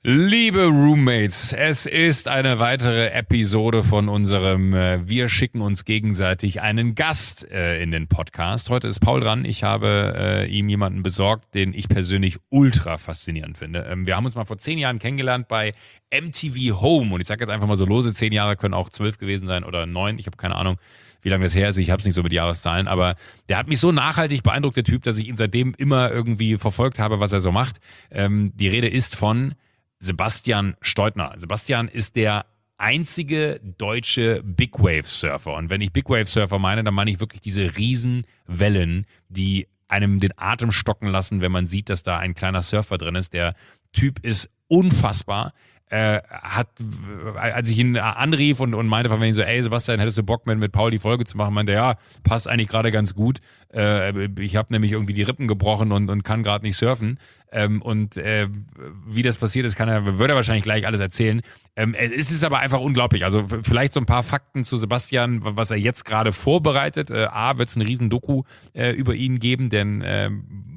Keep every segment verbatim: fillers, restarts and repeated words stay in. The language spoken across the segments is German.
Liebe Roommates, es ist eine weitere Episode von unserem äh, Wir schicken uns gegenseitig einen Gast äh, in den Podcast. Heute ist Paul dran. Ich habe äh, ihm jemanden besorgt, den ich persönlich ultra faszinierend finde. Ähm, wir haben uns mal vor zehn Jahren kennengelernt bei M T V Home und ich sage jetzt einfach mal so lose, zehn Jahre können auch zwölf gewesen sein oder neun, ich habe keine Ahnung, wie lange das her ist, ich habe es nicht so mit Jahreszahlen, aber der hat mich so nachhaltig beeindruckt, der Typ, dass ich ihn seitdem immer irgendwie verfolgt habe, was er so macht. Ähm, die Rede ist von Sebastian Steudtner. Sebastian ist der einzige deutsche Big Wave Surfer. Und wenn ich Big Wave Surfer meine, dann meine ich wirklich diese Riesenwellen, die einem den Atem stocken lassen, wenn man sieht, dass da ein kleiner Surfer drin ist. Der Typ ist unfassbar. Äh, hat, als ich ihn anrief und, und meinte von mir so, ey Sebastian, hättest du Bock mit, mit Paul die Folge zu machen? Meinte, ja, passt eigentlich gerade ganz gut. Äh, ich habe nämlich irgendwie die Rippen gebrochen und, und kann gerade nicht surfen. Ähm, und äh, wie das passiert ist, kann er, würde er wahrscheinlich gleich alles erzählen. Ähm, es ist aber einfach unglaublich. Also vielleicht so ein paar Fakten zu Sebastian, was er jetzt gerade vorbereitet. Äh, A, wird es ein riesen Doku äh, über ihn geben, denn äh,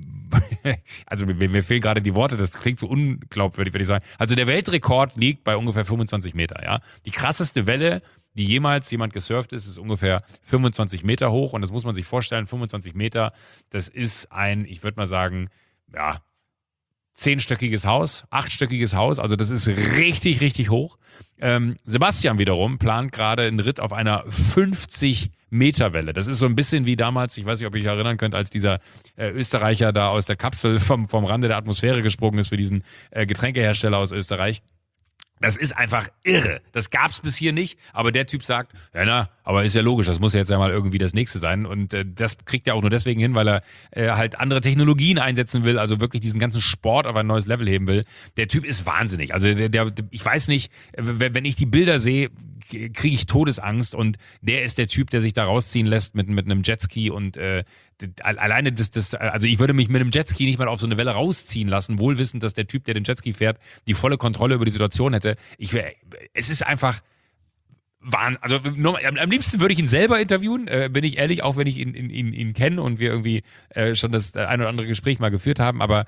also mir, mir fehlen gerade die Worte, das klingt so unglaubwürdig, würde ich sagen. Also der Weltrekord liegt bei ungefähr fünfundzwanzig Meter, ja. Die krasseste Welle, die jemals jemand gesurft ist, ist ungefähr fünfundzwanzig Meter hoch und das muss man sich vorstellen, fünfundzwanzig Meter, das ist ein, ich würde mal sagen, ja, zehnstöckiges Haus, achtstöckiges Haus, also das ist richtig, richtig hoch. Ähm, Sebastian wiederum plant gerade einen Ritt auf einer fünfzig Meter Welle. Das ist so ein bisschen wie damals, ich weiß nicht, ob ihr euch erinnern könnt, als dieser äh, Österreicher da aus der Kapsel vom, vom Rande der Atmosphäre gesprungen ist für diesen äh, Getränkehersteller aus Österreich. Das ist einfach irre. Das gab's bis hier nicht, aber der Typ sagt, ja na, aber ist ja logisch, das muss ja jetzt ja mal irgendwie das Nächste sein und äh, das kriegt er auch nur deswegen hin, weil er äh, halt andere Technologien einsetzen will, also wirklich diesen ganzen Sport auf ein neues Level heben will. Der Typ ist wahnsinnig. Also der, der ich weiß nicht, wenn ich die Bilder sehe, kriege ich Todesangst und der ist der Typ, der sich da rausziehen lässt mit, mit einem Jetski und äh, alleine das, das, also ich würde mich mit einem Jetski nicht mal auf so eine Welle rausziehen lassen, wohl wissend, dass der Typ, der den Jetski fährt, die volle Kontrolle über die Situation hätte. Ich, es ist einfach, also am liebsten würde ich ihn selber interviewen, äh, bin ich ehrlich, auch wenn ich ihn, ihn, ihn kenne und wir irgendwie äh, schon das ein oder andere Gespräch mal geführt haben, aber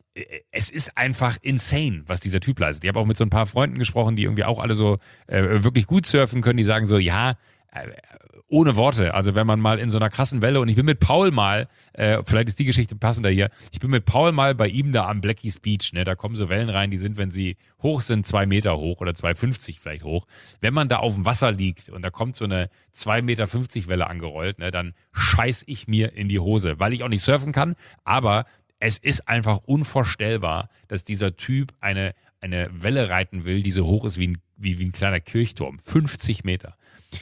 es ist einfach insane, was dieser Typ leistet. Ich habe auch mit so ein paar Freunden gesprochen, die irgendwie auch alle so äh, wirklich gut surfen können, die sagen so, ja, äh, ohne Worte. Also wenn man mal in so einer krassen Welle, und ich bin mit Paul mal, äh, vielleicht ist die Geschichte passender hier, ich bin mit Paul mal bei ihm da am Blackies Beach, ne, da kommen so Wellen rein, die sind, wenn sie hoch sind, zwei Meter hoch oder zwei Meter fünfzig vielleicht hoch. Wenn man da auf dem Wasser liegt und da kommt so eine zwei Meter fünfzig Welle angerollt, ne, dann scheiß ich mir in die Hose, weil ich auch nicht surfen kann, aber es ist einfach unvorstellbar, dass dieser Typ eine, eine Welle reiten will, die so hoch ist wie ein, wie, wie ein kleiner Kirchturm. fünfzig Meter.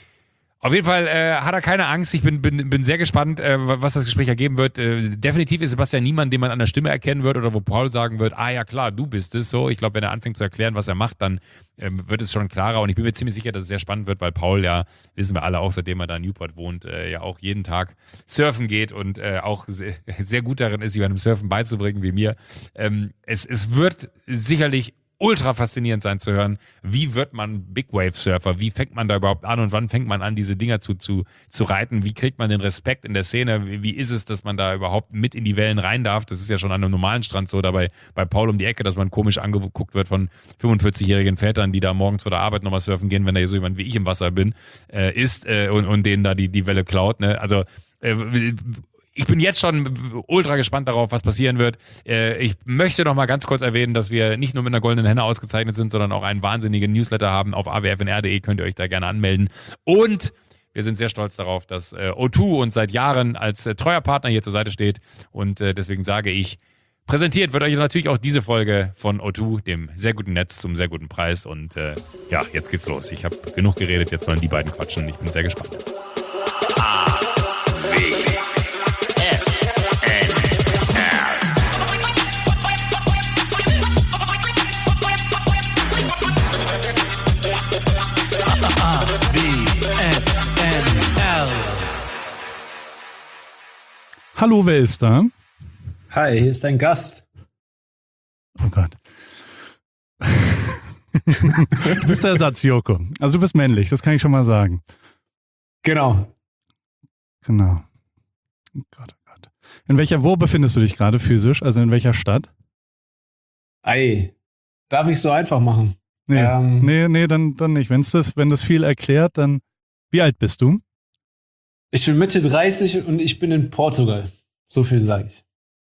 Auf jeden Fall äh, hat er keine Angst. Ich bin, bin, bin sehr gespannt, äh, was das Gespräch ergeben wird. Äh, definitiv ist Sebastian niemand, den man an der Stimme erkennen wird oder wo Paul sagen wird, ah ja klar, du bist es. So, ich glaube, wenn er anfängt zu erklären, was er macht, dann ähm, wird es schon klarer. Und ich bin mir ziemlich sicher, dass es sehr spannend wird, weil Paul ja, wissen wir alle auch, seitdem er da in Newport wohnt, äh, ja auch jeden Tag surfen geht und äh, auch sehr, sehr gut darin ist, jemandem Surfen beizubringen wie mir. Ähm, es, es wird sicherlich ultra faszinierend sein zu hören, wie wird man Big Wave Surfer, wie fängt man da überhaupt an und wann fängt man an, diese Dinger zu, zu, zu reiten, wie kriegt man den Respekt in der Szene, wie, wie ist es, dass man da überhaupt mit in die Wellen rein darf, das ist ja schon an einem normalen Strand so, dabei bei Paul um die Ecke, dass man komisch angeguckt wird von fünfundvierzigjährigen Vätern, die da morgens vor der Arbeit nochmal surfen gehen, wenn da so jemand wie ich im Wasser bin, äh, ist äh, und, und denen da die, die Welle klaut, ne? Also äh, ich bin jetzt schon ultra gespannt darauf, was passieren wird. Ich möchte noch mal ganz kurz erwähnen, dass wir nicht nur mit einer goldenen Henne ausgezeichnet sind, sondern auch einen wahnsinnigen Newsletter haben. Auf a w f n r punkt d e könnt ihr euch da gerne anmelden. Und wir sind sehr stolz darauf, dass O zwei uns seit Jahren als treuer Partner hier zur Seite steht. Und deswegen sage ich, präsentiert wird euch natürlich auch diese Folge von O zwei, dem sehr guten Netz zum sehr guten Preis. Und äh, ja, jetzt geht's los. Ich habe genug geredet, jetzt sollen die beiden quatschen. Ich bin sehr gespannt. A W Hallo, wer ist da? Hi, hier ist dein Gast. Oh Gott. Du bist der Ersatz, Joko. Also du bist männlich, das kann ich schon mal sagen. Genau. Genau. Oh Gott, oh Gott. In welcher, wo befindest du dich gerade physisch? Also in welcher Stadt? Ei, Darf ich so einfach machen? Nee, Ähm, nee, nee, dann, dann nicht. Wenn's das, wenn das viel erklärt, dann. Wie alt bist du? Ich bin Mitte dreißig und ich bin in Portugal. So viel sage ich.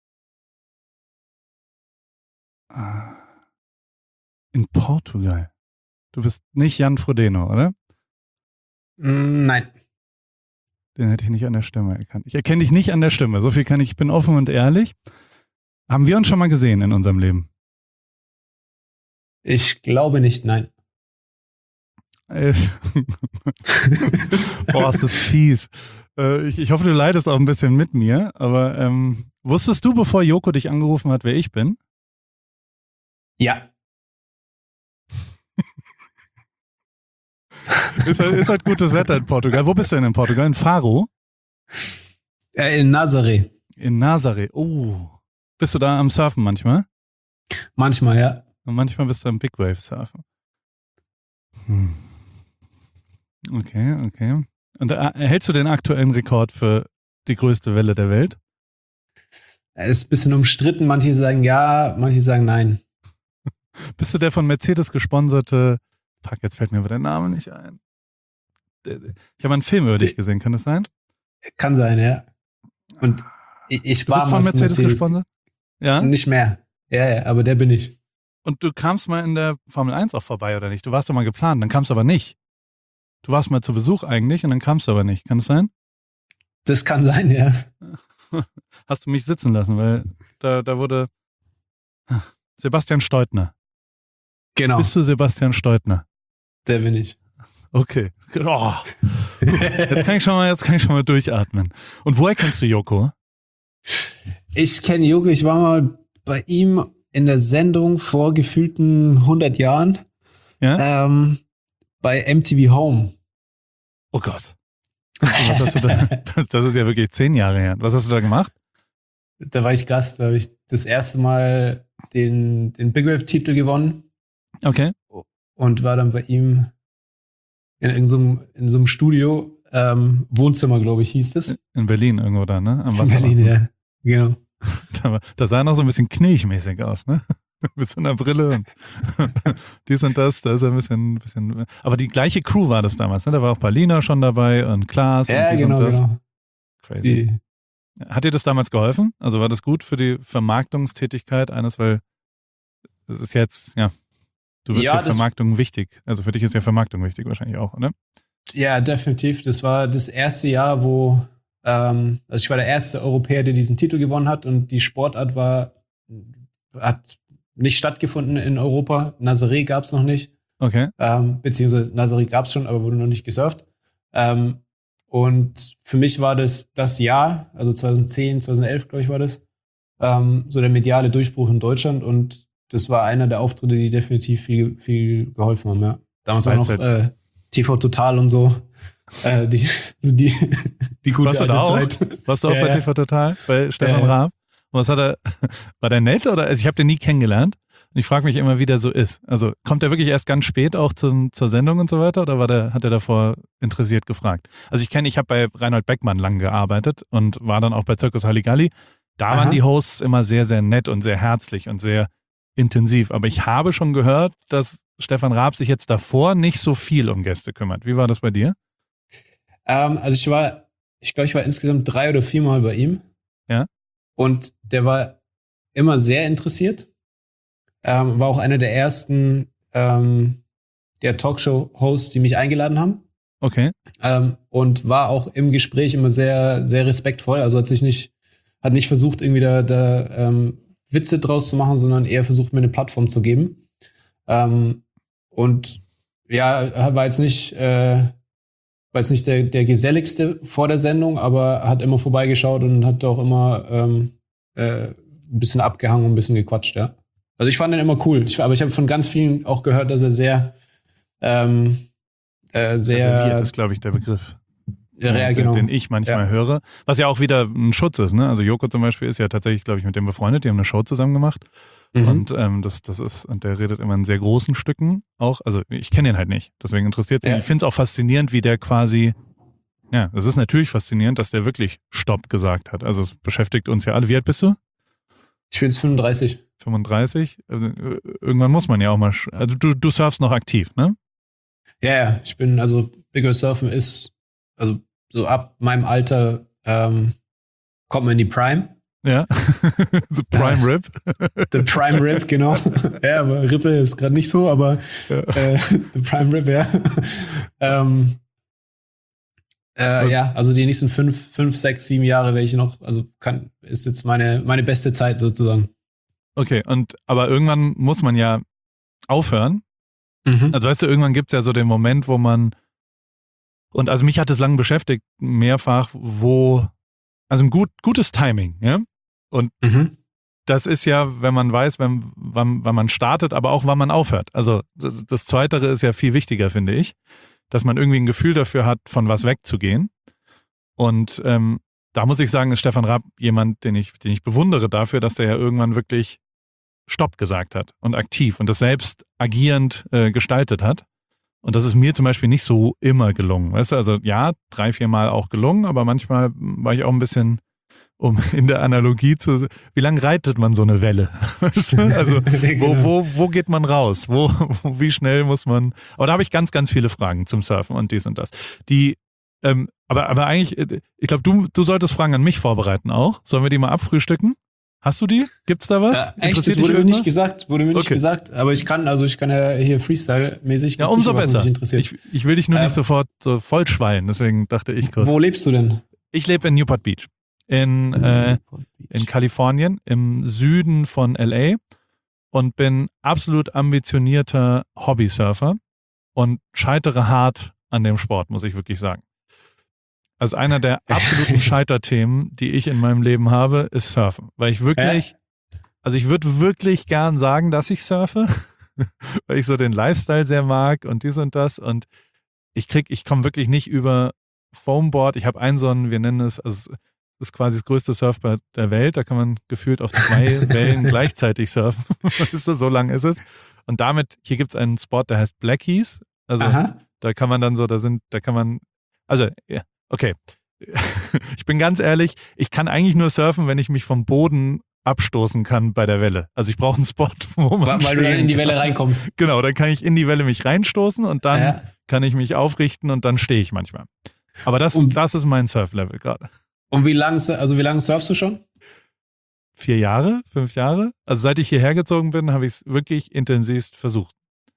Ah, in Portugal. Du bist nicht Jan Frodeno, oder? Mm, nein. Den hätte ich nicht an der Stimme erkannt. Ich erkenne dich nicht an der Stimme. So viel kann ich. Ich bin offen und ehrlich. Haben wir uns schon mal gesehen in unserem Leben? Ich glaube nicht, nein. Äh, Boah, ist das fies. Äh, ich, ich hoffe, du leidest auch ein bisschen mit mir, aber ähm, wusstest du, bevor Joko dich angerufen hat, wer ich bin? Ja. Ist halt, ist halt gutes Wetter in Portugal. Wo bist du denn in Portugal? In Faro? Äh, in Nazaré. In Nazaré. Oh. Bist du da am Surfen manchmal? Manchmal, ja. Und manchmal bist du am Big Wave Surfen. Hm. Okay, okay. Und äh, hältst du den aktuellen Rekord für die größte Welle der Welt? Er ist ein bisschen umstritten. Manche sagen ja, manche sagen nein. Bist du der von Mercedes gesponserte, fuck, jetzt fällt mir aber der Name nicht ein. Ich habe einen Film über dich gesehen, kann das sein? Kann sein, ja. Und ich, ich Du war bist mal von Mercedes, gesponsert? Ja? Nicht mehr. Ja, ja, aber der bin ich. Und du kamst mal in der Formel eins auch vorbei, oder nicht? Du warst doch mal geplant, dann kamst du aber nicht. Du warst mal zu Besuch eigentlich und dann kamst du aber nicht. Kann das sein? Das kann sein, ja. Hast du mich sitzen lassen, weil da, da wurde Sebastian Steutner. Genau, Bist du Sebastian Steutner? der bin ich. Okay. Oh. Jetzt kann ich schon mal, jetzt kann ich schon mal durchatmen. Und woher kennst du Joko? Ich kenne Joko, ich war mal bei ihm in der Sendung vor gefühlten hundert Jahren Ja? ähm, bei M T V Home. Oh Gott. Was hast du da? Das ist ja wirklich zehn Jahre her. Was hast du da gemacht? Da war ich Gast, da habe ich das erste Mal den, den Big Wave-Titel gewonnen Okay. und war dann bei ihm in, in, so, einem, in so einem Studio, ähm, Wohnzimmer, glaube ich, hieß es. In Berlin irgendwo da, ne? Am In Wasser. Berlin, ja. Genau. Da, war- das sah noch so ein bisschen knilchmäßig aus, ne? Mit so einer Brille und dies und das, da ist er ein bisschen, bisschen. Aber die gleiche Crew war das damals, ne? Da war auch Paulina schon dabei und Klaas Ja, und dies genau, und das. genau. Crazy. Die, Hat dir das damals geholfen? Also war das gut für die Vermarktungstätigkeit eines, weil es ist jetzt, ja, du wirst Ja, ja das- Vermarktung wichtig. Also für dich ist ja Vermarktung wichtig wahrscheinlich auch, oder? ja, definitiv. Das war das erste Jahr, wo, ähm, also ich war der erste Europäer, der diesen Titel gewonnen hat und die Sportart war, hat nicht stattgefunden in Europa. Nazaré gab es noch nicht. Okay. Ähm, beziehungsweise Nazaré gab es schon, aber wurde noch nicht gesurft. Ähm, und für mich war das das Jahr, also zwanzig zehn, zwanzig elf, glaube ich, war das, ähm, so der mediale Durchbruch in Deutschland. Und das war einer der Auftritte, die definitiv viel, viel geholfen haben. Ja. Damals war noch Freizeit. äh, T V Total und so. Äh, die, die, die gute Warst du alte da auch? Zeit. Warst du auch Ja, bei ja. T V Total? Bei Stefan Ja, ja. Raab? Und was hat er, war der nett oder? Also ich habe den nie kennengelernt. Und ich frage mich immer, wie der so ist. Also kommt der wirklich erst ganz spät auch zum, zur Sendung und so weiter? Oder war der, hat er davor interessiert gefragt? Also ich kenne, ich habe bei Reinhold Beckmann lang gearbeitet und war dann auch bei Circus Halligalli. Da Aha. waren die Hosts immer sehr, sehr nett und sehr herzlich und sehr intensiv. Aber ich habe schon gehört, dass Stefan Raab sich jetzt davor nicht so viel um Gäste kümmert. Wie war das bei dir? Ähm, also ich war, ich glaube, ich war insgesamt drei oder viermal bei ihm. Ja. Und der war immer sehr interessiert. Ähm, war auch einer der ersten ähm, der Talkshow-Hosts, die mich eingeladen haben. Okay. Ähm, und war auch im Gespräch immer sehr, sehr respektvoll. Also hat sich nicht, hat nicht versucht, irgendwie da, da ähm, Witze draus zu machen, sondern eher versucht, mir eine Plattform zu geben. Ähm, und ja, war jetzt nicht, äh, war jetzt nicht der, der geselligste vor der Sendung, aber hat immer vorbeigeschaut und hat auch immer ähm, äh, ein bisschen abgehangen und ein bisschen gequatscht, ja. Also ich fand den immer cool. Ich, aber ich habe von ganz vielen auch gehört, dass er sehr, ähm, äh, sehr, Reserviert ist, glaube ich, der Begriff. ja, den, genau. den ich manchmal Ja. höre. Was ja auch wieder ein Schutz ist, ne? Also Joko zum Beispiel ist ja tatsächlich, glaube ich, mit dem befreundet. Die haben eine Show zusammen gemacht. Mhm. Und ähm, das, das ist, und der redet immer in sehr großen Stücken auch. Also ich kenne den halt nicht. Deswegen interessiert mich. Ja. Ich finde es auch faszinierend, wie der quasi, ja, es ist natürlich faszinierend, dass der wirklich Stopp gesagt hat. Also es beschäftigt uns ja alle. Wie alt bist du? Ich bin jetzt fünfunddreißig. fünfunddreißig? Also, äh, irgendwann muss man ja auch mal, sch- also du, du surfst noch aktiv, ne? Ja, ja, ich bin, also Big Wave Surfen ist, also so ab meinem Alter ähm, kommt man in die Prime. Ja. The Prime Rib. The Prime Rib, genau. Ja, aber Rippe ist gerade nicht so, aber Ja. äh, The Prime Rib, ja. ähm, äh, ja, also die nächsten fünf, fünf, sechs, sieben Jahre werde ich noch, also kann, ist jetzt meine, meine beste Zeit sozusagen. Okay, und aber irgendwann muss man ja aufhören. Mhm. Also weißt du, irgendwann gibt es ja so den Moment, wo man, und also mich hat es lange beschäftigt, mehrfach, wo, also ein gut, gutes Timing, ja? Mhm. Das ist ja, wenn man weiß, wenn, wann, wann man startet, aber auch wann man aufhört. Also das, das Zweitere ist ja viel wichtiger, finde ich, dass man irgendwie ein Gefühl dafür hat, von was wegzugehen. Und ähm, da muss ich sagen, ist Stefan Raab jemand, den ich, den ich bewundere dafür, dass der ja irgendwann wirklich Stopp gesagt hat und aktiv und das selbst agierend äh, gestaltet hat. Und das ist mir zum Beispiel nicht so immer gelungen. Weißt du, also ja, drei, vier Mal auch gelungen, aber manchmal war ich auch ein bisschen, um in der Analogie zu, wie lange reitet man so eine Welle? Weißt du? Also wo, Genau. wo, wo geht man raus? Wo, wo, wie schnell muss man? Aber da habe ich ganz, ganz viele Fragen zum Surfen und dies und das. Die, ähm, aber, aber eigentlich, äh, ich glaube, du, du solltest Fragen an mich vorbereiten auch. Sollen wir die mal abfrühstücken? Hast du die? Gibt's da was? Ja, echt, das wurde mir nicht gesagt, wurde mir nicht Okay. gesagt, aber ich kann, also ich kann ja hier Freestyle-mäßig. Ja, gibt's umso sicher was, was besser. mich interessiert. Ich, ich will dich nur Ähm, nicht sofort so vollschwallen, deswegen dachte ich kurz. Wo lebst du denn? Ich lebe in Newport Beach in, äh, in Kalifornien, im Süden von L A und bin absolut ambitionierter Hobbysurfer und scheitere hart an dem Sport, muss ich wirklich sagen. Also einer der absoluten Scheiterthemen, die ich in meinem Leben habe, ist Surfen. Weil ich wirklich, also ich würde wirklich gern sagen, dass ich surfe, weil ich so den Lifestyle sehr mag und dies und das und ich krieg, ich komme wirklich nicht über Foamboard. Ich habe einen so einen, wir nennen es, also es ist quasi das größte Surfboard der Welt. Da kann man gefühlt auf zwei Wellen gleichzeitig surfen. Ist das, so lang ist es. Und damit, hier gibt es einen Spot, der heißt Blackies. Also Aha. da kann man dann so, da sind, da kann man, also, ja, okay. Ich bin ganz ehrlich, ich kann eigentlich nur surfen, wenn ich mich vom Boden abstoßen kann bei der Welle. Also ich brauche einen Spot, wo man Weil, weil du dann stehen in die kann. Welle reinkommst. Genau, dann kann ich in die Welle mich reinstoßen und dann Ja. kann ich mich aufrichten und dann stehe ich manchmal. Aber das, Und- das ist mein Surflevel gerade. Und wie lang, also wie lange surfst du schon? Vier Jahre, fünf Jahre. Also seit ich hierher gezogen bin, habe ich es wirklich intensivst versucht.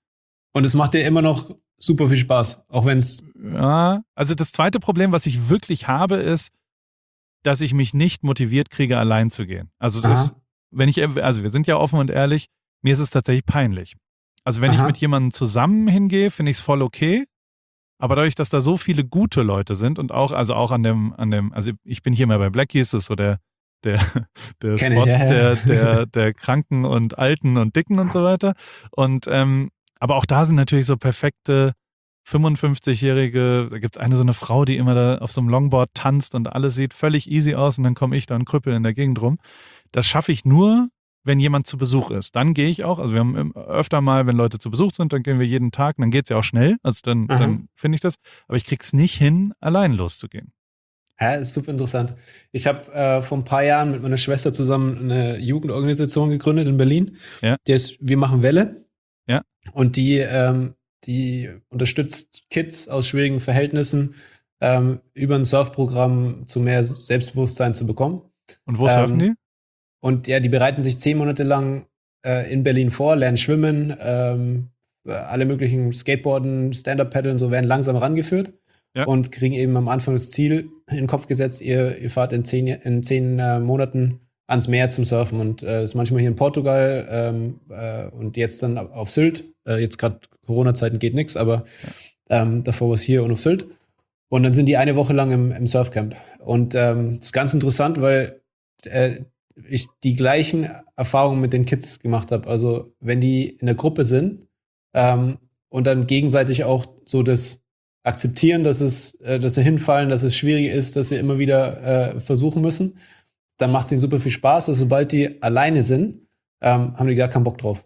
Und es macht dir immer noch super viel Spaß, auch wenn es. Ja, also das zweite Problem, was ich wirklich habe, ist, dass ich mich nicht motiviert kriege, allein zu gehen. Also es Aha. ist, wenn ich, also wir sind ja offen und ehrlich, mir ist es tatsächlich peinlich. Also wenn ich Aha. mit jemandem zusammen hingehe, finde ich es voll okay. Aber dadurch, dass da so viele gute Leute sind und auch, also auch an dem, an dem, also ich bin hier mal bei Blackies, das ist so der, der, der Kenn Spot ich, ja, ja. Der, der, der Kranken und Alten und Dicken und so weiter. Und, ähm, aber auch da sind natürlich so perfekte fünfundfünfzigjährige, da gibt es eine so eine Frau, die immer da auf so einem Longboard tanzt und alles sieht völlig easy aus und dann komme ich da und krüppel in der Gegend rum. Das schaffe ich nur, wenn jemand zu Besuch ist. Dann gehe ich auch, also wir haben im- öfter mal, wenn Leute zu Besuch sind, dann gehen wir jeden Tag, und dann geht es ja auch schnell, also dann, Aha. dann finde ich das, aber ich krieg's nicht hin, allein loszugehen. Ja, ist super interessant. Ich habe äh, vor ein paar Jahren mit meiner Schwester zusammen eine Jugendorganisation gegründet in Berlin. Ja. Die heißt Wir machen Welle. Ja. Und die, ähm, die unterstützt Kids aus schwierigen Verhältnissen ähm, über ein Surfprogramm zu mehr Selbstbewusstsein zu bekommen. Und wo Ähm, surfen die? Und ja, die bereiten sich zehn Monate lang äh, in Berlin vor, lernen schwimmen, ähm, äh, alle möglichen Skateboarden, Stand-Up-Paddeln, so werden langsam rangeführt Ja. und kriegen eben am Anfang das Ziel in den Kopf gesetzt, ihr, ihr fahrt in zehn, in zehn äh, Monaten ans Meer zum Surfen. Und äh, ist manchmal hier in Portugal ähm, äh, und jetzt dann auf Sylt. Äh, jetzt gerade Corona-Zeiten geht nichts, aber ähm, davor war es hier und auf Sylt. Und dann sind die eine Woche lang im, im Surfcamp. Und ähm, das ist ganz interessant, weil äh, ich die gleichen Erfahrungen mit den Kids gemacht habe. Also wenn die in der Gruppe sind ähm, und dann gegenseitig auch so das akzeptieren, dass es, äh, dass sie hinfallen, dass es schwierig ist, dass sie immer wieder äh, versuchen müssen, dann macht es ihnen super viel Spaß. Also sobald die alleine sind, ähm, haben die gar keinen Bock drauf.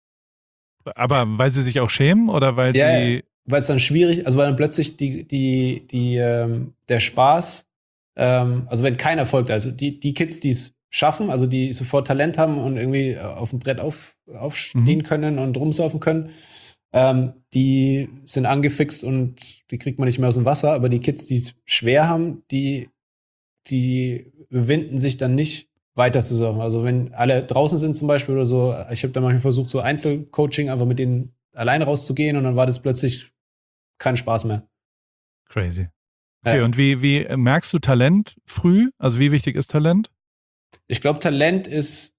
Aber weil sie sich auch schämen oder weil Ja, sie... ja. Weil es dann schwierig, also weil dann plötzlich die, die, die, ähm, der Spaß, ähm, also wenn keiner folgt, also die, die Kids, die es schaffen, also die sofort Talent haben und irgendwie auf dem Brett auf, aufstehen mhm. können und rumsurfen können. Ähm, die sind angefixt und die kriegt man nicht mehr aus dem Wasser, aber die Kids, die es schwer haben, die, die überwinden sich dann nicht weiter zu surfen. Also wenn alle draußen sind zum Beispiel oder so, ich habe da manchmal versucht, so Einzelcoaching einfach mit denen allein rauszugehen und dann war das plötzlich kein Spaß mehr. Crazy. Okay, Ja. und wie, wie merkst du Talent früh? Also wie wichtig ist Talent? Ich glaube, Talent ist,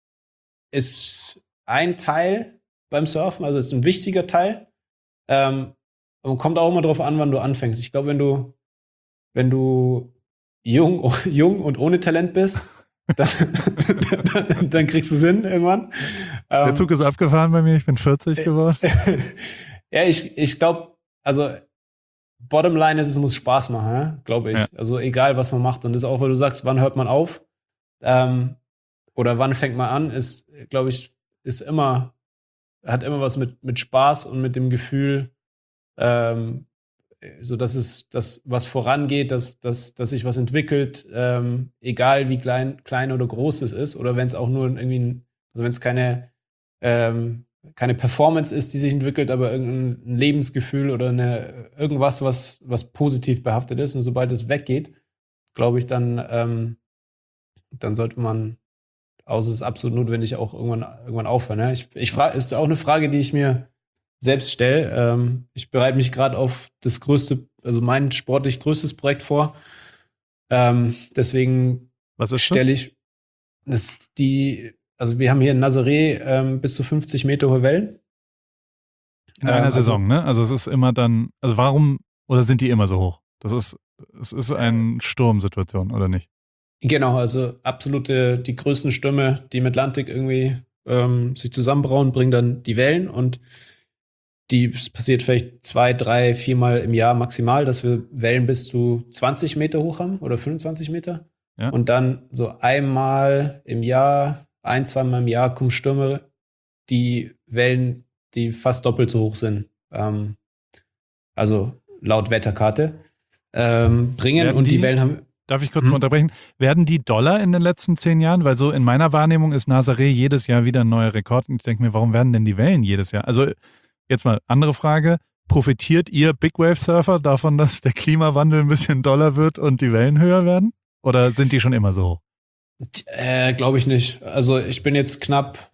ist ein Teil beim Surfen, also ist ein wichtiger Teil. Ähm, und kommt auch immer darauf an, wann du anfängst. Ich glaube, wenn du, wenn du jung, jung und ohne Talent bist, dann, dann, dann kriegst du es hin irgendwann. Der Ähm, Zug ist abgefahren bei mir, ich bin vierzig geworden. ja, ich, ich glaube, also Bottomline ist, es muss Spaß machen, ja? Glaube ich. Ja. Also egal, was man macht. Und das ist auch, weil du sagst, wann hört man auf? Ähm, oder wann fängt man an, ist, glaube ich, ist immer, hat immer was mit, mit Spaß und mit dem Gefühl, ähm, so dass es, dass was vorangeht, dass, dass, dass sich was entwickelt, ähm, egal wie klein, klein oder groß es ist, oder wenn es auch nur irgendwie, ein, also wenn es keine, ähm, keine Performance ist, die sich entwickelt, aber irgendein Lebensgefühl oder eine, irgendwas, was, was positiv behaftet ist. Und sobald es weggeht, glaube ich, dann, ähm, dann sollte man, außer es ist absolut notwendig, auch irgendwann, irgendwann aufhören. Ja? Ich, ich frage, ist auch eine Frage, die ich mir selbst stelle. Ähm, ich bereite mich gerade auf das größte, also mein sportlich größtes Projekt vor. Ähm, deswegen Was ist stelle ich, das die, also wir haben hier in Nazaré ähm, bis zu fünfzig Meter hohe Wellen. In einer Ähm, Saison, also, ne? Also es ist immer dann, also warum, oder sind die immer so hoch? Das ist, es ist eine Sturmsituation, oder nicht? Genau, also absolute, die größten Stürme, die im Atlantik irgendwie ähm, sich zusammenbrauen, bringen dann die Wellen und die es passiert vielleicht zwei, drei, viermal im Jahr maximal, dass wir Wellen bis zu zwanzig Meter hoch haben oder fünfundzwanzig Meter. Ja. Und dann so einmal im Jahr, ein, zweimal im Jahr kommen Stürme, die Wellen, die fast doppelt so hoch sind. Ähm, also laut Wetterkarte ähm, bringen Werden und die, die- Wellen haben. Darf ich kurz Hm? mal unterbrechen? Werden die Dollar in den letzten zehn Jahren? Weil so in meiner Wahrnehmung ist Nazaré jedes Jahr wieder ein neuer Rekord. Und ich denke mir, warum werden denn die Wellen jedes Jahr? Also jetzt mal andere Frage. Profitiert ihr Big Wave Surfer davon, dass der Klimawandel ein bisschen doller wird und die Wellen höher werden? Oder sind die schon immer so hoch? Äh, glaube ich nicht. Also ich bin jetzt knapp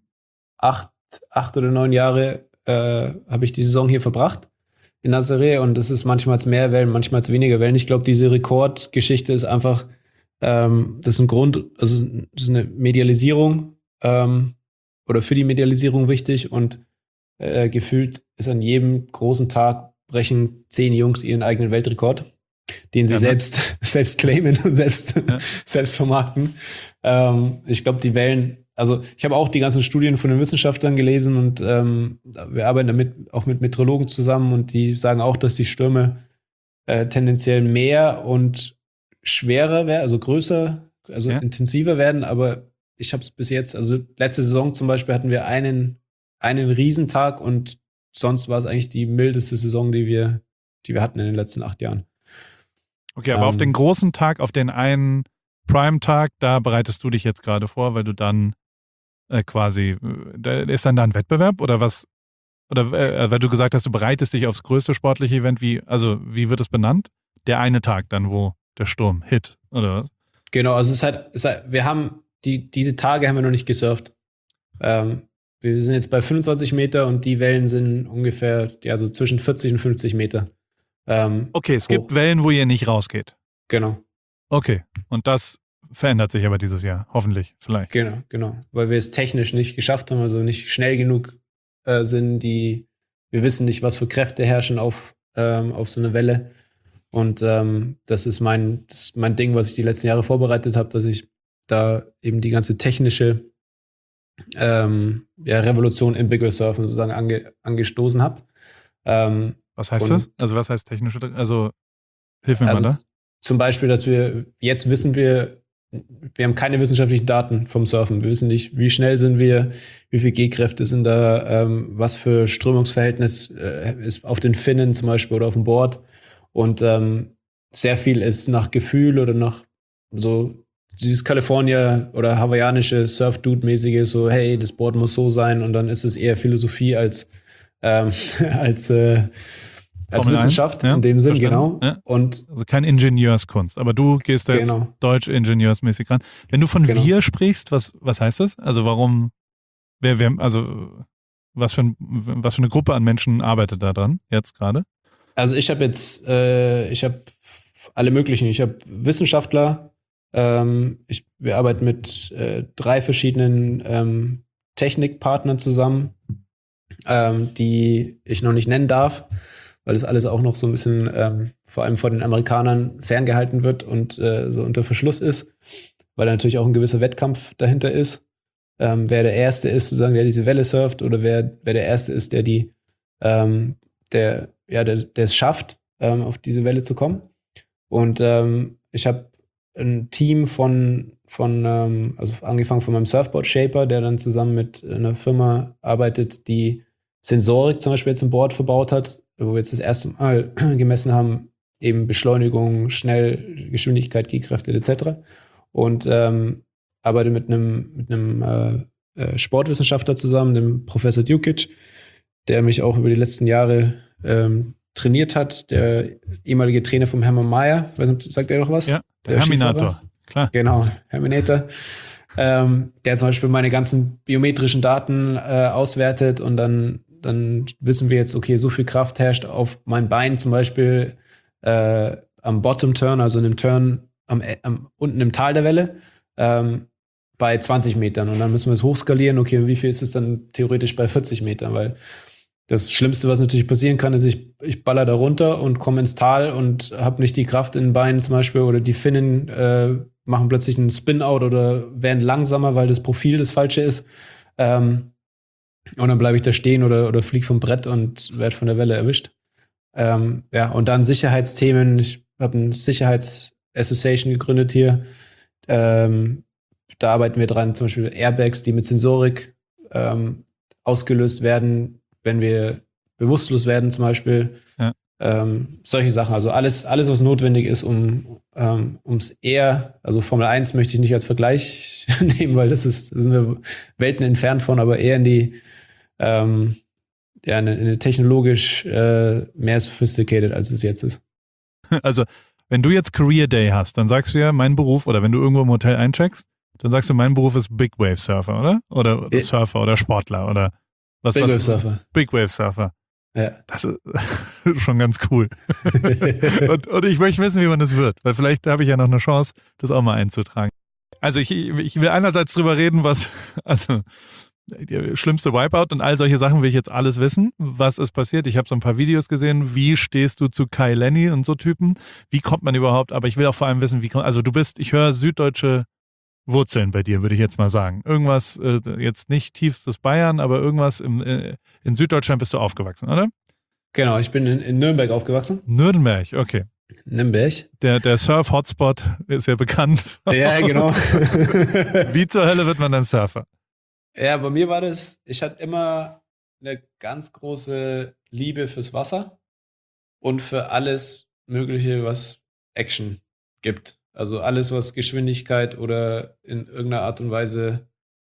acht, acht oder neun Jahre äh, habe ich die Saison hier verbracht in Nazaré und es ist manchmal mehr Wellen, manchmal weniger Wellen. Ich glaube, diese Rekordgeschichte ist einfach, ähm, das ist ein Grund, also das ist eine Medialisierung ähm, oder für die Medialisierung wichtig und äh, gefühlt ist an jedem großen Tag brechen zehn Jungs ihren eigenen Weltrekord, den sie Ja, ne? selbst, selbst claimen und selbst, Ja. selbst vermarkten. Ähm, ich glaube, die Wellen, also ich habe auch die ganzen Studien von den Wissenschaftlern gelesen und ähm, wir arbeiten damit auch mit Meteorologen zusammen und die sagen auch, dass die Stürme äh, tendenziell mehr und schwerer werden, also größer, also Ja. intensiver werden, aber ich habe es bis jetzt, also letzte Saison zum Beispiel hatten wir einen, einen Riesentag und sonst war es eigentlich die mildeste Saison, die wir, die wir hatten in den letzten acht Jahren. Okay, aber auf Ähm. den großen Tag, auf den einen Prime-Tag, da bereitest du dich jetzt gerade vor, weil du dann äh, quasi, äh, da ist dann da ein Wettbewerb oder was? Oder äh, weil du gesagt hast, du bereitest dich aufs größte sportliche Event, wie, also wie wird es benannt? Der eine Tag dann, wo der Sturm hit, oder was? Genau, also es ist halt, es ist halt wir haben, die, diese Tage haben wir noch nicht gesurft. Ähm, wir sind jetzt bei fünfundzwanzig Meter und die Wellen sind ungefähr, ja, so zwischen vierzig und fünfzig Meter. Ähm, Okay, es hoch. gibt Wellen, wo ihr nicht rausgeht. Genau, Okay, und das verändert sich aber dieses Jahr, hoffentlich, vielleicht. genau, genau. Weil wir es technisch nicht geschafft haben, also nicht schnell genug äh, sind, die, wir wissen nicht, was für Kräfte herrschen auf, ähm, auf so eine Welle. Und ähm, das ist mein, das ist mein Ding, was ich die letzten Jahre vorbereitet habe, dass ich da eben die ganze technische ähm, ja, Revolution im Big Wave Surfen sozusagen ange, angestoßen habe. Ähm, Was heißt Und- das? Also was heißt technische, also hilf mir also mal da. z- zum Beispiel, dass wir, jetzt wissen wir, wir haben keine wissenschaftlichen Daten vom Surfen. Wir wissen nicht, wie schnell sind wir, wie viele G-Kräfte sind da, ähm, was für Strömungsverhältnis äh, ist auf den Finnen zum Beispiel oder auf dem Board. Und ähm, sehr viel ist nach Gefühl oder nach so dieses California oder hawaiianische Surf-Dude-mäßige, so, hey, das Board muss so sein und dann ist es eher Philosophie als, ähm, als, äh, als Formel Wissenschaft eins, ja, in dem Sinn, verstanden. genau. Ja. Und Also kein Ingenieurskunst, aber du gehst da jetzt Genau. deutsch-ingenieursmäßig ran. Wenn du von Genau. wir sprichst, was, was heißt das? Also warum, wer, wer, also was für, ein, was für eine Gruppe an Menschen arbeitet da dran jetzt gerade? also ich habe jetzt, äh, ich habe alle möglichen, ich habe Wissenschaftler, ähm, ich, wir arbeiten mit äh, drei verschiedenen ähm, Technikpartnern zusammen, ähm, die ich noch nicht nennen darf, weil das alles auch noch so ein bisschen, ähm, vor allem vor den Amerikanern, ferngehalten wird und äh, so unter Verschluss ist, weil da natürlich auch ein gewisser Wettkampf dahinter ist. Ähm, wer der Erste ist, sozusagen, der diese Welle surft, oder wer, wer der Erste ist, der die, ähm, der, ja, der, der es schafft, ähm, auf diese Welle zu kommen. Und ähm, ich habe ein Team von, von ähm, also angefangen von meinem Surfboard-Shaper, der dann zusammen mit einer Firma arbeitet, die Sensorik zum Beispiel jetzt im Board verbaut hat, wo wir jetzt das erste Mal gemessen haben, eben Beschleunigung, Schnell, Geschwindigkeit, G-Kräfte et cetera. Und ähm, arbeite mit einem mit einem äh, äh, Sportwissenschaftler zusammen, dem Professor Dukic, der mich auch über die letzten Jahre ähm, trainiert hat, der ehemalige Trainer vom Hermann Mayer. Weiß nicht, sagt er noch was? Ja, der, der Herminator, Skifahrer? klar. Genau, Herminator. ähm, der zum Beispiel meine ganzen biometrischen Daten äh, auswertet und dann, dann wissen wir jetzt, okay, so viel Kraft herrscht auf mein Bein zum Beispiel äh, am Bottom Turn, also in dem Turn am, am, unten im Tal der Welle, ähm, bei zwanzig Metern. Und dann müssen wir es hochskalieren, okay, und wie viel ist es dann theoretisch bei vierzig Metern? Weil das Schlimmste, was natürlich passieren kann, ist, ich, ich baller da runter und komme ins Tal und habe nicht die Kraft in den Beinen zum Beispiel, oder die Finnen äh, machen plötzlich einen Spin-Out oder werden langsamer, weil das Profil das falsche ist. Ähm, und dann bleibe ich da stehen oder, oder fliege vom Brett und werde von der Welle erwischt. Ähm, ja, und dann Sicherheitsthemen. Ich habe eine Sicherheitsassociation gegründet hier. Ähm, da arbeiten wir dran, zum Beispiel Airbags, die mit Sensorik ähm, ausgelöst werden, wenn wir bewusstlos werden zum Beispiel. Ja. Ähm, solche Sachen, also alles, alles, was notwendig ist, um ähm, ums eher, also Formel eins möchte ich nicht als Vergleich nehmen, weil das ist, da sind wir Welten entfernt von, aber eher in die ähm, ja, eine, eine technologisch äh, mehr sophisticated, als es jetzt ist. Also, wenn du jetzt Career Day hast, dann sagst du ja, mein Beruf, oder wenn du irgendwo im Hotel eincheckst, dann sagst du, mein Beruf ist Big Wave Surfer, oder? Oder, oder Ja. Surfer oder Sportler oder was? Big was, Wave Surfer. Big Wave Surfer. Ja. Das ist schon ganz cool. und, und ich möchte wissen, wie man das wird, weil vielleicht habe ich ja noch eine Chance, das auch mal einzutragen. Also ich, ich will einerseits drüber reden, was, also der schlimmste Wipeout und all solche Sachen will ich jetzt alles wissen. Was ist passiert? Ich habe so ein paar Videos gesehen. Wie stehst du zu Kai Lenny und so Typen? Wie kommt man überhaupt? Aber ich will auch vor allem wissen, wie kommt, also du bist, ich höre süddeutsche Wurzeln bei dir, würde ich jetzt mal sagen. Irgendwas, äh, jetzt nicht tiefstes Bayern, aber irgendwas im, äh, in Süddeutschland bist du aufgewachsen, oder? Genau, ich bin in, in Nürnberg aufgewachsen. Nürnberg, okay. Nürnberg. Der, der Surf-Hotspot ist ja bekannt. Ja, genau. Wie zur Hölle wird man dann Surfer? Ja, bei mir war das, ich hatte immer eine ganz große Liebe fürs Wasser und für alles Mögliche, was Action gibt. Also alles, was Geschwindigkeit oder in irgendeiner Art und Weise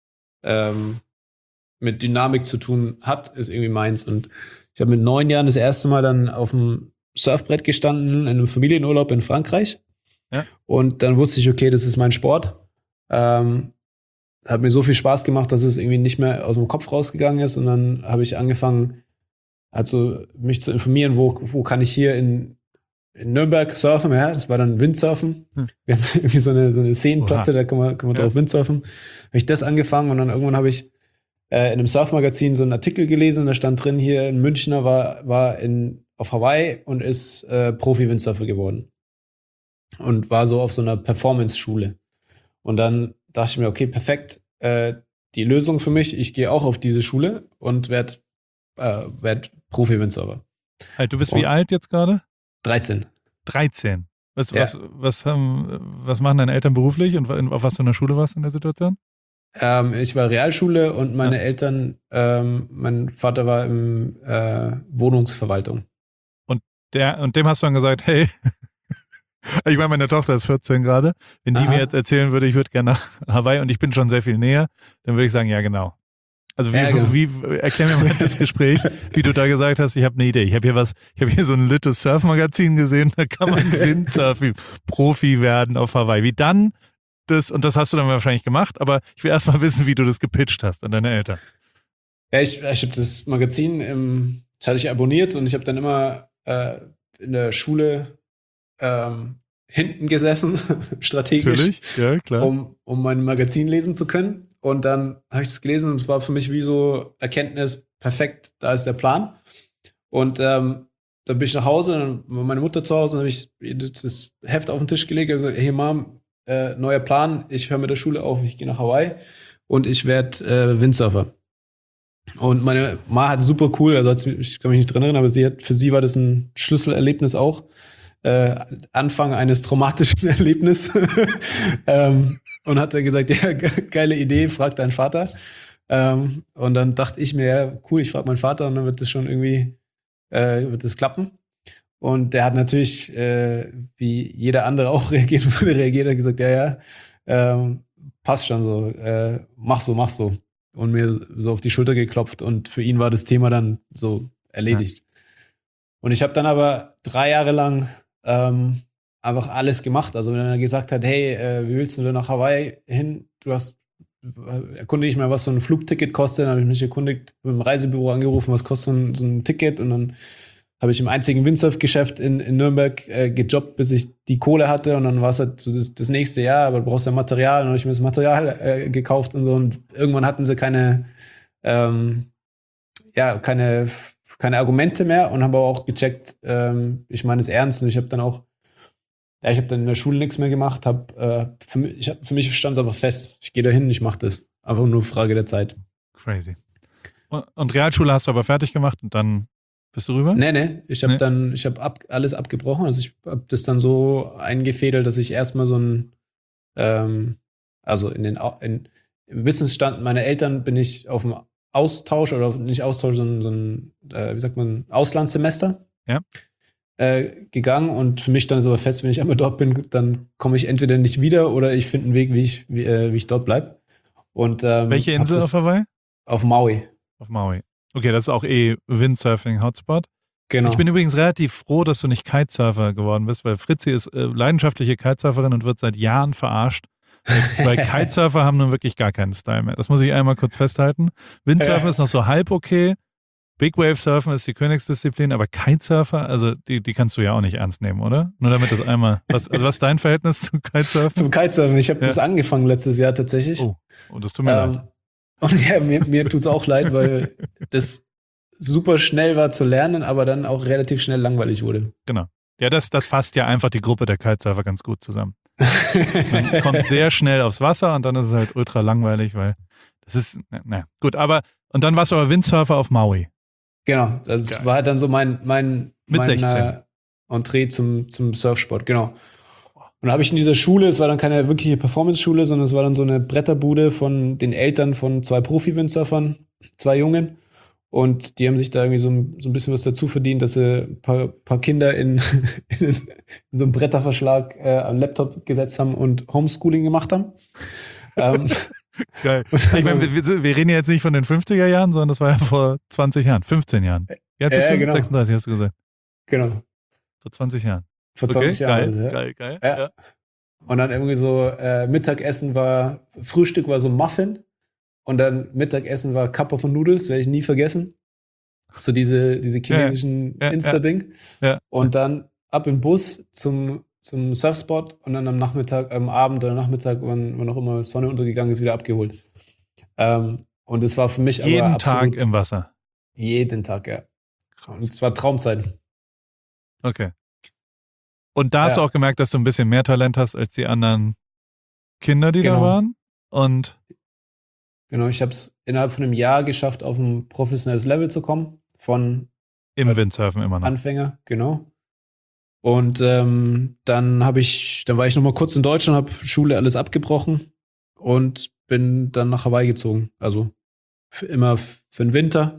ähm, mit Dynamik zu tun hat, ist irgendwie meins. Und ich habe mit neun Jahren das erste Mal dann auf dem Surfbrett gestanden in einem Familienurlaub in Frankreich. Ja. Und dann wusste ich, okay, das ist mein Sport. Ähm, hat mir so viel Spaß gemacht, dass es irgendwie nicht mehr aus dem Kopf rausgegangen ist. Und dann habe ich angefangen, also mich zu informieren, wo, wo kann ich hier in, in Nürnberg surfen. Ja, das war dann Windsurfen. Hm. Wir haben irgendwie so eine, so eine Seenplatte, Oha. da kann man, kann man Ja. drauf Windsurfen. Habe ich das angefangen und dann irgendwann habe ich äh, in einem Surfmagazin so einen Artikel gelesen, da stand drin, hier ein Münchner war, war in, auf Hawaii und ist äh, Profi-Windsurfer geworden. Und war so auf so einer Performance-Schule. Und dann dachte ich mir, okay, perfekt, äh, die Lösung für mich, ich gehe auch auf diese Schule und werde äh, werd Profi-Windsurfer. Halt, du bist Und- wie alt jetzt gerade? dreizehn. dreizehn. Was, Ja. was, was, haben, was machen deine Eltern beruflich und auf was für einer Schule warst du in der Situation? Ähm, ich war Realschule und meine Ja. Eltern, ähm, mein Vater war im äh, Wohnungsverwaltung. Der, und dem hast du dann gesagt, hey, Ich meine, meine Tochter ist vierzehn gerade. Wenn die Aha. mir jetzt erzählen würde, ich würde gerne nach Hawaii und ich bin schon sehr viel näher, dann würde ich sagen, ja genau. Also wie, Ja, genau. wie erklär mir mal das Gespräch, wie du da gesagt hast, ich habe eine Idee. Ich habe hier was, ich habe hier so ein Littes Surf-Magazin gesehen, da kann man Windsurf-Profi werden auf Hawaii. Wie dann das, und das hast du dann wahrscheinlich gemacht, aber ich will erst mal wissen, wie du das gepitcht hast an deine Eltern. Ja, ich, ich habe das Magazin, im, das hatte ich abonniert und ich habe dann immer äh, in der Schule ähm, hinten gesessen, strategisch, Natürlich, ja klar. um, um mein Magazin lesen zu können. Und dann habe ich es gelesen und es war für mich wie so Erkenntnis, perfekt, da ist der Plan. Und ähm, dann bin ich nach Hause, dann war meine Mutter zu Hause, dann habe ich das Heft auf den Tisch gelegt und gesagt, hey Mom, äh, neuer Plan, ich höre mit der Schule auf, ich gehe nach Hawaii und ich werde äh, Windsurfer. Und meine Ma hat super cool, also hat sie, ich kann mich nicht dran erinnern, aber sie hat, für sie war das ein Schlüsselerlebnis auch. Äh, Anfang eines traumatischen Erlebnisses. ähm, und hat dann gesagt, ja, ge- geile Idee, frag deinen Vater. Ähm, und dann dachte ich mir, ja, cool, ich frage meinen Vater und dann wird das schon irgendwie, äh, wird das klappen. Und der hat natürlich, äh, wie jeder andere auch reagieren würde, reagiert und gesagt, ja, ja, ähm, passt schon so, äh, mach so, mach so. Und mir so auf die Schulter geklopft und für ihn war das Thema dann so erledigt. Ja. Und ich habe dann aber drei Jahre lang ähm, einfach alles gemacht. Also wenn er gesagt hat, hey, äh, wie willst du denn nach Hawaii hin? Du hast, äh, erkundige ich mal, was so ein Flugticket kostet. Dann habe ich mich erkundigt, mit dem Reisebüro angerufen, was kostet so ein, so ein Ticket. Und dann habe ich im einzigen Windsurf-Geschäft in, in Nürnberg äh, gejobbt, bis ich die Kohle hatte. Und dann war es halt so das, das nächste Jahr, aber du brauchst ja Material. Und dann habe ich mir das Material äh, gekauft und so. Und irgendwann hatten sie keine, ähm, ja, keine, keine Argumente mehr und habe aber auch gecheckt, ähm, ich meine es ernst. Und ich habe dann auch, ja, ich habe dann in der Schule nichts mehr gemacht. Hab, äh, für mich, ich hab, für mich stand es einfach fest. Ich gehe da hin, ich mache das. Einfach nur Frage der Zeit. Crazy. Und, und Realschule hast du aber fertig gemacht und dann bist du rüber? Nee, nee. Ich habe Nee. dann, ich habe ab, alles abgebrochen. Also ich habe das dann so eingefädelt, dass ich erstmal so ein, ähm, also in den Au- in, im Wissensstand meiner Eltern bin ich auf dem Austausch oder auf- nicht Austausch, sondern so ein, äh, wie sagt man, Auslandssemester Ja. äh, gegangen. Und für mich stand es aber fest, wenn ich einmal dort bin, dann komme ich entweder nicht wieder oder ich finde einen Weg, wie ich, wie, äh, wie ich dort bleibe. Und ähm, Welche hab Insel das- auf Hawaii? Auf Maui. Auf Maui. Okay, das ist auch eh Windsurfing-Hotspot. Genau. Ich bin übrigens relativ froh, dass du nicht Kitesurfer geworden bist, weil Fritzi ist äh, leidenschaftliche Kitesurferin und wird seit Jahren verarscht. Weil, weil Kitesurfer haben nun wirklich gar keinen Style mehr. Das muss ich einmal kurz festhalten. Windsurfen Ja. ist noch so halb okay. Big Wave Surfen ist die Königsdisziplin, aber Kitesurfer, also die, die kannst du ja auch nicht ernst nehmen, oder? Nur damit das einmal. Was, also was ist dein Verhältnis zu Kitesurfen? Zum Kitesurfen. Ich habe Ja. das angefangen letztes Jahr tatsächlich. Oh, oh, das tut mir leid. Ähm, und ja, mir, mir tut's auch leid, weil das super schnell war zu lernen, aber dann auch relativ schnell langweilig wurde. Genau. Ja, das, das fasst ja einfach die Gruppe der Kitesurfer ganz gut zusammen. Man kommt sehr schnell aufs Wasser und dann ist es halt ultra langweilig, weil das ist, na, na gut, aber, und dann warst du aber Windsurfer auf Maui. Genau, das Geil. war halt dann so mein, mein, Mit mein sechzehn. Äh, Entree zum, zum Surfsport, genau. Und da habe ich in dieser Schule, es war dann keine wirkliche Performance-Schule, sondern es war dann so eine Bretterbude von den Eltern von zwei Profi-Windsurfern, zwei Jungen. Und die haben sich da irgendwie so ein, so ein bisschen was dazu verdient, dass sie ein paar, paar Kinder in, in, in so einen Bretterverschlag äh, am Laptop gesetzt haben und Homeschooling gemacht haben. ähm, Geil. Ich meine, wir, wir reden ja jetzt nicht von den fünfziger Jahren, sondern das war ja vor zwanzig Jahren, fünfzehn Jahren. Ja, bist Ja, du? genau. sechsunddreißig hast du gesagt. Genau, Vor zwanzig Jahren. vor zwanzig okay, Jahren. geil, also, ja. geil, geil. Ja. Ja. Und dann irgendwie so äh, Mittagessen war, Frühstück war so Muffin und dann Mittagessen war Kappa von Noodles, werde ich nie vergessen. So diese, diese chinesischen Ja, ja, Insta-Ding. Ja. Und dann ab im Bus zum, zum Surfspot und dann am Nachmittag, am Abend oder Nachmittag, wann, wann auch immer Sonne untergegangen ist, wieder abgeholt. Ähm, und es war für mich Jeden aber Tag absolut im Wasser. jeden Tag, ja. Und es war Traumzeit. Okay. Und da hast Ja. du auch gemerkt, dass du ein bisschen mehr Talent hast als die anderen Kinder, die da Genau. waren. Und Genau, ich habe es innerhalb von einem Jahr geschafft, auf ein professionelles Level zu kommen. Von im Ja. Windsurfen immer noch. Anfänger, genau. Und ähm, dann habe ich, dann war ich noch mal kurz in Deutschland, habe Schule alles abgebrochen und bin dann nach Hawaii gezogen. Also für immer f- für den Winter.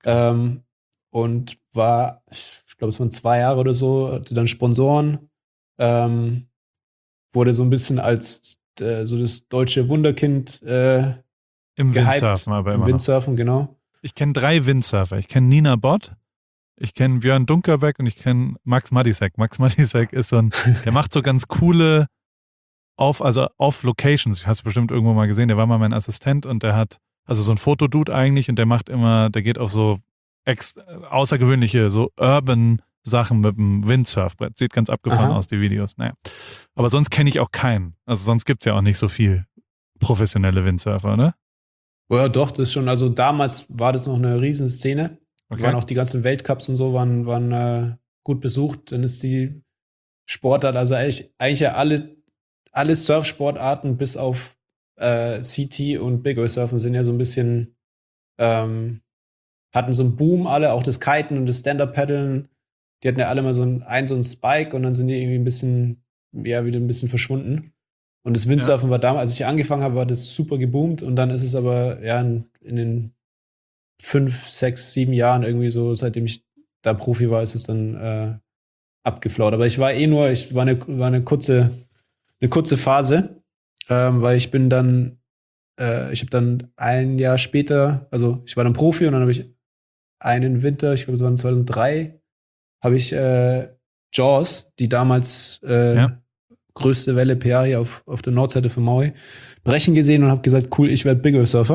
Ähm, und war, ich glaube, es waren zwei Jahre oder so, hatte dann Sponsoren Ähm, wurde so ein bisschen als äh, so das deutsche Wunderkind äh, Im gehypt. Windsurfen aber Im immer noch. Windsurfen, genau. Ich kenne drei Windsurfer. Ich kenne Nina Bott, ich kenne Björn Dunkerbeck und ich kenne Max Madisek. Max Madisek ist so ein, der macht so ganz coole auf, also auf Locations. Ich hast du bestimmt irgendwo mal gesehen, der war mal mein Assistent und der hat, also so ein Fotodude eigentlich und der macht immer, der geht auf so ex, außergewöhnliche, so urban Sachen mit dem Windsurfbrett. Sieht ganz abgefahren Aha. aus, die Videos. Naja. Aber sonst kenne ich auch keinen. Also sonst gibt es ja auch nicht so viel professionelle Windsurfer, ne? Ja, doch, das ist schon, also damals war das noch eine Riesenszene. Okay. Waren auch die ganzen Weltcups und so, waren, waren äh, gut besucht. Dann ist die Sportart, also eigentlich, eigentlich ja alle, alle Surfsportarten bis auf äh, C T und Big Wave Surfen sind ja so ein bisschen, ähm, hatten so einen Boom alle, auch das Kiten und das Stand-Up-Paddeln. Die hatten ja alle mal so ein, ein, so ein Spike und dann sind die irgendwie ein bisschen, ja, wieder ein bisschen verschwunden. Und das Windsurfen ja. war damals, als ich angefangen habe, war das super geboomt und dann ist es aber ja in, in den fünf, sechs, sieben Jahren irgendwie so, seitdem ich da Profi war, ist es dann äh, abgeflaut. Aber ich war eh nur, ich war eine, war eine kurze, eine kurze Phase, ähm, weil ich bin dann, äh, ich habe dann ein Jahr später, also ich war dann Profi und dann habe ich einen Winter, ich glaube es war zweitausenddrei, habe ich äh, Jaws, die damals äh, ja. größte Welle P A hier auf, auf der Nordseite von Maui, brechen gesehen und habe gesagt, cool, ich werde Big Wave Surfer,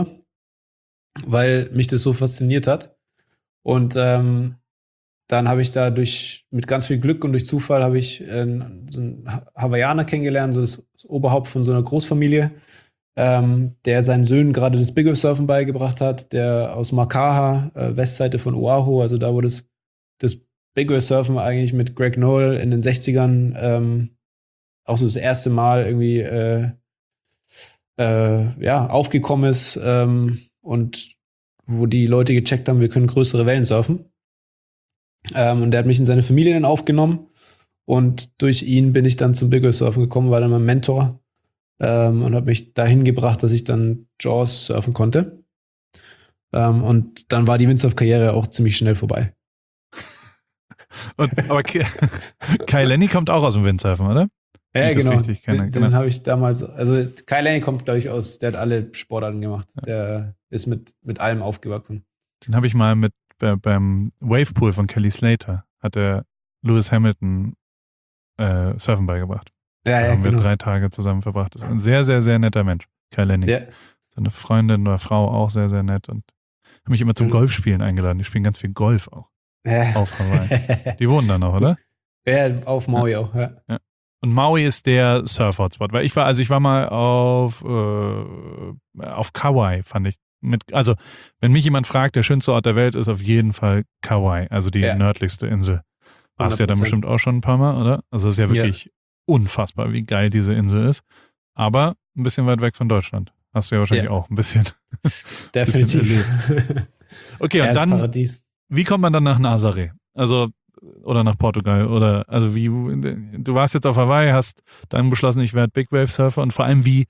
weil mich das so fasziniert hat. Und ähm, dann habe ich da durch, mit ganz viel Glück und durch Zufall habe ich äh, so einen Hawaiianer kennengelernt, so das, das Oberhaupt von so einer Großfamilie, ähm, der seinen Söhnen gerade das Big Wave Surfen beigebracht hat, der aus Makaha, äh, Westseite von Oahu, also da, wo das, das Big Wave Surfen eigentlich mit Greg Noll in den sechzigern ähm, auch so das erste Mal irgendwie äh, äh, ja, aufgekommen ist ähm, und wo die Leute gecheckt haben, wir können größere Wellen surfen. Ähm, und der hat mich in seine Familie dann aufgenommen und durch ihn bin ich dann zum Big Wave Surfen gekommen, war dann mein Mentor ähm, und hat mich dahin gebracht, dass ich dann Jaws surfen konnte. Ähm, und dann war die Windsurf-Karriere auch ziemlich schnell vorbei. Und, aber Kai Lenny kommt auch aus dem Windsurfen, oder? Ja, ich genau. Richtig Den, den habe ich damals, also Kai Lenny kommt, glaube ich, aus, der hat alle Sportarten gemacht. Ja. Der ist mit, mit allem aufgewachsen. Den habe ich mal mit bei, beim Wavepool von Kelly Slater, hat der Lewis Hamilton äh, Surfen beigebracht. Ja, da ja, haben genau. wir drei Tage zusammen verbracht. Das ist ein sehr, sehr, sehr netter Mensch, Kai Lenny. Ja. Seine Freundin oder Frau auch sehr, sehr nett und habe mich immer zum Golfspielen eingeladen. Die spielen ganz viel Golf auch. Ja. Auf Hawaii. Die wohnen da noch, oder? Ja, auf Maui ja. auch, ja. ja. Und Maui ist der Surf-Hotspot, weil ich war, also ich war mal auf, äh, auf Kauai, fand ich. Mit, also, wenn mich jemand fragt, der schönste Ort der Welt ist auf jeden Fall Kauai, also die ja. nördlichste Insel. Warst ja dann bestimmt auch schon ein paar Mal, oder? Also, es ist ja wirklich ja. unfassbar, wie geil diese Insel ist. Aber ein bisschen weit weg von Deutschland. Hast du ja wahrscheinlich ja. auch ein bisschen. Definitiv. Bisschen okay, und dann, Paradies. Wie kommt man dann nach Nazaré? Also, oder nach Portugal? Oder, also wie, du warst jetzt auf Hawaii, hast dann beschlossen, ich werde Big Wave Surfer und vor allem wie,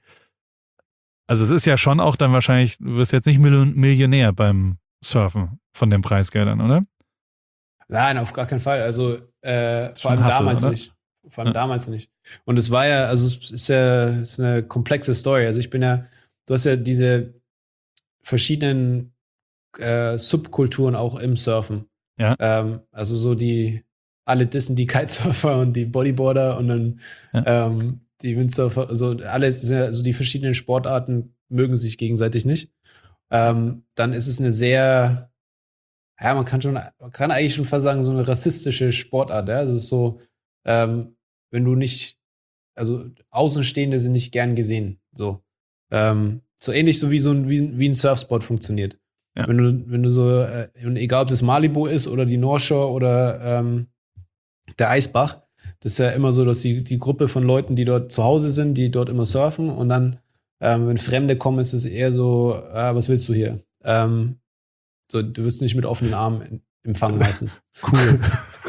also es ist ja schon auch dann wahrscheinlich, du wirst jetzt nicht Millionär beim Surfen von den Preisgeldern, oder? Nein, auf gar keinen Fall. Also, äh, vor allem Hustle, damals oder? nicht. Vor allem ja. damals nicht. Und es war ja, also es ist ja, es ist eine komplexe Story. Also ich bin ja, du hast ja diese verschiedenen äh, Subkulturen auch im Surfen. Ja. Ähm, also so die, alle dissen die Kitesurfer und die Bodyboarder und dann ja. ähm, die Windsurfer, also alles, also die verschiedenen Sportarten mögen sich gegenseitig nicht. Ähm, dann ist es eine sehr, ja, man kann schon, man kann eigentlich schon fast sagen, so eine rassistische Sportart. Ja? Also es ist so, ähm, wenn du nicht, also Außenstehende sind nicht gern gesehen. So, ähm, so ähnlich so wie so ein, wie, wie ein Surfspot funktioniert. Ja. Wenn du, wenn du so, äh, egal ob das Malibu ist oder die North Shore oder ähm, der Eisbach, das ist ja immer so, dass die, die Gruppe von Leuten, die dort zu Hause sind, die dort immer surfen und dann, ähm, wenn Fremde kommen, ist es eher so, ah, was willst du hier? Ähm, so, du wirst nicht mit offenen Armen empfangen meistens. Cool.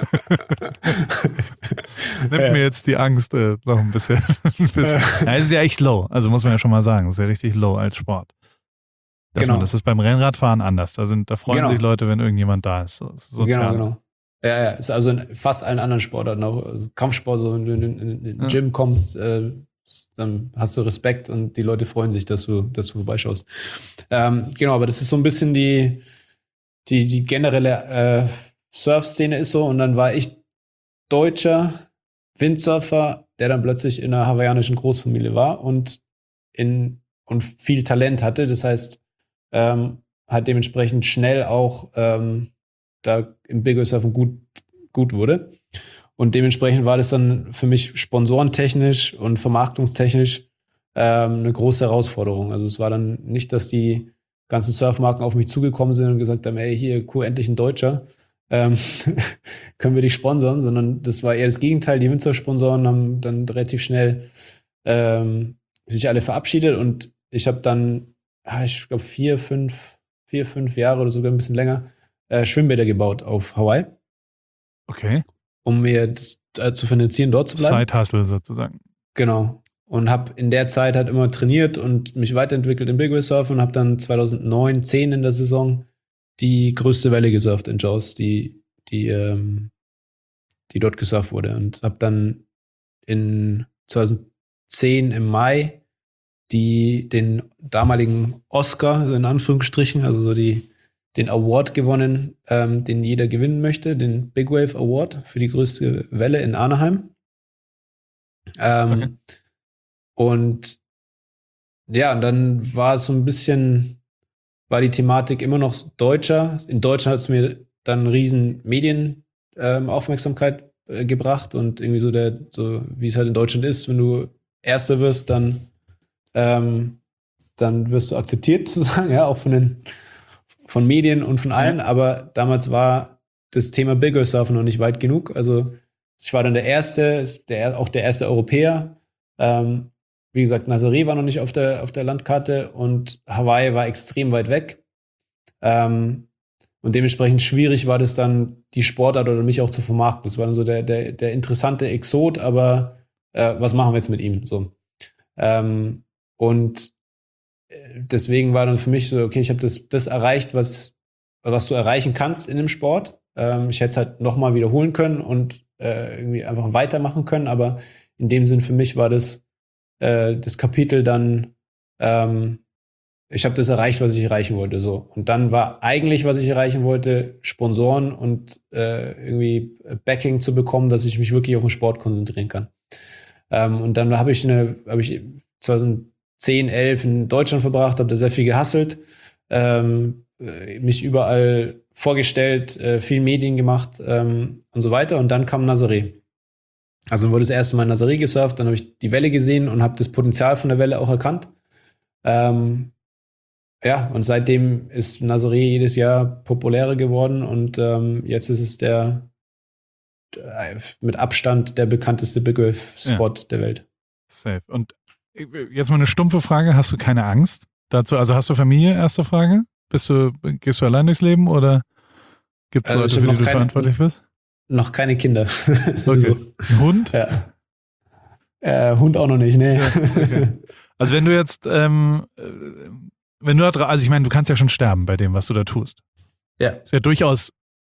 Das nimmt ja. mir jetzt die Angst äh, noch ein bisschen. ein bisschen. Ja, es ist ja echt low, also muss man ja schon mal sagen, es ist ja richtig low als Sport. Dass genau. man, das ist beim Rennradfahren anders. Da, sind, da freuen genau. sich Leute, wenn irgendjemand da ist. So, sozial. Genau, genau. Ja, ja, ist also in fast allen anderen Sportarten auch. Also Kampfsport, so wenn du in den Ja. Gym kommst, äh, dann hast du Respekt und die Leute freuen sich, dass du, dass du vorbeischaust. Ähm, genau, aber das ist so ein bisschen die, die, die generelle äh, Surf-Szene ist so. Und dann war ich deutscher Windsurfer, der dann plötzlich in einer hawaiianischen Großfamilie war und in und viel Talent hatte. Das heißt, ähm, hat dementsprechend schnell auch ähm, da im Big Wave Surfen gut, gut wurde. Und dementsprechend war das dann für mich sponsorentechnisch und vermarktungstechnisch ähm, eine große Herausforderung. Also es war dann nicht, dass die ganzen Surfmarken auf mich zugekommen sind und gesagt haben, ey, hier, cool, endlich ein Deutscher. Ähm, können wir dich sponsern, sondern das war eher das Gegenteil. Die Windsurf-Sponsoren haben dann relativ schnell ähm, sich alle verabschiedet und ich habe dann, ah, ich glaube, vier, fünf, vier, fünf Jahre oder sogar ein bisschen länger äh, Schwimmbäder gebaut auf Hawaii, Okay. um mir das äh, zu finanzieren, dort zu bleiben. Side-Hustle sozusagen. Genau. Und habe in der Zeit halt immer trainiert und mich weiterentwickelt im Big Wave Surfen und habe dann zweitausendneun, zehn in der Saison die größte Welle gesurft in Jaws, die, die, ähm, die dort gesurft wurde. Und habe dann in zweitausendzehn im Mai die, den damaligen Oscar, so in Anführungsstrichen, also so die, den Award gewonnen, ähm, den jeder gewinnen möchte, den Big Wave Award für die größte Welle in Anaheim. Ähm, Okay. Und ja, und dann war es so ein bisschen, war die Thematik immer noch deutscher. In Deutschland hat es mir dann riesen Medienaufmerksamkeit ähm, äh, gebracht und irgendwie so der, so wie es halt in Deutschland ist, wenn du Erster wirst, dann, ähm, dann wirst du akzeptiert sozusagen, ja, auch von den von Medien und von allen, Ja. aber damals war das Thema Big Wave Surfen noch nicht weit genug. Also ich war dann der Erste, der, auch der erste Europäer. Ähm, wie gesagt, Nazaré war noch nicht auf der, auf der Landkarte und Hawaii war extrem weit weg. Ähm, und dementsprechend schwierig war das dann, die Sportart oder mich auch zu vermarkten. Das war dann so der, der, der interessante Exot, aber äh, was machen wir jetzt mit ihm? So. Ähm, und deswegen war dann für mich so, okay, ich habe das, das erreicht, was, was du erreichen kannst in dem Sport. Ähm, ich hätte es halt nochmal wiederholen können und äh, irgendwie einfach weitermachen können, aber in dem Sinn für mich war das äh, das Kapitel dann, ähm, ich habe das erreicht, was ich erreichen wollte. So. Und dann war eigentlich, was ich erreichen wollte, Sponsoren und äh, irgendwie Backing zu bekommen, dass ich mich wirklich auf den Sport konzentrieren kann. Ähm, und dann habe ich eine, habe ich zweitausendzehn, elf in Deutschland verbracht, habe da sehr viel gehustelt, ähm, mich überall vorgestellt, äh, viel Medien gemacht ähm, und so weiter. Und dann kam Nazaré. Also wurde das erste Mal Nazaré gesurft, dann habe ich die Welle gesehen und habe das Potenzial von der Welle auch erkannt. Ähm, ja, und seitdem ist Nazaré jedes Jahr populärer geworden und ähm, jetzt ist es der äh, mit Abstand der bekannteste Big Wave Spot Ja. der Welt. Safe. Und jetzt mal eine stumpfe Frage, hast du keine Angst dazu? Also hast du Familie, erste Frage? Bist du, gehst du allein durchs Leben oder gibt es Also ich Leute, hab für die noch du keine- verantwortlich bist? Noch keine Kinder. Okay. So, Ein Hund? ja. Äh, Hund auch noch nicht, ne? okay. Also wenn du jetzt, ähm, äh, wenn du da, dra- also ich meine, du kannst ja schon sterben bei dem, was du da tust. Ja. Ist ja durchaus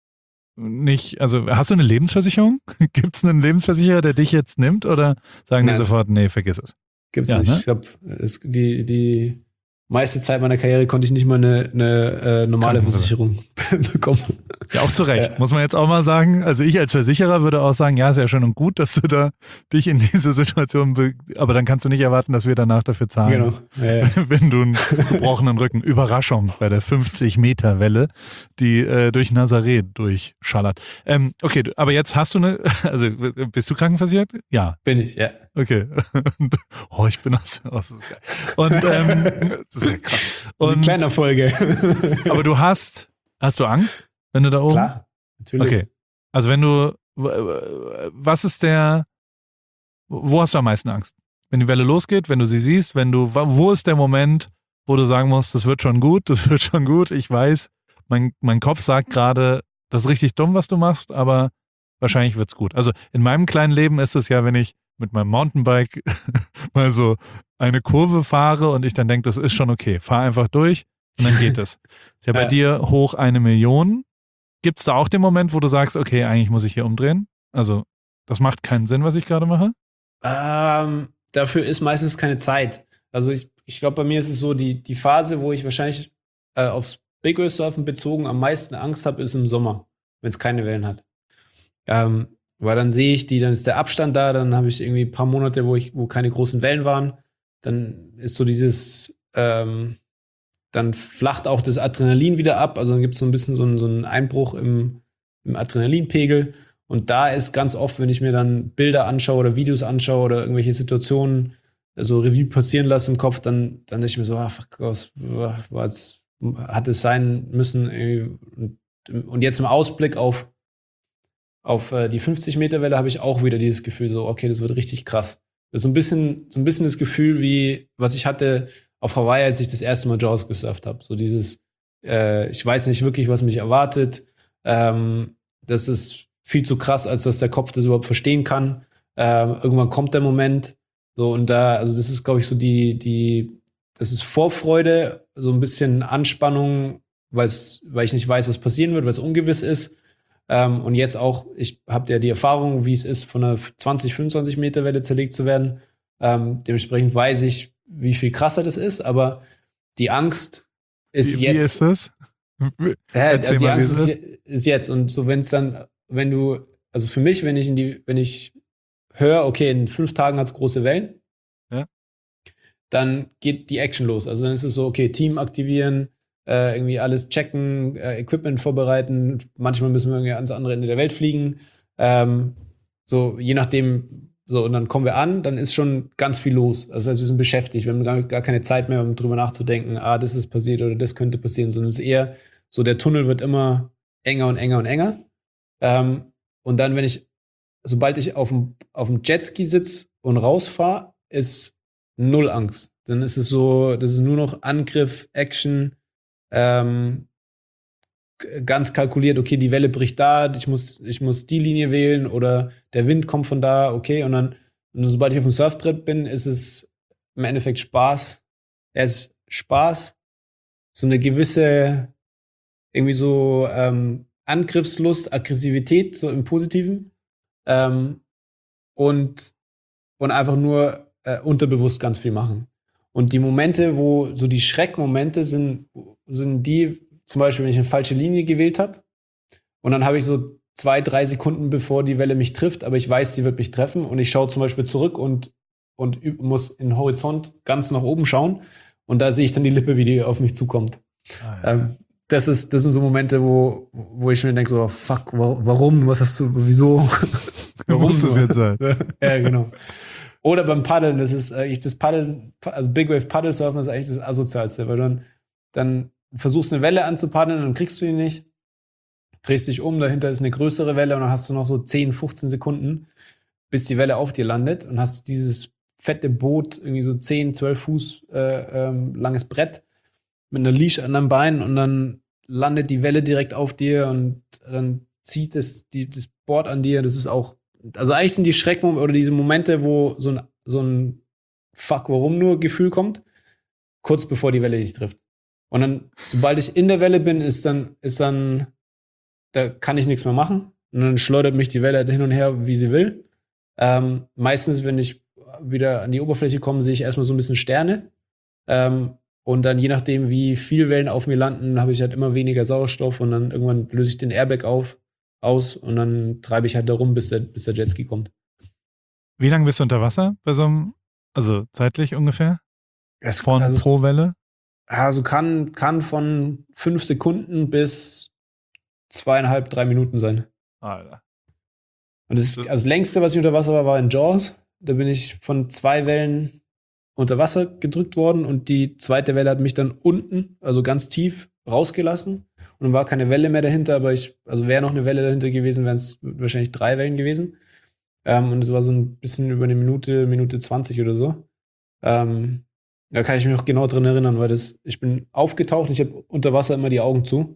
nicht, also hast du eine Lebensversicherung? Gibt es einen Lebensversicherer, der dich jetzt nimmt oder sagen die Nein. sofort, nee, vergiss es? Gibt's Ja, nicht. ne? Ich habe die, die meiste Zeit meiner Karriere konnte ich nicht mal eine, eine äh, normale Krankenversicherung. Versicherung bekommen. Ja, auch zu Recht, Ja. muss man jetzt auch mal sagen. Also ich als Versicherer würde auch sagen, ja, ist ja schön und gut, dass du da dich in diese Situation, be- aber dann kannst du nicht erwarten, dass wir danach dafür zahlen. Genau. Ja, ja. Wenn du einen gebrochenen Rücken, Überraschung bei der fünfzig Meter Welle, die äh, durch Nazaré durchschallert. Ähm, okay, du- aber jetzt hast du eine, also bist du krankenversichert? Ja, Bin ich, ja. okay. Und, oh, ich bin aus, aus das ist geil. Und ähm, das ist ja krass. Und Und, kleiner Folge. aber du hast, hast du Angst, wenn du da oben? Klar, natürlich. Okay. Also wenn du, was ist der, wo hast du am meisten Angst? Wenn die Welle losgeht, wenn du sie siehst, wenn du, wo ist der Moment, wo du sagen musst, das wird schon gut, das wird schon gut, ich weiß, mein, mein Kopf sagt gerade, das ist richtig dumm, was du machst, aber wahrscheinlich wird's gut. Also in meinem kleinen Leben ist es ja, wenn ich mit meinem Mountainbike mal so eine Kurve fahre und ich dann denke, das ist schon okay, fahr einfach durch und dann geht es. Ist ja bei Ja. dir hoch eine Million. Gibt es da auch den Moment, wo du sagst, okay, eigentlich muss ich hier umdrehen? Also, das macht keinen Sinn, was ich gerade mache? Ähm, dafür ist meistens keine Zeit. Also ich, ich glaube, bei mir ist es so, die, die Phase, wo ich wahrscheinlich äh, aufs Big Wave Surfen bezogen am meisten Angst habe, ist im Sommer, wenn es keine Wellen hat. Ähm, weil dann sehe ich die, dann ist der Abstand da, dann habe ich irgendwie ein paar Monate, wo ich, wo keine großen Wellen waren. Dann ist so dieses, ähm, dann flacht auch das Adrenalin wieder ab. Also dann gibt es so ein bisschen so einen, so einen Einbruch im, im Adrenalinpegel. Und da ist ganz oft, wenn ich mir dann Bilder anschaue oder Videos anschaue oder irgendwelche Situationen so Revue passieren lasse im Kopf, dann, dann denke ich mir so, ah, fuck, was, was hat es sein müssen? Und, und jetzt im Ausblick auf, auf die fünfzig Meter Welle habe ich auch wieder dieses Gefühl so, okay, das wird richtig krass. Das ist so ein bisschen, so ein bisschen das Gefühl, wie, was ich hatte auf Hawaii, als ich das erste Mal Jaws gesurft habe. So dieses, äh, ich weiß nicht wirklich, was mich erwartet. Ähm, das ist viel zu krass, als dass der Kopf das überhaupt verstehen kann. Ähm, irgendwann kommt der Moment. So, und da, also das ist, glaube ich, so die, die, das ist Vorfreude, so ein bisschen Anspannung, weil's, weil ich nicht weiß, was passieren wird, weil es ungewiss ist. Ähm, und jetzt auch, ich habe ja die Erfahrung, wie es ist, von einer zwanzig, fünfundzwanzig Meter Welle zerlegt zu werden. Ähm, dementsprechend weiß ich, wie viel krasser das ist, aber die Angst ist wie, jetzt. Wie ist das? Ja, also die mal, Angst ist, ist, ist jetzt. Und so, wenn es dann, wenn du, also für mich, wenn ich in die, wenn ich höre, okay, in fünf Tagen hat es große Wellen, ja, dann geht die Action los. Also dann ist es so, okay, Team aktivieren, äh, irgendwie alles checken, äh, Equipment vorbereiten. Manchmal müssen wir irgendwie ans andere Ende der Welt fliegen. Ähm, so, je nachdem, so, und dann kommen wir an, dann ist schon ganz viel los. Also wir sind beschäftigt, wir haben gar, gar keine Zeit mehr, um drüber nachzudenken, ah, das ist passiert oder das könnte passieren, sondern es ist eher so, der Tunnel wird immer enger und enger und enger. Ähm, und dann, wenn ich, sobald ich auf dem, auf dem Jetski sitze und rausfahre, ist null Angst. Dann ist es so, das ist nur noch Angriff, Action, ähm, ganz kalkuliert, okay, die Welle bricht da, ich muss, ich muss die Linie wählen oder der Wind kommt von da, okay, und dann, und sobald ich auf dem Surfbrett bin, ist es im Endeffekt Spaß. Es ist Spaß, so eine gewisse, irgendwie so ähm, Angriffslust, Aggressivität, so im Positiven. Ähm, und, und einfach nur äh, unterbewusst ganz viel machen. Und die Momente, wo so die Schreckmomente sind, sind die, zum Beispiel, wenn ich eine falsche Linie gewählt habe und dann habe ich so zwei, drei Sekunden, bevor die Welle mich trifft, aber ich weiß, sie wird mich treffen und ich schaue zum Beispiel zurück und, und muss in den Horizont ganz nach oben schauen und da sehe ich dann die Lippe, wie die auf mich zukommt. Ah, ja. ähm, das, ist, das sind so Momente, wo, wo ich mir denke, so, fuck, warum, was hast du, wieso? Warum muss das jetzt sein? Ja, genau. Oder beim Paddeln, das ist eigentlich das Paddeln, also Big Wave Paddelsurfen ist eigentlich das Asozialste, weil du dann, dann versuchst eine Welle anzupaddeln und dann kriegst du die nicht, drehst dich um, dahinter ist eine größere Welle und dann hast du noch so zehn, fünfzehn Sekunden, bis die Welle auf dir landet und hast dieses fette Boot, irgendwie so zehn, zwölf Fuß äh, ähm, langes Brett mit einer Leash an deinem Bein und dann landet die Welle direkt auf dir und dann zieht es die, das Board an dir. Das ist auch, also eigentlich sind die Schreckmomente oder diese Momente, wo so ein, so ein Fuck, warum nur Gefühl kommt, kurz bevor die Welle dich trifft. Und dann, sobald ich in der Welle bin, ist dann, ist dann, da kann ich nichts mehr machen. Und dann schleudert mich die Welle hin und her, wie sie will. Ähm, meistens, wenn ich wieder an die Oberfläche komme, sehe ich erstmal so ein bisschen Sterne. Ähm, und dann, je nachdem, wie viel Wellen auf mir landen, habe ich halt immer weniger Sauerstoff und dann irgendwann löse ich den Airbag auf, aus und dann treibe ich halt da rum, bis der, bis der Jetski kommt. Wie lange bist du unter Wasser bei so einem, also zeitlich ungefähr? Es, von also, pro Welle? Also kann, kann von fünf Sekunden bis zweieinhalb, drei Minuten sein. Alter. Und das, das, also das längste, was ich unter Wasser war, war in Jaws. Da bin ich von zwei Wellen unter Wasser gedrückt worden und die zweite Welle hat mich dann unten, also ganz tief, rausgelassen. Und dann war keine Welle mehr dahinter, aber ich, also wäre noch eine Welle dahinter gewesen, wären es wahrscheinlich drei Wellen gewesen. Ähm, und es war so ein bisschen über eine Minute, Minute zwanzig oder so. Ähm, da kann ich mich noch genau dran erinnern, weil das, ich bin aufgetaucht, ich habe unter Wasser immer die Augen zu.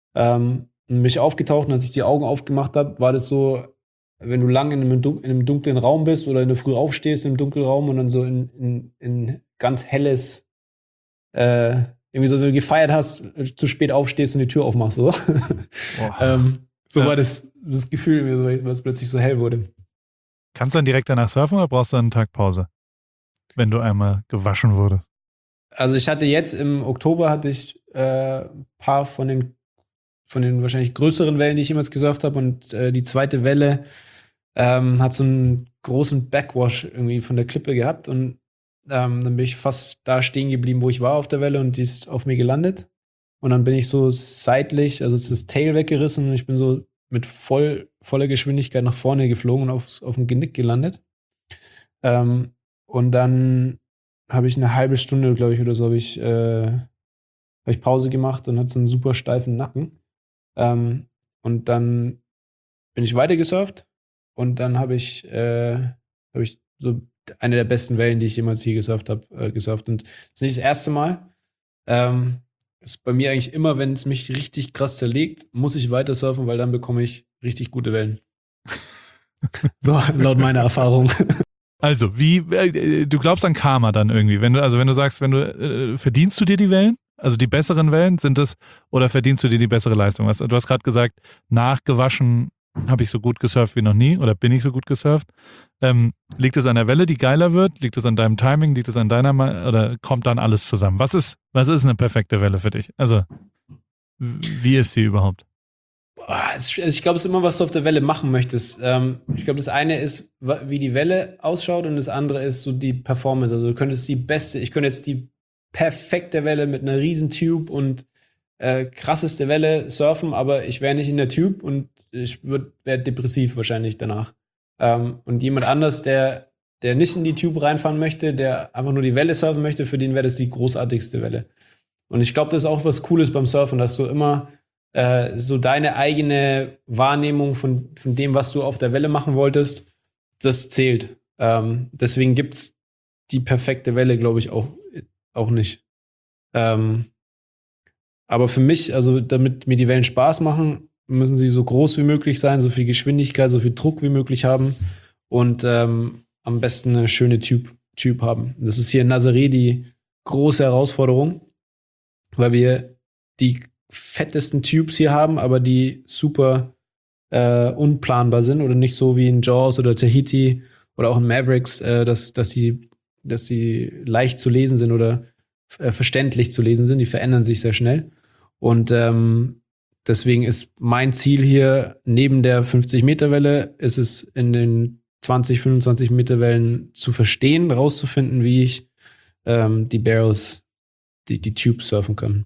Ähm, und mich aufgetaucht und als ich die Augen aufgemacht habe, war das so, wenn du lang in einem, in einem dunklen Raum bist oder in der Früh aufstehst in einem dunklen Raum und dann so in, in, in ganz helles, äh, irgendwie so, wenn du gefeiert hast, zu spät aufstehst und die Tür aufmachst, so. ähm, so Ja. war das, das Gefühl, weil es plötzlich so hell wurde. Kannst du dann direkt danach surfen oder brauchst du einen Tag Pause? Wenn du einmal gewaschen wurdest. Also ich hatte jetzt im Oktober hatte ich äh, ein paar von den von den wahrscheinlich größeren Wellen, die ich jemals gesurft habe. Und äh, die zweite Welle ähm, hat so einen großen Backwash irgendwie von der Klippe gehabt. Und ähm, dann bin ich fast da stehen geblieben, wo ich war auf der Welle, und die ist auf mir gelandet. Und dann bin ich so seitlich, also ist das Tail weggerissen, und ich bin so mit voll, voller Geschwindigkeit nach vorne geflogen und aufs, auf dem Genick gelandet. Ähm, und dann habe ich eine halbe Stunde, glaube ich, oder so, habe ich, äh, hab ich Pause gemacht und hatte so einen super steifen Nacken. Ähm, und dann bin ich weiter gesurft, und dann habe ich, äh, hab ich so eine der besten Wellen, die ich jemals hier gesurft habe, äh, gesurft. Und das ist nicht das erste Mal. Ähm, ist bei mir eigentlich immer, wenn es mich richtig krass zerlegt, muss ich weiter surfen, weil dann bekomme ich richtig gute Wellen. So, laut meiner Erfahrung. Also, wie, äh, du glaubst an Karma dann irgendwie, wenn du, also wenn du sagst, wenn du, äh, verdienst du dir die Wellen? Also die besseren Wellen sind es, oder verdienst du dir die bessere Leistung? Du hast gerade gesagt, nachgewaschen habe ich so gut gesurft wie noch nie, oder bin ich so gut gesurft. Ähm, liegt es an der Welle, die geiler wird? Liegt es an deinem Timing? Liegt es an deiner, Ma- oder kommt dann alles zusammen? Was ist, was ist eine perfekte Welle für dich? Also, wie ist sie überhaupt? Boah, es- Ich glaube, es ist immer, was du auf der Welle machen möchtest. Ähm, ich glaube, das eine ist, wa- wie die Welle ausschaut, und das andere ist so die Performance. Also du könntest die beste, ich könnte jetzt die perfekte Welle mit einer riesen Tube und äh, krasseste Welle surfen, aber ich wäre nicht in der Tube, und ich wäre depressiv wahrscheinlich danach. Ähm, und jemand anders, der, der nicht in die Tube reinfahren möchte, der einfach nur die Welle surfen möchte, für den wäre das die großartigste Welle. Und ich glaube, das ist auch was Cooles beim Surfen, dass du immer äh, so deine eigene Wahrnehmung von, von dem, was du auf der Welle machen wolltest, das zählt. Ähm, deswegen gibt es die perfekte Welle, glaube ich, auch, auch nicht. Ähm, aber für mich, also damit mir die Wellen Spaß machen, müssen sie so groß wie möglich sein, so viel Geschwindigkeit, so viel Druck wie möglich haben, und ähm, am besten eine schöne Tube, Tube haben. Das ist hier in Nazaré die große Herausforderung, weil wir die fettesten Tubes hier haben, aber die super äh, unplanbar sind, oder nicht so wie in Jaws oder Tahiti oder auch in Mavericks, äh, dass, dass, die, dass die leicht zu lesen sind oder äh, verständlich zu lesen sind. Die verändern sich sehr schnell. Und ähm, deswegen ist mein Ziel hier, neben der fünfzig-Meter-Welle, ist es in den zwanzig, fünfundzwanzig Meter Wellen zu verstehen, rauszufinden, wie ich ähm, die Barrels, die, die Tube surfen kann.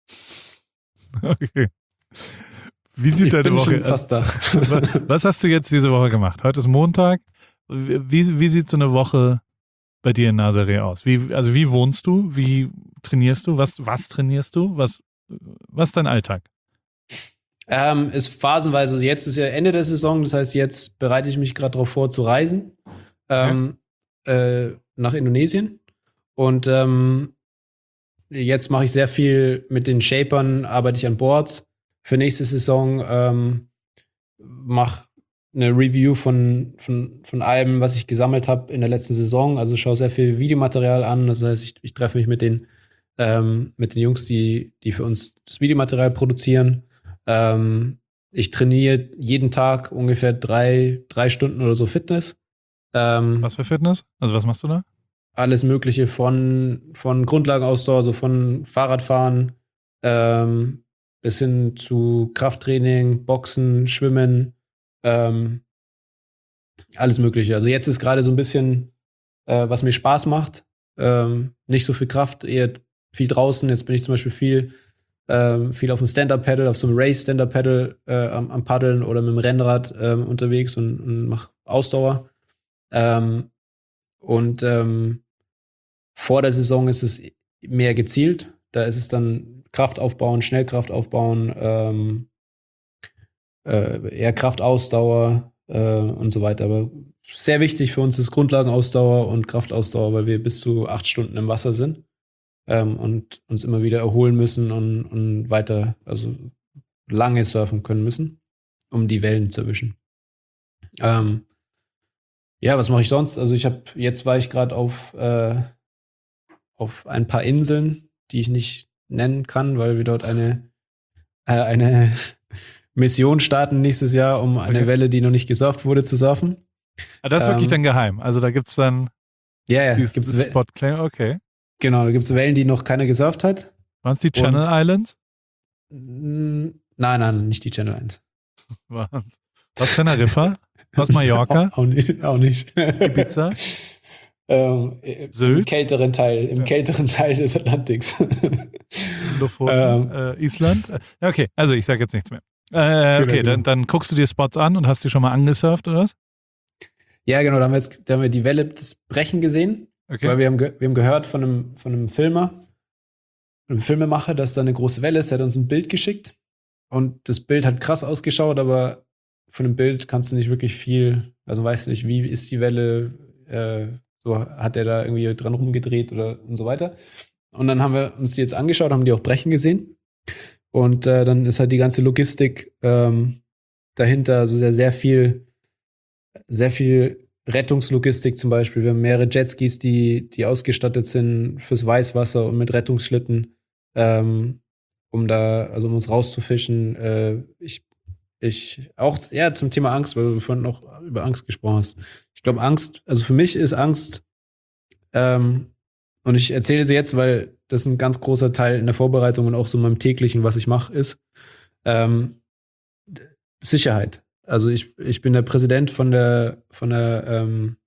Okay. Wie sieht Ich deine bin Woche schon fast da. Was hast du jetzt diese Woche gemacht? Heute ist Montag. Wie, wie sieht so eine Woche bei dir in Nazaré aus? Wie, also wie wohnst du? Wie trainierst du? Was, was trainierst du? Was, was ist dein Alltag? Ähm, ist phasenweise, jetzt ist ja Ende der Saison, das heißt, jetzt bereite ich mich gerade darauf vor, zu reisen ähm, äh, nach Indonesien. Und ähm, jetzt mache ich sehr viel mit den Shapern, arbeite ich an Boards für nächste Saison, ähm, mache eine Review von, von, von allem, was ich gesammelt habe in der letzten Saison. Also schaue sehr viel Videomaterial an. Das heißt, ich, ich treffe mich mit den, ähm, mit den Jungs, die, die für uns das Videomaterial produzieren. Ähm, ich trainiere jeden Tag ungefähr drei, drei Stunden oder so Fitness. Ähm, Was für Fitness? Also was machst du da? alles Mögliche von, von Grundlagenausdauer, also von Fahrradfahren ähm, bis hin zu Krafttraining, Boxen, Schwimmen, ähm, alles Mögliche. Also jetzt ist gerade so ein bisschen, äh, was mir Spaß macht. Ähm, nicht so viel Kraft, eher viel draußen. Jetzt bin ich zum Beispiel viel, ähm, viel auf dem Stand-Up-Paddle, auf so einem Race-Stand-Up-Paddle äh, am, am Paddeln oder mit dem Rennrad ähm, unterwegs und, und mache Ausdauer. Ähm, und ähm, vor der Saison ist es mehr gezielt. Da ist es dann Kraft aufbauen, Schnellkraft aufbauen, ähm, äh, eher Kraftausdauer äh, und so weiter. Aber sehr wichtig für uns ist Grundlagenausdauer und Kraftausdauer, weil wir bis zu acht Stunden im Wasser sind ähm, und uns immer wieder erholen müssen und, und weiter, also lange surfen können müssen, um die Wellen zu erwischen. Ähm, ja, was mache ich sonst? Also ich habe, jetzt war ich gerade auf, äh, auf ein paar Inseln, die ich nicht nennen kann, weil wir dort eine, äh, eine Mission starten nächstes Jahr, um eine Okay. Welle, die noch nicht gesurft wurde, zu surfen. Ah, das ist wirklich Ähm, dann geheim. Also da gibt's dann Ja, ja, dieses gibt's We- Spot-Claim, okay. genau, da gibt es Wellen, die noch keiner gesurft hat. Waren es die Channel Und- Islands? Mm, Nein, nein, nicht die Channel eins. Waren's- Was Teneriffa? Was Mallorca? Auch, auch nicht. Auch nicht. Ibiza? ähm, Im Sylt? kälteren Teil, im Ja. kälteren Teil des Atlantiks. Lofoten? Ähm. äh, Island? Äh, Okay, also ich sage jetzt nichts mehr. Äh, okay, Genau. dann, dann guckst du dir Spots an und hast die schon mal angesurft oder was? Ja, genau, da haben wir, jetzt, da haben wir die Welle des Brechen gesehen, Okay. weil wir haben, ge wir haben gehört von einem, von einem Filmer, einem Filmemacher, dass da eine große Welle ist, der hat uns ein Bild geschickt und das Bild hat krass ausgeschaut, aber von dem Bild kannst du nicht wirklich viel, also weißt du nicht, wie ist die Welle, äh, so hat er da irgendwie dran rumgedreht oder und so weiter. Und dann haben wir uns die jetzt angeschaut, haben die auch brechen gesehen und äh, dann ist halt die ganze Logistik ähm, dahinter, also sehr, sehr viel sehr viel Rettungslogistik zum Beispiel. Wir haben mehrere Jetskis, die, die ausgestattet sind fürs Weißwasser und mit Rettungsschlitten, ähm, um da, also um uns rauszufischen. Äh, ich, ich, auch ja, zum Thema Angst, weil du vorhin noch über Angst gesprochen hast. Ich glaube, Angst, also für mich ist Angst, ähm, und ich erzähle sie jetzt, weil das ein ganz großer Teil in der Vorbereitung und auch so in meinem täglichen, was ich mache, ist ähm, Sicherheit. Also ich, ich bin der Präsident von der von der ähm,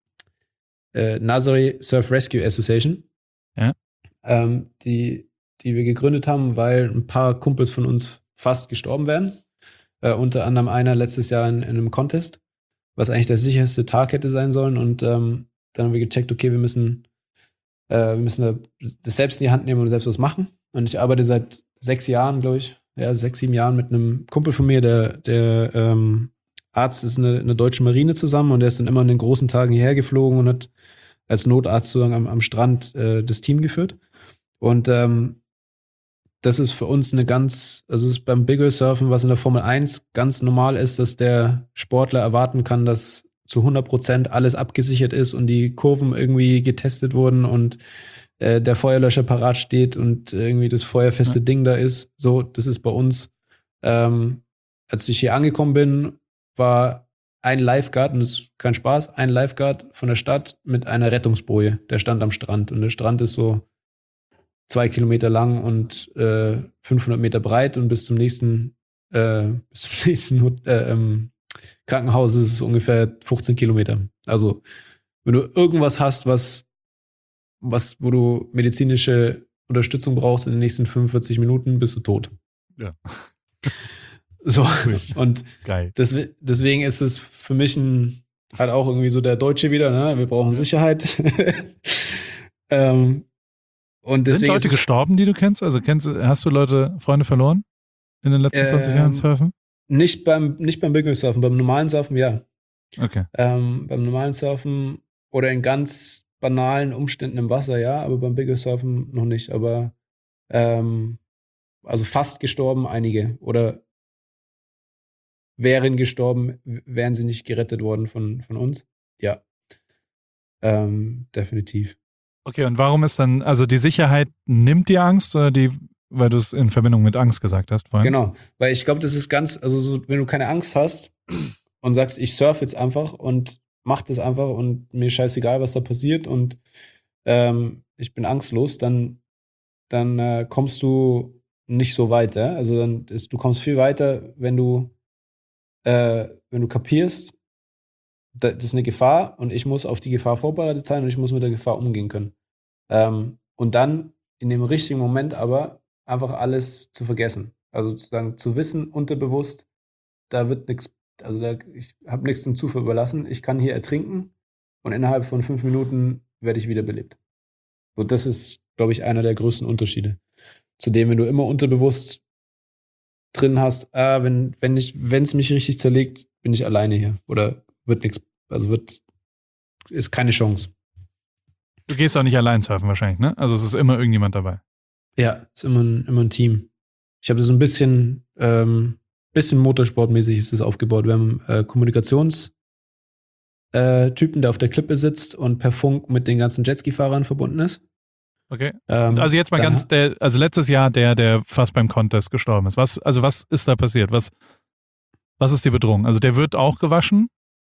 äh, Nazare Surf Rescue Association, Ja. ähm, die, die wir gegründet haben, weil ein paar Kumpels von uns fast gestorben wären. Äh, unter anderem einer letztes Jahr in, in einem Contest, was eigentlich der sicherste Tag hätte sein sollen. Und ähm, dann haben wir gecheckt, okay, wir müssen, äh, wir müssen das selbst in die Hand nehmen und selbst was machen. Und ich arbeite seit sechs Jahren, glaube ich, ja, sechs, sieben Jahren mit einem Kumpel von mir, der, der ähm, Arzt ist in der, in der deutschen Marine zusammen und der ist dann immer in den großen Tagen hierher geflogen und hat als Notarzt sozusagen am, am Strand äh, das Team geführt. Und ähm, das ist für uns eine ganz, also es ist beim Big Wave Surfen, was in der Formel eins ganz normal ist, dass der Sportler erwarten kann, dass zu hundert Prozent alles abgesichert ist und die Kurven irgendwie getestet wurden und äh, der Feuerlöscher parat steht und irgendwie das feuerfeste Ja. Ding da ist. So, das ist bei uns. Ähm, als ich hier angekommen bin, war ein Lifeguard, und das ist kein Spaß, ein Lifeguard von der Stadt mit einer Rettungsboje. Der stand am Strand und der Strand ist so zwei Kilometer lang und äh, fünfhundert Meter breit und bis zum nächsten, äh, bis zum nächsten Not- äh, ähm, Krankenhaus ist es ungefähr fünfzehn Kilometer. Also wenn du irgendwas hast, was, was, wo du medizinische Unterstützung brauchst in den nächsten fünfundvierzig Minuten, bist du tot. Ja. So, Cool. und Geil. das, deswegen ist es für mich ein, halt auch irgendwie so der Deutsche wieder, ne? Wir brauchen Sicherheit. ähm, und Sind deswegen Leute ist es, gestorben, die du kennst? Also kennst du, hast du Leute, Freunde verloren in den letzten zwanzig Ähm, Jahren Surfen? nicht beim, nicht beim Big Wave Surfen, beim normalen Surfen, ja. Okay. Ähm, beim normalen Surfen oder in ganz banalen Umständen im Wasser, ja, aber beim Big Wave Surfen noch nicht. Aber ähm, also fast gestorben, einige. Oder wären gestorben, w- wären sie nicht gerettet worden von, von uns. Ja. Ähm, definitiv. Okay, und warum ist dann, also die Sicherheit nimmt dir Angst oder die, weil du es in Verbindung mit Angst gesagt hast vorhin? Genau. Weil ich glaube, das ist ganz, also so, wenn du keine Angst hast und sagst, ich surfe jetzt einfach und mach das einfach und mir ist scheißegal, was da passiert und ähm, ich bin angstlos, dann, dann äh, kommst du nicht so weit, ja? Also dann ist, du kommst viel weiter, wenn du, äh, wenn du kapierst, da, das ist eine Gefahr und ich muss auf die Gefahr vorbereitet sein und ich muss mit der Gefahr umgehen können. Ähm, und dann in dem richtigen Moment aber einfach alles zu vergessen. Also sozusagen zu wissen, unterbewusst, da wird nichts, also da, ich habe nichts dem Zufall überlassen. Ich kann hier ertrinken und innerhalb von fünf Minuten werde ich wiederbelebt. So, das ist, glaube ich, einer der größten Unterschiede. Zudem, wenn du immer unterbewusst drin hast, ah, wenn wenn ich, wenn es mich richtig zerlegt, bin ich alleine hier oder wird nichts, also wird ist keine Chance. Du gehst auch nicht allein surfen wahrscheinlich, ne? Also es ist immer irgendjemand dabei. Ja, ist immer ein, immer ein Team. Ich habe das so ein bisschen, ähm, bisschen motorsportmäßig ist es aufgebaut. Wir haben äh, Kommunikations äh, Typen, der auf der Klippe sitzt und per Funk mit den ganzen Jetski-Fahrern verbunden ist. Okay. Ähm, Also jetzt mal dann- ganz, der, also letztes Jahr der, der fast beim Contest gestorben ist. Was, also was ist da passiert? Was, was ist die Bedrohung? Also der wird auch gewaschen?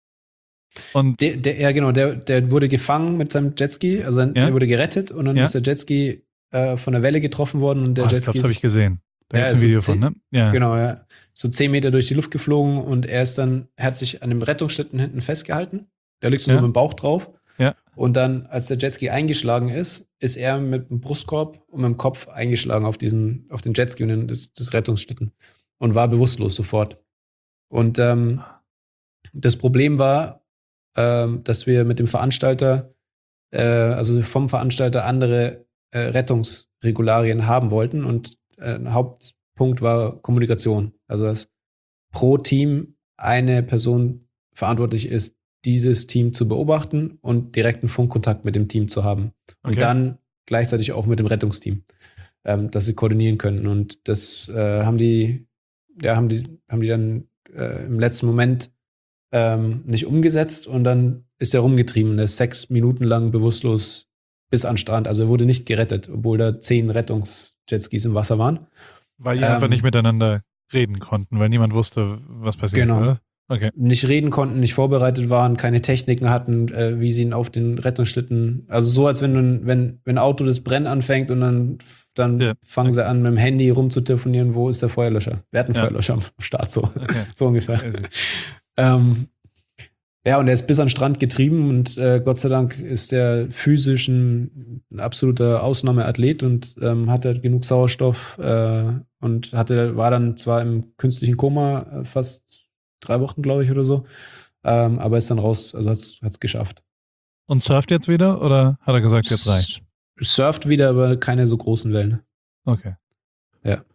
Und Der, der, ja, genau, der, der wurde gefangen mit seinem Jetski, also Ja. der wurde gerettet und dann Ja. ist der Jetski äh, von der Welle getroffen worden und der oh, ich Jetski glaube, das habe ich ist, gesehen. Da Ja, gibt es ein also Video zehn- von, ne? Ja. genau, ja, so zehn Meter durch die Luft geflogen und er ist dann, er hat sich an dem Rettungsschlitten hinten festgehalten. Da liegst du Ja. so mit dem Bauch drauf. Ja. Und dann, als der Jetski eingeschlagen ist, ist er mit dem Brustkorb und mit dem Kopf eingeschlagen auf diesen, auf den Jetski und den, das, das Rettungsschlitten und war bewusstlos sofort. Und ähm, das Problem war, ähm, dass wir mit dem Veranstalter, äh, also vom Veranstalter andere äh, Rettungsregularien haben wollten und äh, ein Hauptpunkt war Kommunikation. Also dass pro Team eine Person verantwortlich ist, dieses Team zu beobachten und direkten Funkkontakt mit dem Team zu haben. Und Okay. dann gleichzeitig auch mit dem Rettungsteam, ähm, dass sie koordinieren können. Und das äh, haben die, ja, haben die, haben die dann äh, im letzten Moment ähm, nicht umgesetzt und dann ist er rumgetrieben. Er ist sechs Minuten lang bewusstlos bis an den Strand. Also er wurde nicht gerettet, obwohl da zehn Rettungsjetskis im Wasser waren. Weil die Ähm, einfach nicht miteinander reden konnten, weil niemand wusste, was passiert. Genau. Oder? Okay. Nicht reden konnten, nicht vorbereitet waren, keine Techniken hatten, äh, wie sie ihn auf den Rettungsschlitten. Also so, als wenn du, wenn, wenn ein Auto das Brennen anfängt und dann, dann Ja. fangen sie an, mit dem Handy rumzutelefonieren, wo ist der Feuerlöscher? Wer hat einen Ja. Feuerlöscher am Start? So, Okay. so ungefähr. Also, Ähm, ja, und er ist bis an den Strand getrieben und äh, Gott sei Dank ist er physisch ein, ein absoluter Ausnahmeathlet und ähm, hatte genug Sauerstoff äh, und hatte, war dann zwar im künstlichen Koma äh, fast drei Wochen, glaube ich, oder so, ähm, aber ist dann raus, also hat es geschafft. Und surft jetzt wieder oder hat er gesagt, jetzt reicht? Surft wieder, aber keine so großen Wellen. Okay. Ja.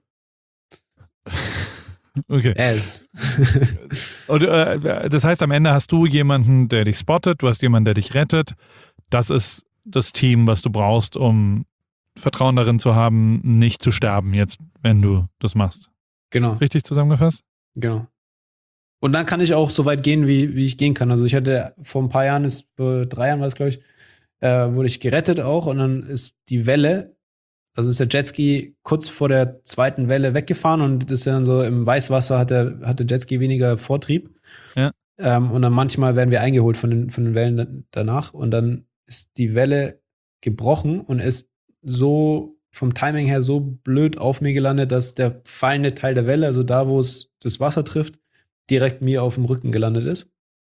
Okay. Er ist. Und, äh, das heißt, am Ende hast du jemanden, der dich spottet, du hast jemanden, der dich rettet. Das ist das Team, was du brauchst, um Vertrauen darin zu haben, nicht zu sterben jetzt, wenn du das machst. Genau. Richtig zusammengefasst? Genau. Und dann kann ich auch so weit gehen, wie, wie ich gehen kann. Also ich hatte vor ein paar Jahren, ist, vor drei Jahren war es, glaube ich, äh, wurde ich gerettet auch und dann ist die Welle, also ist der Jetski kurz vor der zweiten Welle weggefahren und ist dann so im Weißwasser hat der, hat der Jetski weniger Vortrieb. Ja. Ähm, und dann manchmal werden wir eingeholt von den, von den Wellen danach und dann ist die Welle gebrochen und ist so vom Timing her so blöd auf mir gelandet, dass der fallende Teil der Welle, also da, wo es das Wasser trifft, direkt mir auf dem Rücken gelandet ist.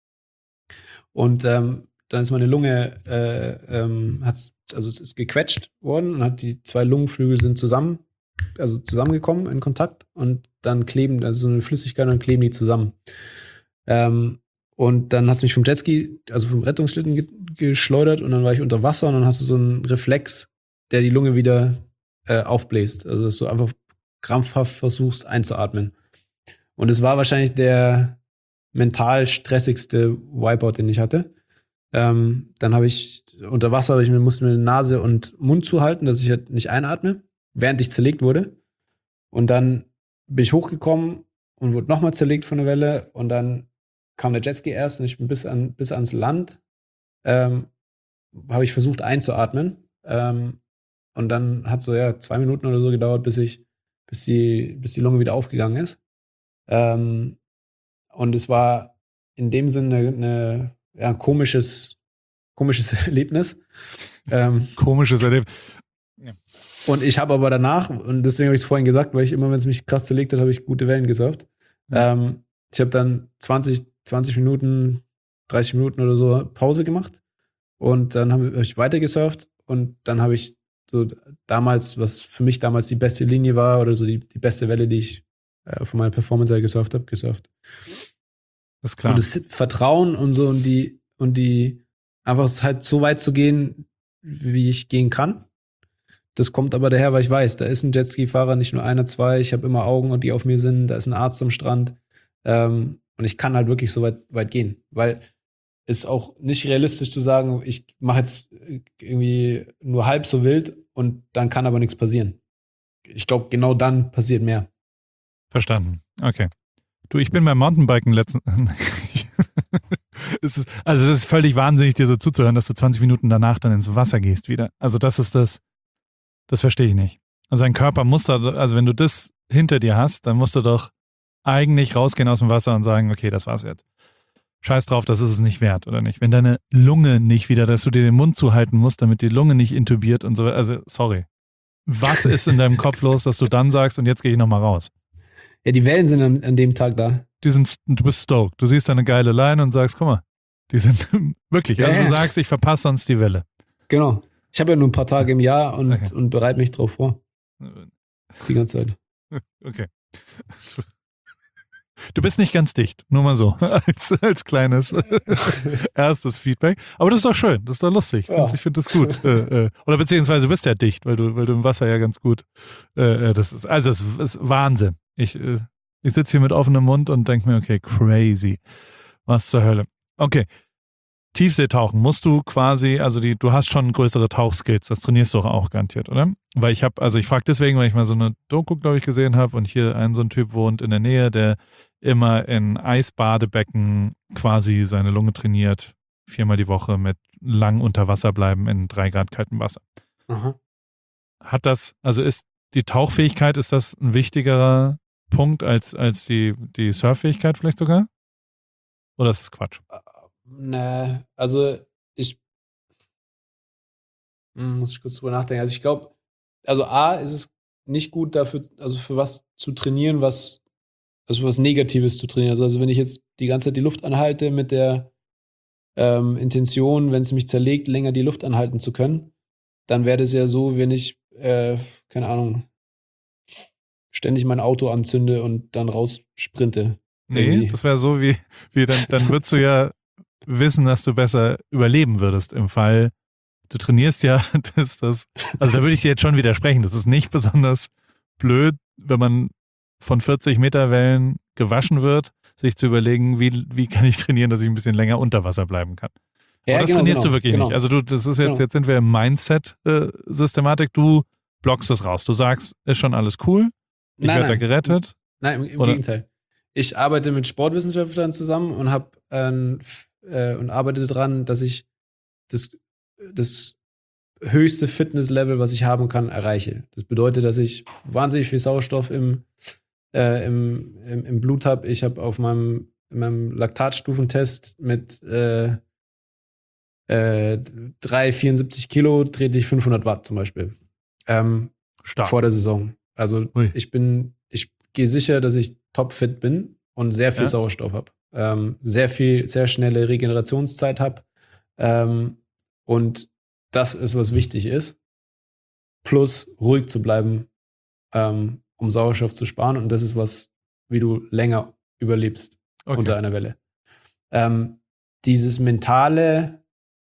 Und ähm, dann ist meine Lunge, äh, ähm, hat's, also es ist gequetscht worden und hat die zwei Lungenflügel sind zusammen, also zusammengekommen in Kontakt und dann kleben, also so eine Flüssigkeit und dann kleben die zusammen. Ähm, und dann hat es mich vom Jetski, also vom Rettungsschlitten ge geschleudert und dann war ich unter Wasser und dann hast du so einen Reflex, der die Lunge wieder äh, aufbläst. Also dass du einfach krampfhaft versuchst einzuatmen. Und es war wahrscheinlich der mental stressigste Wipeout, den ich hatte. Ähm, dann habe ich unter Wasser, ich musste mir Nase und Mund zuhalten, dass ich halt nicht einatme, während ich zerlegt wurde. Und dann bin ich hochgekommen und wurde nochmal zerlegt von der Welle. Und dann kam der Jetski erst und ich bin bis, an, bis ans Land. Ähm, habe ich versucht einzuatmen. Ähm, und dann hat so ja zwei Minuten oder so gedauert, bis ich, bis die, bis die Lunge wieder aufgegangen ist. Ähm, und es war in dem Sinne eine, eine ja, ein komisches, komisches Erlebnis. Ähm, Komisches Erlebnis. und ich habe aber danach, und deswegen habe ich es vorhin gesagt, weil ich immer, wenn es mich krass zerlegt hat, habe ich gute Wellen gesurft. Ja. Ähm, ich habe dann zwanzig, zwanzig Minuten, dreißig Minuten oder so Pause gemacht. Und dann habe ich weiter gesurft. Und dann habe ich so damals, was für mich damals die beste Linie war, oder so die, die beste Welle, die ich äh, von meiner Performance her gesurft habe, gesurft. Das ist klar. Und das Vertrauen und so und die, und die, einfach halt so weit zu gehen, wie ich gehen kann. Das kommt aber daher, weil ich weiß, da ist ein Jetski-Fahrer, nicht nur einer, zwei, ich habe immer Augen, die auf mir sind, da ist ein Arzt am Strand. Ähm, und ich kann halt wirklich so weit, weit gehen. Weil es ist auch nicht realistisch zu sagen, ich mache jetzt irgendwie nur halb so wild und dann kann aber nichts passieren. Ich glaube, genau dann passiert mehr. Verstanden. Okay. Du, ich bin beim Mountainbiken letzten. es ist, also es ist völlig wahnsinnig, dir so zuzuhören, dass du zwanzig Minuten danach dann ins Wasser gehst wieder. Also das ist das. Das verstehe ich nicht. Also dein Körper muss da, also wenn du das hinter dir hast, dann musst du doch eigentlich rausgehen aus dem Wasser und sagen, okay, das war's jetzt. Scheiß drauf, das ist es nicht wert, oder nicht? Wenn deine Lunge nicht wieder, dass du dir den Mund zuhalten musst, damit die Lunge nicht intubiert und so, also sorry. Was ist in deinem Kopf los, dass du dann sagst, und jetzt gehe ich nochmal raus? Ja, die Wellen sind an, an dem Tag da. Die sind, du bist stoked. Du siehst eine geile Line und sagst, guck mal, die sind wirklich, also Ja, du ja. sagst, ich verpasse sonst die Welle. Genau. Ich habe ja nur ein paar Tage im Jahr und, Okay. und bereite mich drauf vor. Die ganze Zeit. Okay. Du bist nicht ganz dicht, nur mal so, als, als kleines erstes Feedback. Aber das ist doch schön, das ist doch lustig. Ja. Ich finde das gut. äh, äh, oder beziehungsweise du bist ja dicht, weil du, weil du im Wasser ja ganz gut. Äh, äh, das ist, also es ist Wahnsinn. Ich, äh, ich sitze hier mit offenem Mund und denke mir, okay, crazy. Was zur Hölle. Okay. Tiefseetauchen musst du quasi, also die, du hast schon größere Tauchskills, das trainierst du auch garantiert, oder? Weil ich habe, also ich frage deswegen, weil ich mal so eine Doku, glaube ich, gesehen habe und hier ein so ein Typ wohnt in der Nähe, der immer in Eisbadebecken quasi seine Lunge trainiert, viermal die Woche mit lang unter Wasser bleiben in drei Grad kaltem Wasser. Aha. Hat das, also ist die Tauchfähigkeit, ist das ein wichtigerer Punkt als, als die, die Surffähigkeit vielleicht sogar? Oder ist das Quatsch? Ne, also ich hm, muss ich kurz drüber nachdenken. Also ich glaube, also A, ist es nicht gut dafür, also für was zu trainieren, was, also für was Negatives zu trainieren. Also, also wenn ich jetzt die ganze Zeit die Luft anhalte mit der ähm, Intention, wenn es mich zerlegt, länger die Luft anhalten zu können, dann wäre das ja so, wenn ich, äh, keine Ahnung, ständig mein Auto anzünde und dann raussprinte. Nee, Irgendwie. das wäre so wie, wie dann, dann würdest du ja wissen, dass du besser überleben würdest im Fall. Du trainierst ja, dass das, also da würde ich dir jetzt schon widersprechen. Das ist nicht besonders blöd, wenn man von vierzig Meter Wellen gewaschen wird, sich zu überlegen, wie, wie kann ich trainieren, dass ich ein bisschen länger unter Wasser bleiben kann. Ja, Aber das genau, trainierst genau, du wirklich genau. nicht. Also du, das ist jetzt, Genau. jetzt sind wir im Mindset-Systematik. Du blockst das raus. Du sagst, ist schon alles cool. Ich Nein, werde da nein. gerettet. Nein, im, im Oder? Gegenteil. Ich arbeite mit Sportwissenschaftlern zusammen und habe ähm, f- äh, und arbeite daran, dass ich das, das höchste Fitnesslevel, was ich haben kann, erreiche. Das bedeutet, dass ich wahnsinnig viel Sauerstoff im, äh, im, im, im Blut habe. Ich habe auf meinem, in meinem Laktatstufentest mit äh, äh, drei Komma vierundsiebzig Kilo trete ich fünfhundert Watt zum Beispiel. Ähm, Stark. vor der Saison. Also Ui. ich bin, ich gehe sicher, dass ich topfit bin und sehr viel Ja. Sauerstoff habe. Ähm, sehr viel, sehr schnelle Regenerationszeit habe. Ähm, und das ist, was wichtig ist. Plus ruhig zu bleiben, ähm, um Sauerstoff zu sparen. Und das ist was, wie du länger überlebst Okay. unter einer Welle. Ähm, dieses mentale,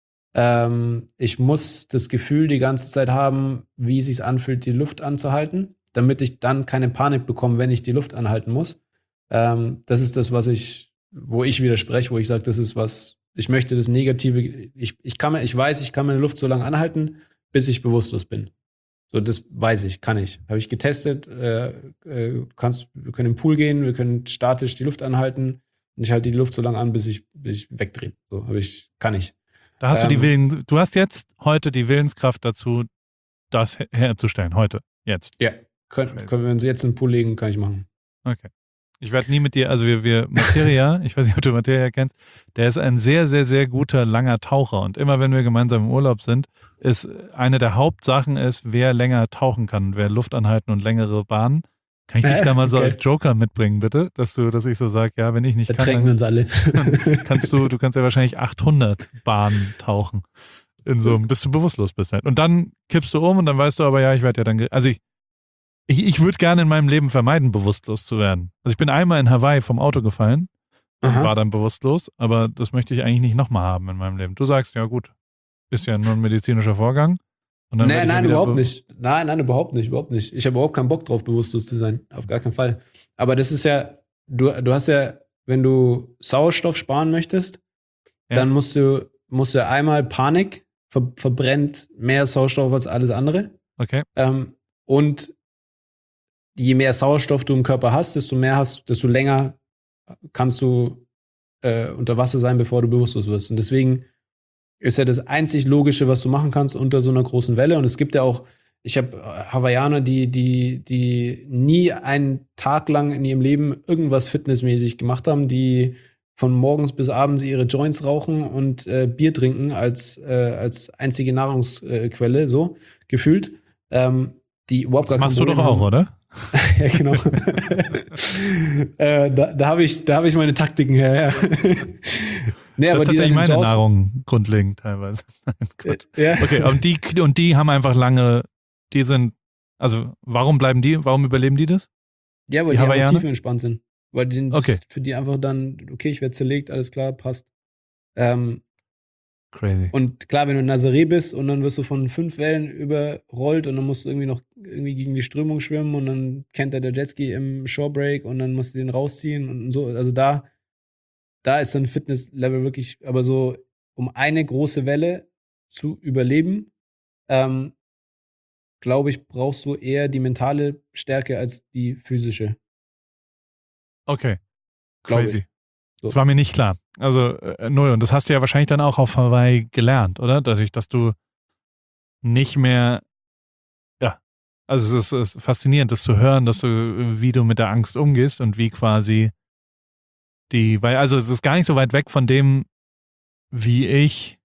ähm, ich muss das Gefühl die ganze Zeit haben, wie es sich anfühlt, die Luft anzuhalten, damit ich dann keine Panik bekomme, wenn ich die Luft anhalten muss. Ähm, das ist das, was ich, wo ich widerspreche, wo ich sage, das ist was, ich möchte das Negative, ich, ich kann mir, ich weiß, ich kann meine Luft so lange anhalten, bis ich bewusstlos bin. So, das weiß ich, kann ich. Habe ich getestet, äh, äh, kannst, wir können im Pool gehen, wir können statisch die Luft anhalten und ich halte die Luft so lange an, bis ich, bis ich wegdrehe. So, habe ich, kann ich. Da hast du die Ähm, Willen, du hast jetzt heute die Willenskraft dazu, das her- herzustellen. Heute, jetzt. Ja, können, Crazy. können wir uns jetzt in den Pool legen, kann ich machen. Okay. Ich werde nie mit dir, also wir, wir, Materia, ich weiß nicht, ob du Materia kennst, der ist ein sehr, sehr, sehr guter, langer Taucher. Und immer wenn wir gemeinsam im Urlaub sind, ist eine der Hauptsachen ist, wer länger tauchen kann, wer Luft anhalten und längere Bahnen. Kann ich dich Äh, da mal so okay. als Joker mitbringen, bitte? Dass du, dass ich so sage, ja, wenn ich nicht Da kann, tränken wir dann uns alle. kannst du, du kannst ja wahrscheinlich achthundert Bahnen tauchen. In so einem, bis du bewusstlos bist halt. Und dann kippst du um und dann weißt du aber, ja, ich werde ja dann, ge- also ich, ich, ich würde gerne in meinem Leben vermeiden, bewusstlos zu werden. Also ich bin einmal in Hawaii vom Auto gefallen und Aha. war dann bewusstlos, aber das möchte ich eigentlich nicht nochmal haben in meinem Leben. Du sagst, ja gut, ist ja nur ein medizinischer Vorgang. Und dann werd Nein, ich ja nein, wieder überhaupt be- nicht. Nein, nein, überhaupt nicht, überhaupt nicht. Ich habe überhaupt keinen Bock drauf, bewusstlos zu sein. Auf gar keinen Fall. Aber das ist ja, du, du hast ja, wenn du Sauerstoff sparen möchtest, Ja. dann musst du, musst du einmal Panik, ver, verbrennt mehr Sauerstoff als alles andere. Okay, Ähm, und je mehr Sauerstoff du im Körper hast, desto mehr hast, desto länger kannst du äh, unter Wasser sein, bevor du bewusstlos wirst. Und deswegen ist ja das einzig Logische, was du machen kannst unter so einer großen Welle. Und es gibt ja auch, ich habe Hawaiianer, die, die, die nie einen Tag lang in ihrem Leben irgendwas fitnessmäßig gemacht haben, die von morgens bis abends ihre Joints rauchen und äh, Bier trinken als, äh, als einzige Nahrungsquelle, so gefühlt. Ähm, die überhaupt Das gar kein machst du doch Problem auch, haben. oder? Ja, genau. äh, da da habe ich, da hab ich meine Taktiken her. Ja. Nee, Das aber ist die tatsächlich dann meine Jaws- Nahrung grundlegend teilweise. Nein, Quatsch. Äh, ja. Okay, und die, und die haben einfach lange, die sind, also warum bleiben die, warum überleben die das? Ja, weil Die die, einfach Hawaiianer? tiefenentspannt sind. Weil die sind Okay. für die einfach dann, okay, ich werde zerlegt, alles klar, passt. Ähm, Crazy. und klar, wenn du in Nazaré bist und dann wirst du von fünf Wellen überrollt und dann musst du irgendwie noch irgendwie gegen die Strömung schwimmen und dann kennt er der Jetski im Shorebreak und dann musst du den rausziehen und so. Also da, da ist dann Fitnesslevel wirklich, aber so, um eine große Welle zu überleben, ähm, glaube ich, brauchst du eher die mentale Stärke als die physische. Okay, Glaub crazy. ich. So. Das war mir nicht klar. Also äh, null. Und das hast du ja wahrscheinlich dann auch auf Hawaii gelernt, oder? Dadurch, dass du nicht mehr, ja, also es ist, es ist faszinierend, das zu hören, dass du, wie du mit der Angst umgehst und wie quasi die, weil, also es ist gar nicht so weit weg von dem, wie ich,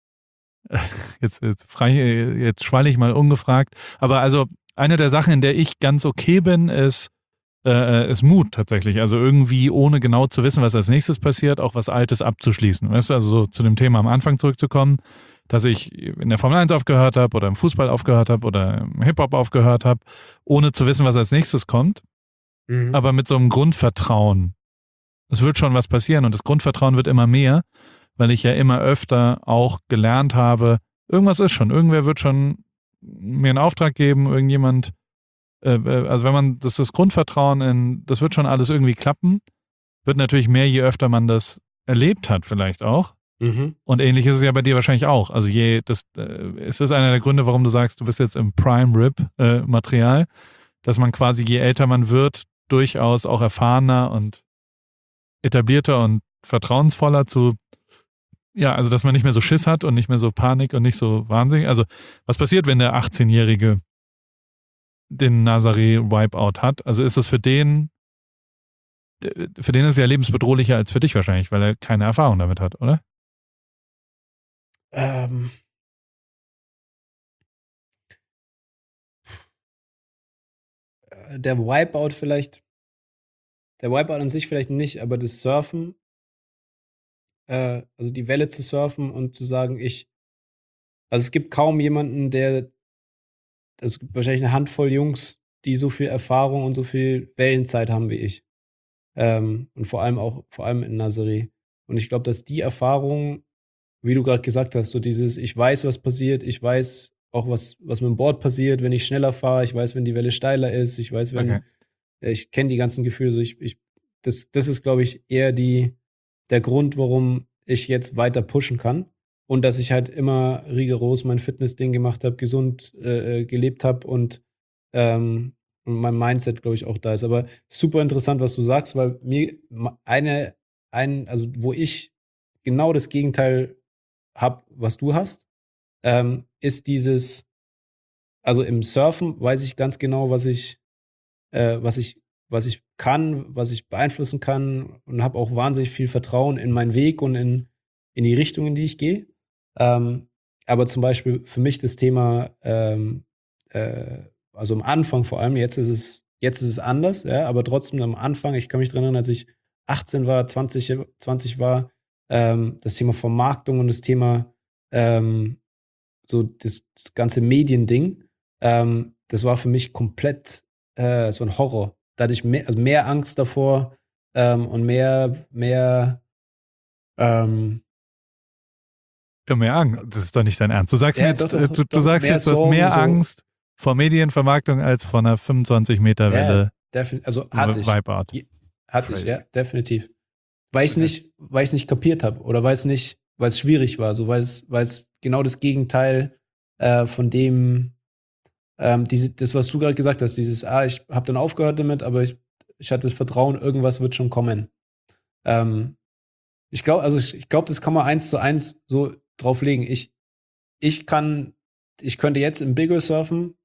jetzt, jetzt, frei, jetzt schwalle ich mal ungefragt, aber also eine der Sachen, in der ich ganz okay bin, ist, äh, ist Mut tatsächlich. Also irgendwie ohne genau zu wissen, was als nächstes passiert, auch was Altes abzuschließen. Weißt du, also so zu dem Thema am Anfang zurückzukommen, dass ich in der Formel eins aufgehört habe oder im Fußball aufgehört habe oder im Hip-Hop aufgehört habe, ohne zu wissen, was als nächstes kommt, Mhm. aber mit so einem Grundvertrauen. Es wird schon was passieren und das Grundvertrauen wird immer mehr, weil ich ja immer öfter auch gelernt habe, irgendwas ist schon, irgendwer wird schon mir einen Auftrag geben, irgendjemand, äh, also wenn man das, das Grundvertrauen in, das wird schon alles irgendwie klappen, wird natürlich mehr, je öfter man das erlebt hat vielleicht auch. Mhm. Und ähnlich ist es ja bei dir wahrscheinlich auch. Also je, das, äh, ist das einer der Gründe, warum du sagst, du bist jetzt im Prime-Rib-Material, dass man quasi, je älter man wird, durchaus auch erfahrener und etablierter und vertrauensvoller zu, ja, also dass man nicht mehr so Schiss hat und nicht mehr so Panik und nicht so wahnsinnig. Also was passiert, wenn der achtzehnjährige den Nazaré-Wipeout hat? Also ist das für den, für den ist es ja lebensbedrohlicher als für dich wahrscheinlich, weil er keine Erfahrung damit hat, oder? Ähm. Äh, Der Wipeout vielleicht, der Wipeout an sich vielleicht nicht, aber das Surfen, äh, also die Welle zu surfen und zu sagen, ich, also es gibt kaum jemanden, der, also es gibt wahrscheinlich eine Handvoll Jungs, die so viel Erfahrung und so viel Wellenzeit haben wie ich. Ähm, und vor allem auch, vor allem in Nazaré. Und ich glaube, dass die Erfahrung, wie du gerade gesagt hast, so dieses, ich weiß, was passiert, ich weiß auch, was, was mit dem Board passiert, wenn ich schneller fahre, ich weiß, wenn die Welle steiler ist, ich weiß, wenn, Okay. ich kenne die ganzen Gefühle, so ich, ich, das, das ist, glaube ich, eher die, der Grund, warum ich jetzt weiter pushen kann. Und dass ich halt immer rigoros mein Fitness-Ding gemacht habe, gesund äh, gelebt habe und, ähm, und mein Mindset, glaube ich, auch da ist. Aber super interessant, was du sagst, weil mir eine, ein, also wo ich genau das Gegenteil habe, was du hast, ähm, ist dieses, also im Surfen weiß ich ganz genau, was ich, äh, was ich, was ich kann, was ich beeinflussen kann und habe auch wahnsinnig viel Vertrauen in meinen Weg und in, in die Richtung, in die ich gehe. Ähm, aber zum Beispiel für mich das Thema, ähm, äh, also am Anfang vor allem, jetzt ist es, jetzt ist es anders, ja, aber trotzdem am Anfang, ich kann mich dran erinnern, als ich achtzehn war, zwanzig, zwanzig war, ähm, das Thema Vermarktung und das Thema, ähm, so das, das ganze Mediending, ähm, das war für mich komplett äh, so ein Horror. Da hatte ich mehr, also mehr Angst davor ähm, und mehr, mehr, ähm, Ja, mehr Angst. Das ist doch nicht dein Ernst. Du sagst Ja, mir jetzt, doch, doch, äh, du, du doch, sagst mehr jetzt, du hast Sorgen, mehr so. Angst vor Medienvermarktung als vor einer fünfundzwanzig Meter Welle. defin- also hatte ich. Wipeout. Je- Hatte ich, Crazy. ja, definitiv. Weil ich es Okay. nicht, weil ich es nicht kapiert habe oder weil es nicht, weil es schwierig war, so weil es, weil es genau das Gegenteil äh, von dem, ähm, diese, das, was du gerade gesagt hast, dieses, ah, ich habe dann aufgehört damit, aber ich, ich hatte das Vertrauen, irgendwas wird schon kommen. Ähm, ich glaube, also ich, ich glaube, das kann man eins zu eins so drauflegen. Ich, ich kann, ich könnte jetzt im Big Wheel surfen,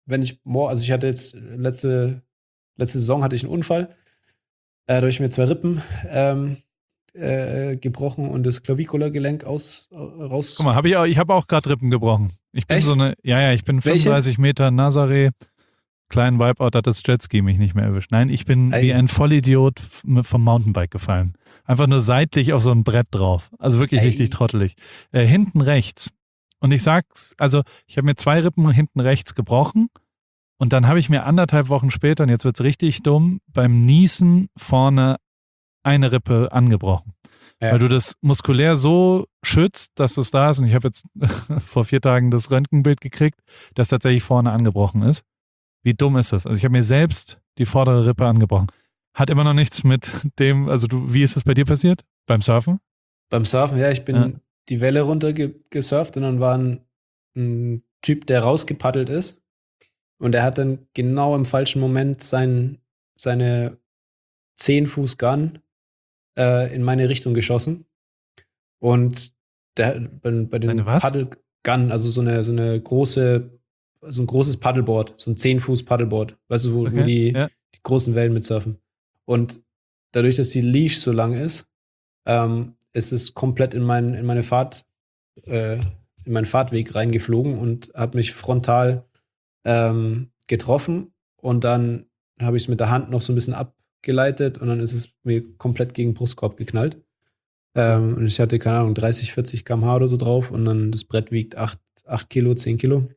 wenn ich morgen, also ich hatte jetzt letzte, letzte Saison hatte ich einen Unfall, äh, da habe ich mir zwei Rippen ähm, äh, gebrochen und das Klaviculargelenk aus, äh, raus. Guck mal, hab ich auch, ich habe auch gerade Rippen gebrochen. Ich bin Echt? so eine, ja, ja, ich bin Welche? fünfunddreißig Meter Nazaré, kleinen Wipeout, hat das Jetski mich nicht mehr erwischt. Nein, ich bin Ei. wie ein Vollidiot f- vom Mountainbike gefallen. Einfach nur seitlich auf so ein Brett drauf. Also wirklich Ei. richtig trottelig. Äh, hinten rechts. Und ich sag's, also ich habe mir zwei Rippen hinten rechts gebrochen und dann habe ich mir anderthalb Wochen später, und jetzt wird's richtig dumm, beim Niesen vorne eine Rippe angebrochen. Ja. Weil du das muskulär so schützt, dass du es da hast. Und ich habe jetzt vor vier Tagen das Röntgenbild gekriegt, das tatsächlich vorne angebrochen ist. Wie dumm ist das? Also ich habe mir selbst die vordere Rippe angebrochen. Hat immer noch nichts mit dem, also du, wie ist das bei dir passiert? Beim Surfen? Beim Surfen, ja, ich bin Ja. die Welle runter ge gesurft und dann war ein, ein Typ, der rausgepaddelt ist. Und er hat dann genau im falschen Moment sein, seine zehn Fuß Gun äh, in meine Richtung geschossen. Und der, bei, bei den Seine was? Paddle Gun, also so eine, so eine große, so ein großes Paddleboard, so ein zehn Fuß Paddleboard, weißt du, wo, wo Okay, die, ja. die großen Wellen mit surfen. Und dadurch, dass die Leash so lang ist, ähm, ist es komplett in, mein, in meine Fahrt, äh, in meinen Fahrtweg reingeflogen und hat mich frontal ähm, getroffen. Und dann habe ich es mit der Hand noch so ein bisschen abgeleitet und dann ist es mir komplett gegen den Brustkorb geknallt. Ähm, und ich hatte, keine Ahnung, dreißig, vierzig Kilometer pro Stunde oder so drauf und dann das Brett wiegt acht Kilo, zehn Kilo.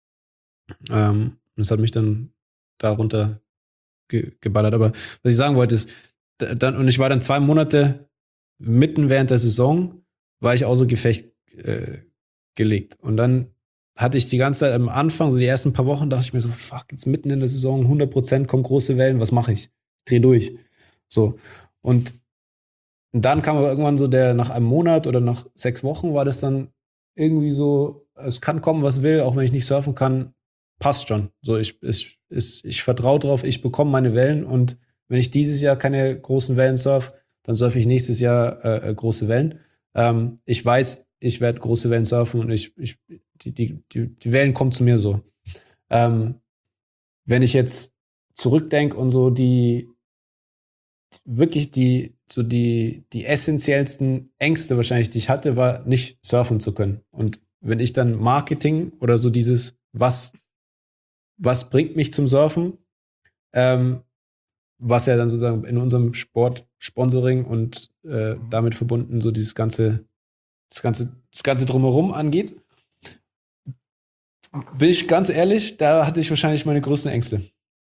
Ähm, das hat mich dann darunter ge geballert. Aber was ich sagen wollte ist, da- dann, und ich war dann zwei Monate mitten während der Saison, war ich außer Gefecht äh, gelegt. Und dann hatte ich die ganze Zeit am Anfang, so die ersten paar Wochen, dachte ich mir so, fuck, jetzt mitten in der Saison, hundert Prozent kommen große Wellen, was mache ich? Dreh durch. So. Und dann kam aber irgendwann so der, nach einem Monat oder nach sechs Wochen war das dann irgendwie so, es kann kommen, was will, auch wenn ich nicht surfen kann, passt schon. So, ich, ich, ich, ich vertraue drauf, ich bekomme meine Wellen und wenn ich dieses Jahr keine großen Wellen surfe, dann surfe ich nächstes Jahr äh, äh, große Wellen. Ähm, ich weiß, ich werde große Wellen surfen und ich, ich, die, die, die, die Wellen kommen zu mir so. Ähm, wenn ich jetzt zurückdenke und so die wirklich die so die die essentiellsten Ängste wahrscheinlich, die ich hatte, war nicht surfen zu können. Und wenn ich dann Marketing oder so dieses was was bringt mich zum Surfen, ähm, was ja dann sozusagen in unserem Sport Sponsoring und äh, damit verbunden so dieses ganze das ganze das ganze drumherum angeht, bin ich ganz ehrlich, da hatte ich wahrscheinlich meine größten Ängste.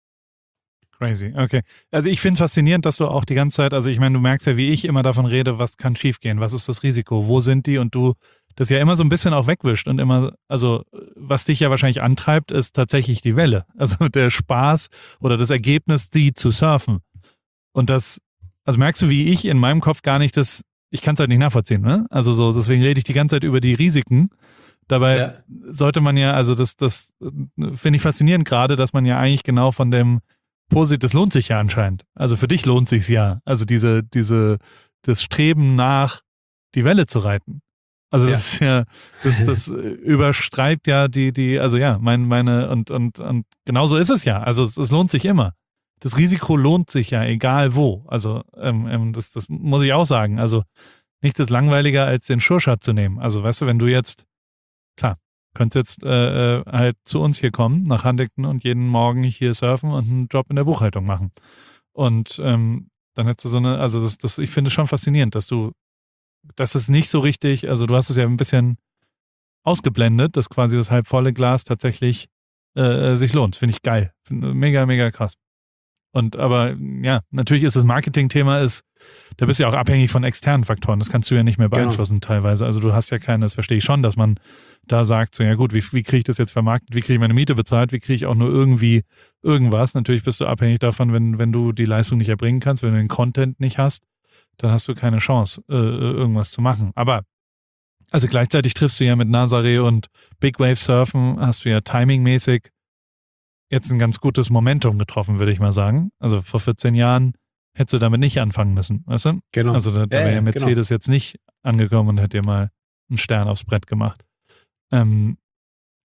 Crazy, okay. Also ich finde es faszinierend, dass du auch die ganze Zeit, also ich meine, du merkst ja, wie ich immer davon rede, was kann schiefgehen, was ist das Risiko, wo sind die und du das ja immer so ein bisschen auch wegwischt und immer, also was dich ja wahrscheinlich antreibt, ist tatsächlich die Welle. Also der Spaß oder das Ergebnis, die zu surfen. Und das, also merkst du, wie ich in meinem Kopf gar nicht das, ich kann es halt nicht nachvollziehen, ne? Also so, deswegen rede ich die ganze Zeit über die Risiken. Dabei Ja. sollte man ja, also das, das finde ich faszinierend gerade, dass man ja eigentlich genau von dem Posit, das lohnt sich ja anscheinend. Also für dich lohnt sich's ja. Also diese, diese, das Streben nach, die Welle zu reiten. Also Ja. das ist ja, das, das überstreibt ja die, die, also ja, mein, meine, und, und, und genauso ist es ja. Also es, es lohnt sich immer. Das Risiko lohnt sich ja, egal wo. Also ähm, ähm, das, das muss ich auch sagen. Also nichts ist langweiliger, als den Schurschat zu nehmen. Also weißt du, wenn du jetzt, klar, könntest jetzt äh, halt zu uns hier kommen, nach Huntington und jeden Morgen hier surfen und einen Job in der Buchhaltung machen. Und ähm, dann hättest du so eine, also das, das, ich finde es schon faszinierend, dass du, das ist nicht so richtig, also du hast es ja ein bisschen ausgeblendet, dass quasi das halbvolle Glas tatsächlich äh, sich lohnt. Finde ich geil. Finde mega, mega krass. Und aber ja, natürlich ist das Marketing-Thema ist, da bist du ja auch abhängig von externen Faktoren. Das kannst du ja nicht mehr beeinflussen teilweise. Also du hast ja keine, das verstehe ich schon, dass man da sagt, so ja gut, wie, wie kriege ich das jetzt vermarktet, wie kriege ich meine Miete bezahlt, wie kriege ich auch nur irgendwie irgendwas. Natürlich bist du abhängig davon, wenn, wenn du die Leistung nicht erbringen kannst, wenn du den Content nicht hast, dann hast du keine Chance, äh, irgendwas zu machen. Aber also gleichzeitig triffst du ja mit Nazaré und Big Wave Surfen, hast du ja timingmäßig jetzt ein ganz gutes Momentum getroffen, würde ich mal sagen. Also vor vierzehn Jahren hättest du damit nicht anfangen müssen, weißt du? Genau. Also da, da Ja, wäre ja ja, Mercedes jetzt nicht angekommen und hätte dir mal einen Stern aufs Brett gemacht. Ähm,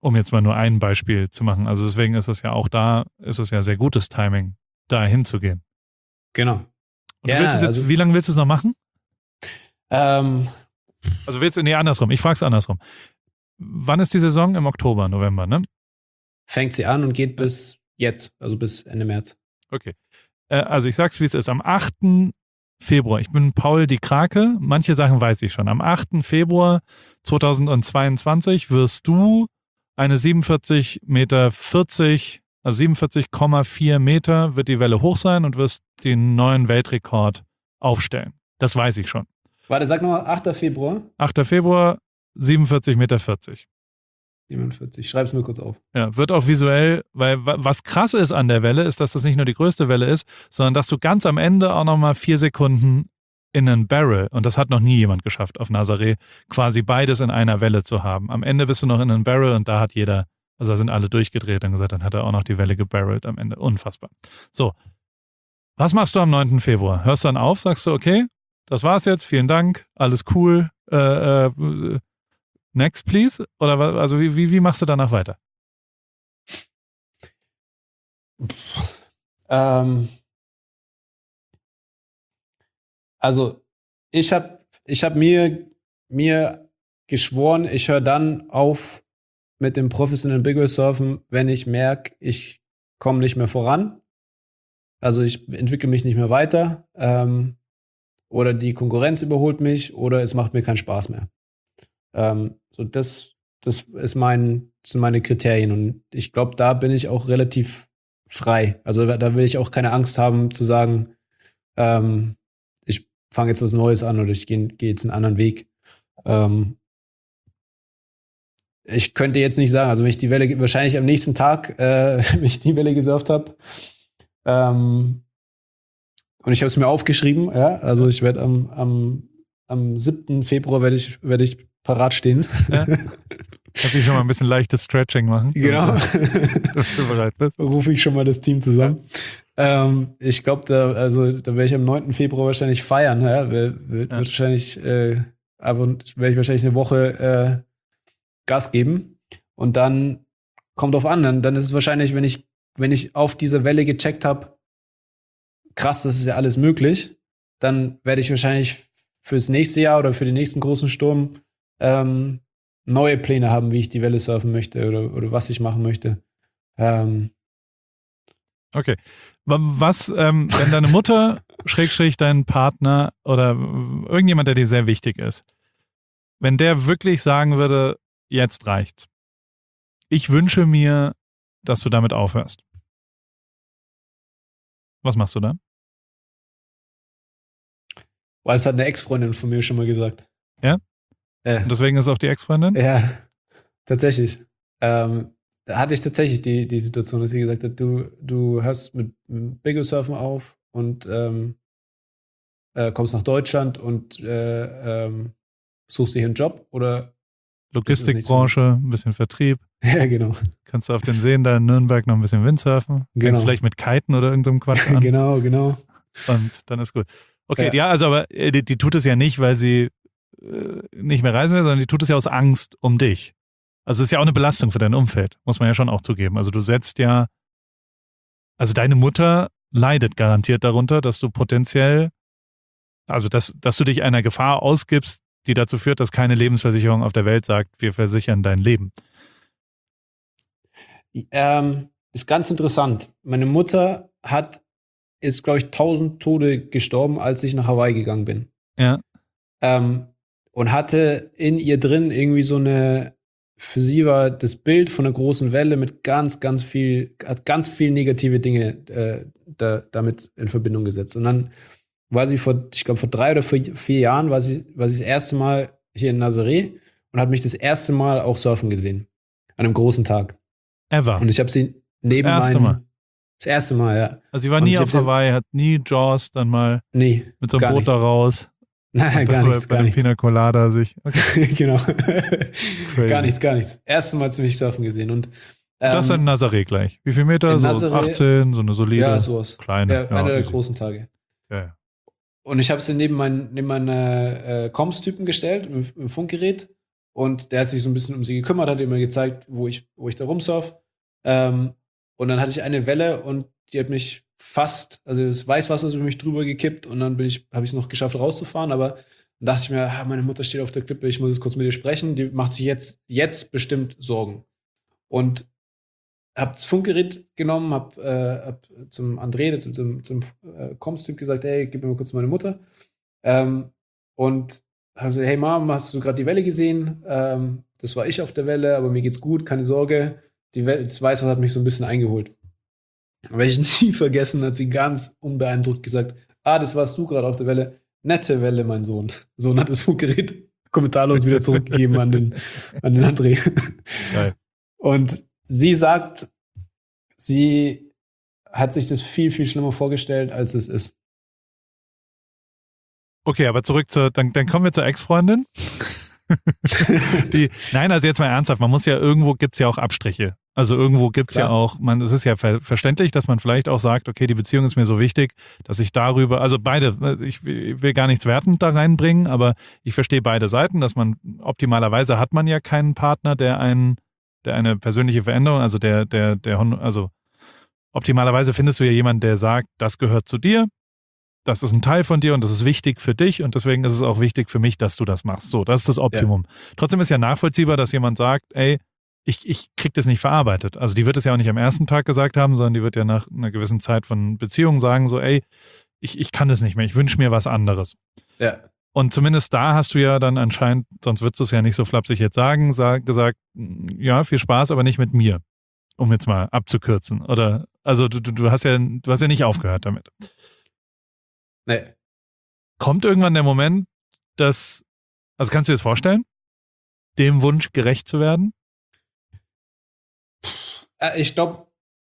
Um jetzt mal nur ein Beispiel zu machen. Also deswegen ist es ja auch da, ist es ja sehr gutes Timing, da hinzugehen. Genau. Und Ja, du willst es jetzt, also- wie lange willst du es noch machen? Ähm, Also willst du, nee, andersrum. Ich frage es andersrum. Wann ist die Saison? Im Oktober, November, ne? fängt sie an und geht bis jetzt, also bis Ende März. Okay. Äh, also ich sag's, wie es ist. Am achten Februar, ich bin Paul die Krake, manche Sachen weiß ich schon. Am achten Februar zweitausendzweiundzwanzig wirst du eine siebenundvierzig Meter vierzig, also siebenundvierzig Komma vier Meter wird die Welle hoch sein und wirst den neuen Weltrekord aufstellen. Das weiß ich schon. Warte, sag nochmal, achter Februar, achter Februar, siebenundvierzig Meter vierzig. siebenundvierzig. Schreib's mir kurz auf. Ja, wird auch visuell, weil wa- was krass ist an der Welle, ist, dass das nicht nur die größte Welle ist, sondern dass du ganz am Ende auch nochmal vier Sekunden in einen Barrel, und das hat noch nie jemand geschafft auf Nazaré, quasi beides in einer Welle zu haben. Am Ende bist du noch in einen Barrel und da hat jeder, also da sind alle durchgedreht und gesagt, dann hat er auch noch die Welle gebarrelt am Ende. Unfassbar. So, was machst du am neunten Februar? Hörst du dann auf, sagst du, okay, das war's jetzt, vielen Dank, alles cool, äh, äh, next please? Oder wa- also wie, wie, wie machst du danach weiter? Ähm, also ich habe ich hab mir, mir geschworen, ich höre dann auf mit dem professionellen Big Wave Surfen, wenn ich merke, ich komme nicht mehr voran. Also ich entwickle mich nicht mehr weiter. Ähm, oder die Konkurrenz überholt mich oder es macht mir keinen Spaß mehr. Ähm, so das, das ist mein, das sind meine Kriterien und ich glaube, da bin ich auch relativ frei. Also da, da will ich auch keine Angst haben zu sagen, ähm, ich fange jetzt was Neues an oder ich gehe geh jetzt einen anderen Weg. Ähm, ich könnte jetzt nicht sagen, also wenn ich die Welle, wahrscheinlich am nächsten Tag, äh, wenn ich die Welle gesurft habe, ähm, und ich habe es mir aufgeschrieben, ja, also ich werde am, am, am siebten Februar werde ich, werde ich parat stehen. Ja. Kannst du schon mal ein bisschen leichtes Stretching machen? Genau. Dass du bereit bist. Rufe ich schon mal das Team zusammen. Ähm, ich glaube, da, also, da werde ich am neunten Februar wahrscheinlich feiern. Ja? Wird, wird Ja. wahrscheinlich, äh, aber werde ich wahrscheinlich eine Woche äh, Gas geben. Und dann kommt auf an. Dann, dann ist es wahrscheinlich, wenn ich, wenn ich auf diese Welle gecheckt habe, krass, das ist ja alles möglich, dann werde ich wahrscheinlich fürs nächste Jahr oder für den nächsten großen Sturm ähm, neue Pläne haben, wie ich die Welle surfen möchte oder, oder was ich machen möchte. Ähm, Okay. Wa- Was, ähm, wenn deine Mutter, Schrägstrich dein Partner oder irgendjemand, der dir sehr wichtig ist, wenn der wirklich sagen würde, jetzt reicht's. Ich wünsche mir, dass du damit aufhörst. Was machst du dann? Weil es hat eine Ex-Freundin von mir schon mal gesagt. Ja? Äh, Und deswegen ist auch die Ex-Freundin? ja, tatsächlich. Ähm, da hatte ich tatsächlich die, die Situation, dass sie gesagt hat, du, du hörst mit, mit Big Wave Surfen auf und ähm, äh, kommst nach Deutschland und äh, ähm, suchst dir hier einen Job oder Logistikbranche, ein bisschen Vertrieb. ja, genau. Kannst du auf den Seen da in Nürnberg noch ein bisschen Windsurfen. Genau. Fängst vielleicht mit Kiten oder irgendeinem Quatsch an. genau, genau. Und dann ist gut. Okay, ja, Ja. also aber äh, die, die tut es ja nicht, weil sie äh, nicht mehr reisen will, sondern die tut es ja aus Angst um dich. Also es ist ja auch eine Belastung für dein Umfeld, muss man ja schon auch zugeben. Also du setzt ja, also deine Mutter leidet garantiert darunter, dass du potenziell, also dass, dass du dich einer Gefahr ausgibst, die dazu führt, dass keine Lebensversicherung auf der Welt sagt, wir versichern dein Leben. Ähm, ist ganz interessant. Meine Mutter hat, ist, glaube ich, tausend Tode gestorben, als ich nach Hawaii gegangen bin. Ja. Ähm, und hatte in ihr drin irgendwie so eine, für sie war das Bild von einer großen Welle mit ganz, ganz viel, hat ganz viel negative Dinge äh, da, damit in Verbindung gesetzt. Und dann war sie vor, ich glaube, vor drei oder vier, vier Jahren war sie, war sie das erste Mal hier in Nazaré und hat mich das erste Mal auch surfen gesehen. An einem großen Tag. Ever. Und ich habe sie neben Das erste meinem, Mal. Das erste Mal, ja. Also sie war Und nie ich auf hab sie- Hawaii, hat nie Jaws dann mal Nee, mit so einem gar Boot da nichts. raus. Nein, und gar dann nichts, bei gar dem nichts. Pina Colada sich. Okay, genau. crazy. Gar nichts, gar nichts. Erste Mal ziemlich surfen gesehen. Und ähm, Das ist in Nazaré gleich. Wie viel Meter? in So Nazaré- achtzehn, so eine solide, ja, sowas. kleine. Ja, einer der easy. großen Tage. Ja, ja. Und ich habe sie neben mein, neben meine äh, Comms-Typen gestellt, im, im Funkgerät. und der hat sich so ein bisschen um sie gekümmert, hat ihr mir gezeigt, wo ich, wo ich da rumsurf. Ähm, und dann hatte ich eine Welle und die hat mich fast, also das Weißwasser ist über mich drüber gekippt und dann bin ich, habe ich es noch geschafft rauszufahren, aber dann dachte ich mir, ah, meine Mutter steht auf der Klippe, ich muss jetzt kurz mit ihr sprechen, die macht sich jetzt, jetzt bestimmt Sorgen. Und hab das Funkgerät genommen, hab, äh, hab zum André, zum, zum, zum äh, Comms-Typ gesagt, hey, gib mir mal kurz meine Mutter. Ähm, und hab gesagt, hey Mom, hast du gerade die Welle gesehen? Ähm, das war ich auf der Welle, aber mir geht's gut, keine Sorge. Die Welle, das Weißwasser hat mich so ein bisschen eingeholt. Werde ich nie vergessen, hat sie ganz unbeeindruckt gesagt, ah, das warst du gerade auf der Welle. Nette Welle, mein Sohn. Sohn hat das Funkgerät kommentarlos wieder zurückgegeben an den, an den André. Geil. Und sie sagt, sie hat sich das viel, viel schlimmer vorgestellt, als es ist. Okay, aber zurück zur, dann, dann kommen wir zur Ex-Freundin. Die, nein, also jetzt mal ernsthaft, man muss ja, irgendwo gibt's ja auch Abstriche. Also irgendwo gibt's Klar. ja auch, man, es ist ja ver verständlich, dass man vielleicht auch sagt, okay, die Beziehung ist mir so wichtig, dass ich darüber, also beide, ich will gar nichts wertend da reinbringen, aber ich verstehe beide Seiten, dass man, optimalerweise hat man ja keinen Partner, der einen, der eine persönliche Veränderung, also der, der, der, also optimalerweise findest du ja jemanden, der sagt, das gehört zu dir, das ist ein Teil von dir und das ist wichtig für dich und deswegen ist es auch wichtig für mich, dass du das machst. So, das ist das Optimum. Ja. Trotzdem ist ja nachvollziehbar, dass jemand sagt, ey, ich, ich krieg das nicht verarbeitet. Also die wird es ja auch nicht am ersten Tag gesagt haben, sondern die wird ja nach einer gewissen Zeit von Beziehung sagen, so, ey, ich, ich kann das nicht mehr, ich wünsche mir was anderes. Ja. Und zumindest da hast du ja dann anscheinend, sonst würdest du es ja nicht so flapsig jetzt sagen, sag, gesagt, ja, viel Spaß, aber nicht mit mir. Um jetzt mal abzukürzen. Oder, also du, du, du hast ja, du hast ja nicht aufgehört damit. Nee. Kommt irgendwann der Moment, dass, also kannst du dir das vorstellen, dem Wunsch gerecht zu werden? Ich glaube,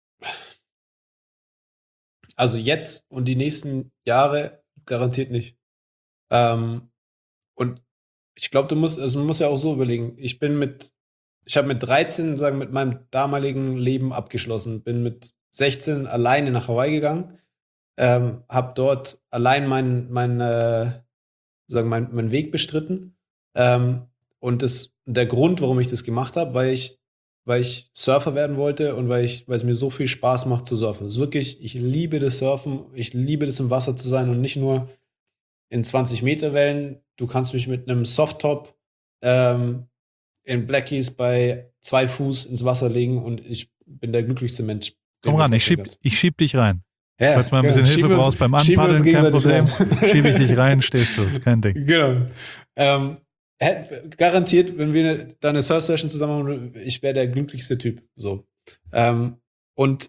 also jetzt und die nächsten Jahre garantiert nicht. Ähm, und ich glaube, du musst, also man muss ja auch so überlegen, ich bin mit, ich habe mit dreizehn, sagen, mit meinem damaligen Leben abgeschlossen, bin mit sechzehn alleine nach Hawaii gegangen, ähm, habe dort allein meinen mein, äh, sagen, mein, meinen Weg bestritten. Ähm, und das, der Grund, warum ich das gemacht habe, weil ich weil ich Surfer werden wollte und weil ich, weil es mir so viel Spaß macht zu surfen. Es ist wirklich, ich liebe das Surfen, ich liebe das im Wasser zu sein und nicht nur in zwanzig Meter Wellen. Du kannst mich mit einem Softtop ähm, in Blackies bei zwei Fuß ins Wasser legen und ich bin der glücklichste Mensch. Komm ran, ich schieb, ich schieb dich rein. Ja, falls du mal ein bisschen ja, Hilfe brauchst beim Anpaddeln, kein Problem. Schiebe ich dich rein, stehst du, ist kein Ding. Genau. Ähm, Garantiert, wenn wir da eine Surf-Session zusammen machen, ich wäre der glücklichste Typ. So. Ähm, und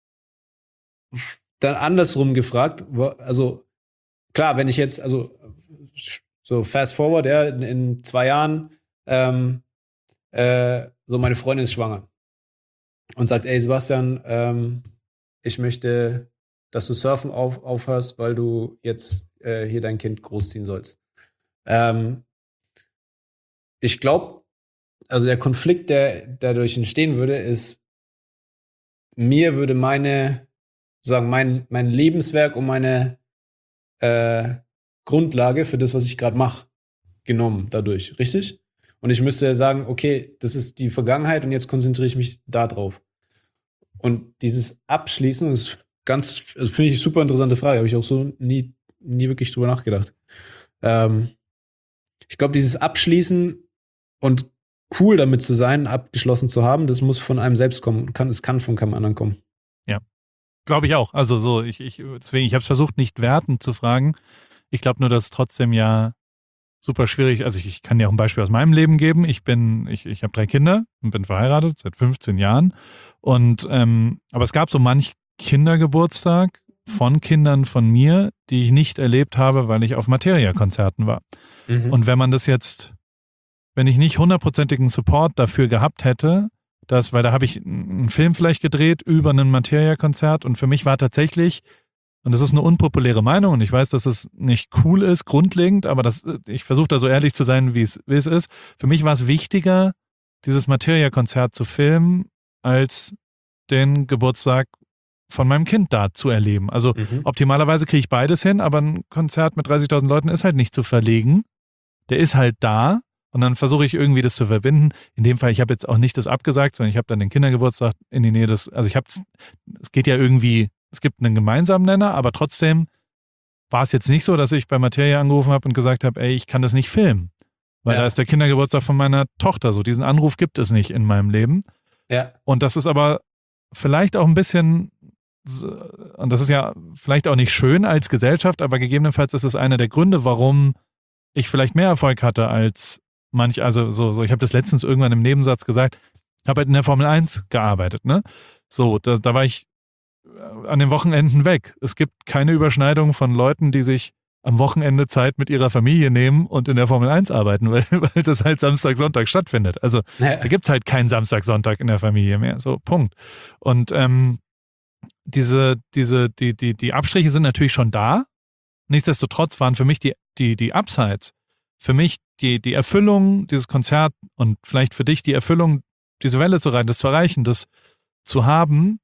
dann andersrum gefragt, also klar, wenn ich jetzt, also so fast forward, ja, in, in zwei Jahren, ähm, äh, so meine Freundin ist schwanger und sagt, ey Sebastian, ähm, ich möchte, dass du Surfen auf, aufhörst, weil du jetzt äh, hier dein Kind großziehen sollst. Ähm, Ich glaube, also der Konflikt, der dadurch entstehen würde, ist, mir würde meine, sagen, mein, mein Lebenswerk und meine äh, Grundlage für das, was ich gerade mache, genommen dadurch, richtig? Und ich müsste sagen, okay, das ist die Vergangenheit und jetzt konzentriere ich mich da drauf. Und dieses Abschließen ist ganz, also finde ich eine super interessante Frage, habe ich auch so nie, nie wirklich drüber nachgedacht. Ähm, ich glaube, dieses Abschließen und cool damit zu sein, abgeschlossen zu haben, das muss von einem selbst kommen. Kann, es kann von keinem anderen kommen. Ja, glaube ich auch. Also so, ich, ich deswegen, ich habe es versucht, nicht wertend zu fragen. Ich glaube nur, dass es trotzdem ja super schwierig, also ich, ich kann dir auch ein Beispiel aus meinem Leben geben. Ich bin, ich, ich habe drei Kinder und bin verheiratet seit fünfzehn Jahren. Und ähm, aber es gab so manch Kindergeburtstag von Kindern von mir, die ich nicht erlebt habe, weil ich auf Materia-Konzerten war. Mhm. Und wenn man das jetzt wenn ich nicht hundertprozentigen Support dafür gehabt hätte, dass, weil da habe ich einen Film vielleicht gedreht über ein Materia-Konzert und für mich war tatsächlich, und das ist eine unpopuläre Meinung und ich weiß, dass es nicht cool ist, grundlegend, aber das, ich versuche da so ehrlich zu sein, wie es, wie es ist. Für mich war es wichtiger, dieses Materia-Konzert zu filmen, als den Geburtstag von meinem Kind da zu erleben. Also mhm. optimalerweise kriege ich beides hin, aber ein Konzert mit dreißigtausend Leuten ist halt nicht zu verlegen. Der ist halt da. Und dann versuche ich irgendwie das zu verbinden. In dem Fall, ich habe jetzt auch nicht das abgesagt, sondern ich habe dann den Kindergeburtstag in die Nähe des, also ich habe, es geht ja irgendwie, es gibt einen gemeinsamen Nenner, aber trotzdem war es jetzt nicht so, dass ich bei Materia angerufen habe und gesagt habe, ey, ich kann das nicht filmen. Weil ja. da ist der Kindergeburtstag von meiner Tochter so. Diesen Anruf gibt es nicht in meinem Leben. Ja. Und das ist aber vielleicht auch ein bisschen, und das ist ja vielleicht auch nicht schön als Gesellschaft, aber gegebenenfalls ist es einer der Gründe, warum ich vielleicht mehr Erfolg hatte als manch, also so, so ich habe das letztens irgendwann im Nebensatz gesagt, habe halt in der Formel eins gearbeitet, ne? So, da, da war ich an den Wochenenden weg. Es gibt keine Überschneidung von Leuten, die sich am Wochenende Zeit mit ihrer Familie nehmen und in der Formel eins arbeiten, weil, weil das halt Samstag, Sonntag stattfindet. Also ja. da gibt's halt keinen Samstag, Sonntag in der Familie mehr. So, Punkt. Und ähm, diese, diese, die, die, die Abstriche sind natürlich schon da. Nichtsdestotrotz waren für mich die, die, die Upsides, für mich die, die Erfüllung dieses Konzert und vielleicht für dich die Erfüllung, diese Welle zu reiten, das zu erreichen, das zu haben,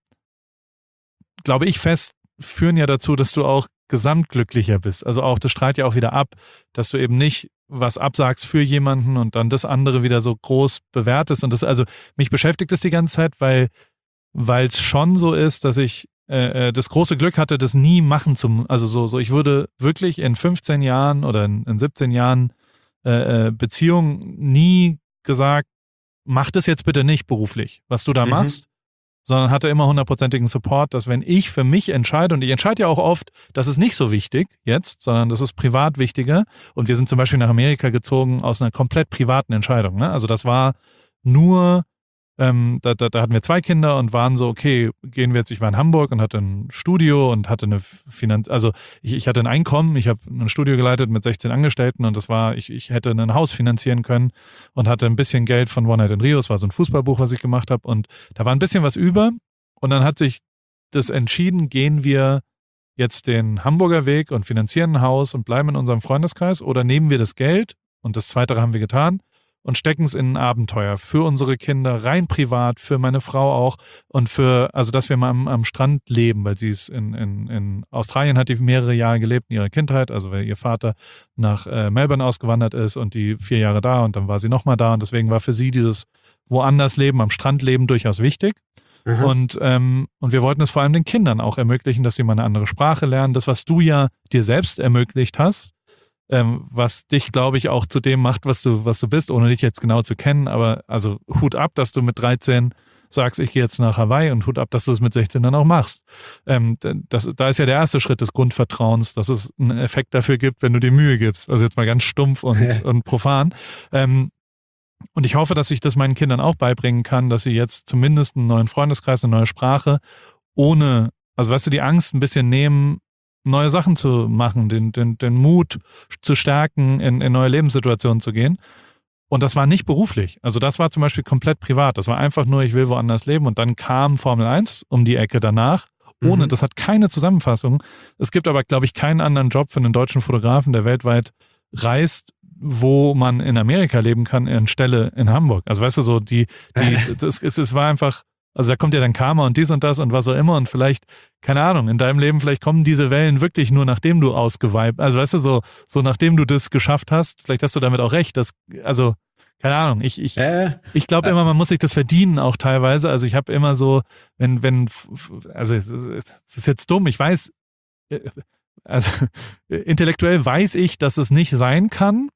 glaube ich fest, führen ja dazu, dass du auch gesamtglücklicher bist. Also auch, das strahlt ja auch wieder ab, dass du eben nicht was absagst für jemanden und dann das andere wieder so groß bewertest. Und das, also mich beschäftigt das die ganze Zeit, weil weil es schon so ist, dass ich äh, das große Glück hatte, das nie machen zu, also so, so ich würde wirklich in fünfzehn Jahren oder in, in siebzehn Jahren äh, Beziehung nie gesagt, mach das jetzt bitte nicht beruflich, was du da Mhm. machst, sondern hatte immer hundertprozentigen Support, dass wenn ich für mich entscheide, und ich entscheide ja auch oft, das ist nicht so wichtig jetzt, sondern das ist privat wichtiger, und wir sind zum Beispiel nach Amerika gezogen aus einer komplett privaten Entscheidung, ne? Also das war nur, ähm, da, da, da hatten wir zwei Kinder und waren so, okay, gehen wir jetzt, ich war in Hamburg und hatte ein Studio und hatte eine Finanz, also ich, ich hatte ein Einkommen, ich habe ein Studio geleitet mit sechzehn Angestellten und das war, ich, ich hätte ein Haus finanzieren können und hatte ein bisschen Geld von One Night in Rio, das war so ein Fußballbuch, was ich gemacht habe, und da war ein bisschen was über, und dann hat sich das entschieden, gehen wir jetzt den Hamburger Weg und finanzieren ein Haus und bleiben in unserem Freundeskreis, oder nehmen wir das Geld, und das Zweite haben wir getan, und stecken es in ein Abenteuer für unsere Kinder, rein privat, für meine Frau auch, und für, also dass wir mal am, am Strand leben, weil sie ist in, in, in Australien, hat die mehrere Jahre gelebt in ihrer Kindheit, also weil ihr Vater nach äh, Melbourne ausgewandert ist und die vier Jahre da, und dann war sie nochmal da, und deswegen war für sie dieses woanders leben, am Strand leben durchaus wichtig. Mhm. Und, ähm, und wir wollten es vor allem den Kindern auch ermöglichen, dass sie mal eine andere Sprache lernen, das, was du ja dir selbst ermöglicht hast, Ähm, was dich, glaube ich, auch zu dem macht, was du, was du bist, ohne dich jetzt genau zu kennen. Aber also Hut ab, dass du mit dreizehn sagst, ich gehe jetzt nach Hawaii, und Hut ab, dass du es mit sechzehn dann auch machst. Ähm, das, da ist ja der erste Schritt des Grundvertrauens, dass es einen Effekt dafür gibt, wenn du dir Mühe gibst. Also jetzt mal ganz stumpf und, Ja. und profan. Ähm, und ich hoffe, dass ich das meinen Kindern auch beibringen kann, dass sie jetzt zumindest einen neuen Freundeskreis, eine neue Sprache, ohne, also weißt du, die Angst ein bisschen nehmen, neue Sachen zu machen, den, den, den Mut zu stärken, in, in neue Lebenssituationen zu gehen. Und das war nicht beruflich. Also das war zum Beispiel komplett privat. Das war einfach nur, ich will woanders leben. Und dann kam Formel eins um die Ecke danach. Ohne, Mhm. das hat keine Zusammenfassung. Es gibt aber, glaube ich, keinen anderen Job für einen deutschen Fotografen, der weltweit reist, wo man in Amerika leben kann, anstelle in Hamburg. Also weißt du, so die, die das, es, es war einfach, also da kommt ja dann Karma und dies und das und was auch immer, und vielleicht, keine Ahnung, in deinem Leben, vielleicht kommen diese Wellen wirklich nur, nachdem du ausgeweibt, also weißt du, so, so nachdem du das geschafft hast, vielleicht hast du damit auch recht, dass, also, keine Ahnung, ich, ich, Äh, ich glaube immer, man muss sich das verdienen auch teilweise, also ich habe immer so, wenn, wenn, also es es ist jetzt dumm, ich weiß, äh, also intellektuell weiß ich, dass es nicht sein kann,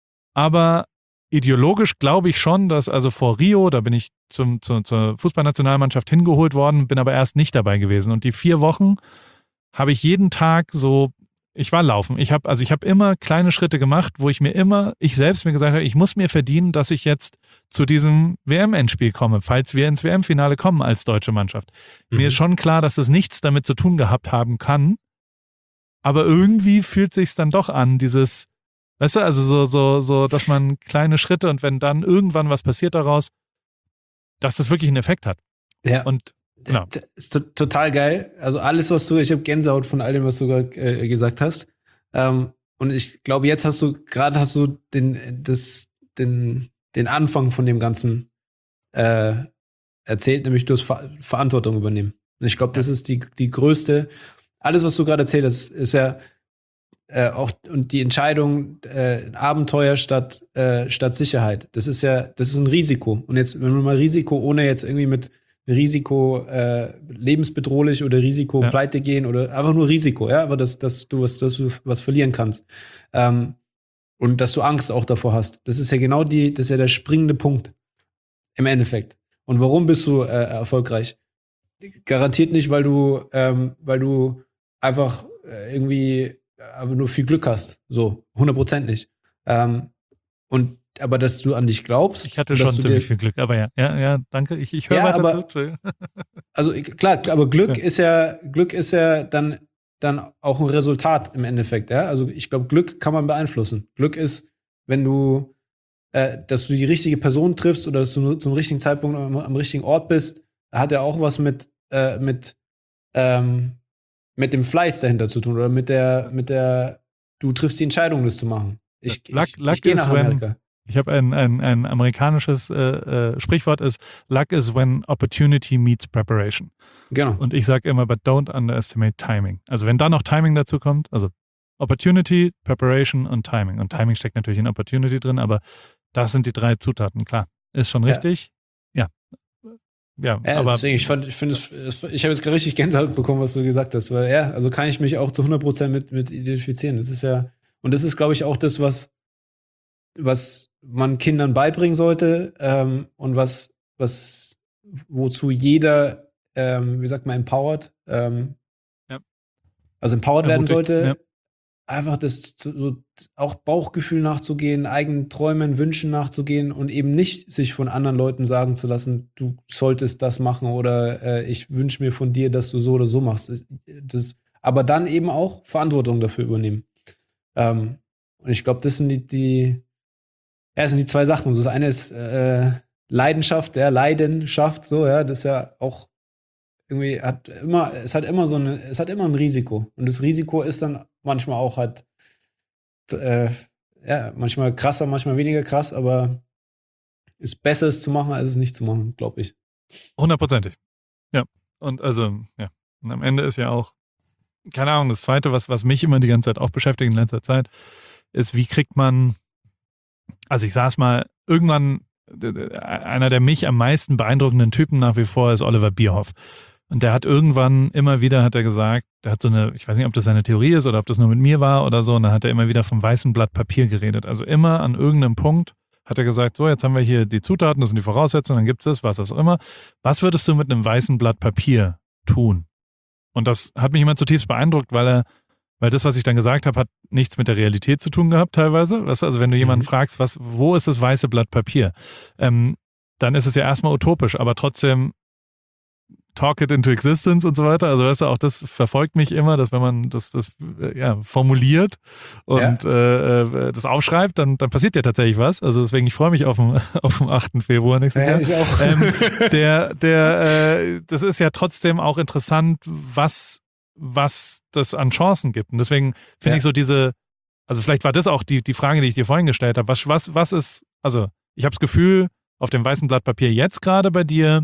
aber ideologisch glaube ich schon, dass also vor Rio, da bin ich zum, zur, zur Fußballnationalmannschaft hingeholt worden, bin aber erst nicht dabei gewesen. Und die vier Wochen habe ich jeden Tag so, ich war laufen. Ich habe, also ich habe immer kleine Schritte gemacht, wo ich mir immer, ich selbst mir gesagt habe, ich muss mir verdienen, dass ich jetzt zu diesem W M-Endspiel komme, falls wir ins W M-Finale kommen als deutsche Mannschaft. Mhm. Mir ist schon klar, dass es nichts damit zu tun gehabt haben kann, aber irgendwie fühlt sich's dann doch an, dieses, weißt du, also so, so, so, dass man kleine Schritte, und wenn dann irgendwann was passiert daraus, dass das wirklich einen Effekt hat. ja. Und genau. D- Ist to- total geil. Also alles, was du, ich habe Gänsehaut von all dem, was du gerade äh, gesagt hast. Ähm, und ich glaube, jetzt hast du, gerade hast du den, das, den, den Anfang von dem Ganzen äh, erzählt, nämlich du hast Ver Verantwortung übernehmen. Und ich glaube, das ist die, die größte, alles, was du gerade erzählt hast, ist ja, äh, auch und die Entscheidung äh, Abenteuer statt äh, statt Sicherheit. Das ist ja, das ist ein Risiko. Und jetzt, wenn man mal Risiko ohne jetzt irgendwie mit Risiko äh, lebensbedrohlich oder Risiko Ja. pleite gehen oder einfach nur Risiko, ja, aber dass, dass du was, dass du was verlieren kannst. Ähm, und dass du Angst auch davor hast. Das ist ja genau die, das ist ja der springende Punkt im Endeffekt. Und warum bist du äh, erfolgreich? Garantiert nicht, weil du, ähm, weil du einfach äh, irgendwie einfach nur viel Glück hast. So, hundert Prozent nicht. Ähm, und aber dass du an dich glaubst. Ich hatte und dass schon du ziemlich dir, viel Glück, aber ja, ja, ja, danke. Ich, ich höre Ja, weiter aber- zu. Entschuldigung. Also ich- klar, aber Glück Ja. ist ja, Glück ist ja dann, dann auch ein Resultat im Endeffekt, ja. Also ich glaube, Glück kann man beeinflussen. Glück ist, wenn du, äh, dass du die richtige Person triffst oder dass du nur zum richtigen Zeitpunkt am, am richtigen Ort bist, hat ja auch was mit, äh, mit, ähm, mit dem Fleiß dahinter zu tun oder mit der, mit der, du triffst die Entscheidung, das zu machen. Ich, Luck- ich, luck ich gehe is nach when- Amerika. Ich habe ein, ein, ein amerikanisches äh, äh, Sprichwort ist, Luck is when opportunity meets preparation. Genau. Und ich sage immer, but don't underestimate timing. Also wenn da noch Timing dazu kommt, also Opportunity, Preparation und Timing. Und Timing steckt natürlich in Opportunity drin, aber das sind die drei Zutaten, klar. Ist schon Ja. richtig. Ja. Ja, Ja, aber deswegen, ich fand, ich finde es, es- ich habe jetzt gerade richtig Gänsehaut bekommen, was du gesagt hast, weil ja, also kann ich mich auch zu hundert Prozent mit, mit identifizieren. Das ist ja, und das ist, glaube ich, auch das, was, was man Kindern beibringen sollte, ähm, und was, was, wozu jeder, ähm, wie sagt man, empowered, ähm, Ja. also empowered werden Ermutigt, sollte, ja. einfach das zu- so, auch Bauchgefühl nachzugehen, eigenen Träumen, Wünschen nachzugehen und eben nicht sich von anderen Leuten sagen zu lassen, du solltest das machen oder äh, ich wünsche mir von dir, dass du so oder so machst. Das, aber dann eben auch Verantwortung dafür übernehmen. Ähm, und ich glaube, das sind die, die, ja, das sind die zwei Sachen. So, das eine ist äh, Leidenschaft, ja, Leidenschaft, so, ja, das ist ja auch irgendwie hat immer, es hat immer so eine, es hat immer ein Risiko. Und das Risiko ist dann manchmal auch halt, äh, ja, manchmal krasser, manchmal weniger krass, aber ist besser, es zu machen, als es nicht zu machen, glaube ich. hundertprozentig. Ja. Und also, ja. Und am Ende ist ja auch, keine Ahnung, das Zweite, was, was mich immer die ganze Zeit auch beschäftigt in letzter Zeit, ist, wie kriegt man, also ich saß mal, irgendwann, einer der mich am meisten beeindruckenden Typen nach wie vor ist Oliver Bierhoff. Und der hat irgendwann immer wieder, hat er gesagt, der hat so eine, ich weiß nicht, ob das seine Theorie ist oder ob das nur mit mir war oder so, und dann hat er immer wieder vom weißen Blatt Papier geredet. Also immer an irgendeinem Punkt hat er gesagt, so, jetzt haben wir hier die Zutaten, das sind die Voraussetzungen, dann gibt es das, was, was auch immer. Was würdest du mit einem weißen Blatt Papier tun? Und das hat mich immer zutiefst beeindruckt, weil er, weil das, was ich dann gesagt habe, hat nichts mit der Realität zu tun gehabt teilweise. Weißt du, also wenn du jemanden Mhm. fragst, was, wo ist das weiße Blatt Papier? Ähm, dann ist es ja erstmal utopisch, aber trotzdem talk it into existence und so weiter. Also weißt du, auch das verfolgt mich immer, dass wenn man das, das äh, ja, formuliert und äh, äh, das aufschreibt, dann, dann passiert ja tatsächlich was. Also deswegen, ich freue mich auf den, auf den achten Februar nächstes Ja, Jahr. ich auch. Ähm, der, der, äh, das ist ja trotzdem auch interessant, was, was das an Chancen gibt. Und deswegen finde Ja. ich so diese, also vielleicht war das auch die, die Frage, die ich dir vorhin gestellt habe. Was, was, was ist, also ich habe das Gefühl, auf dem weißen Blatt Papier jetzt gerade bei dir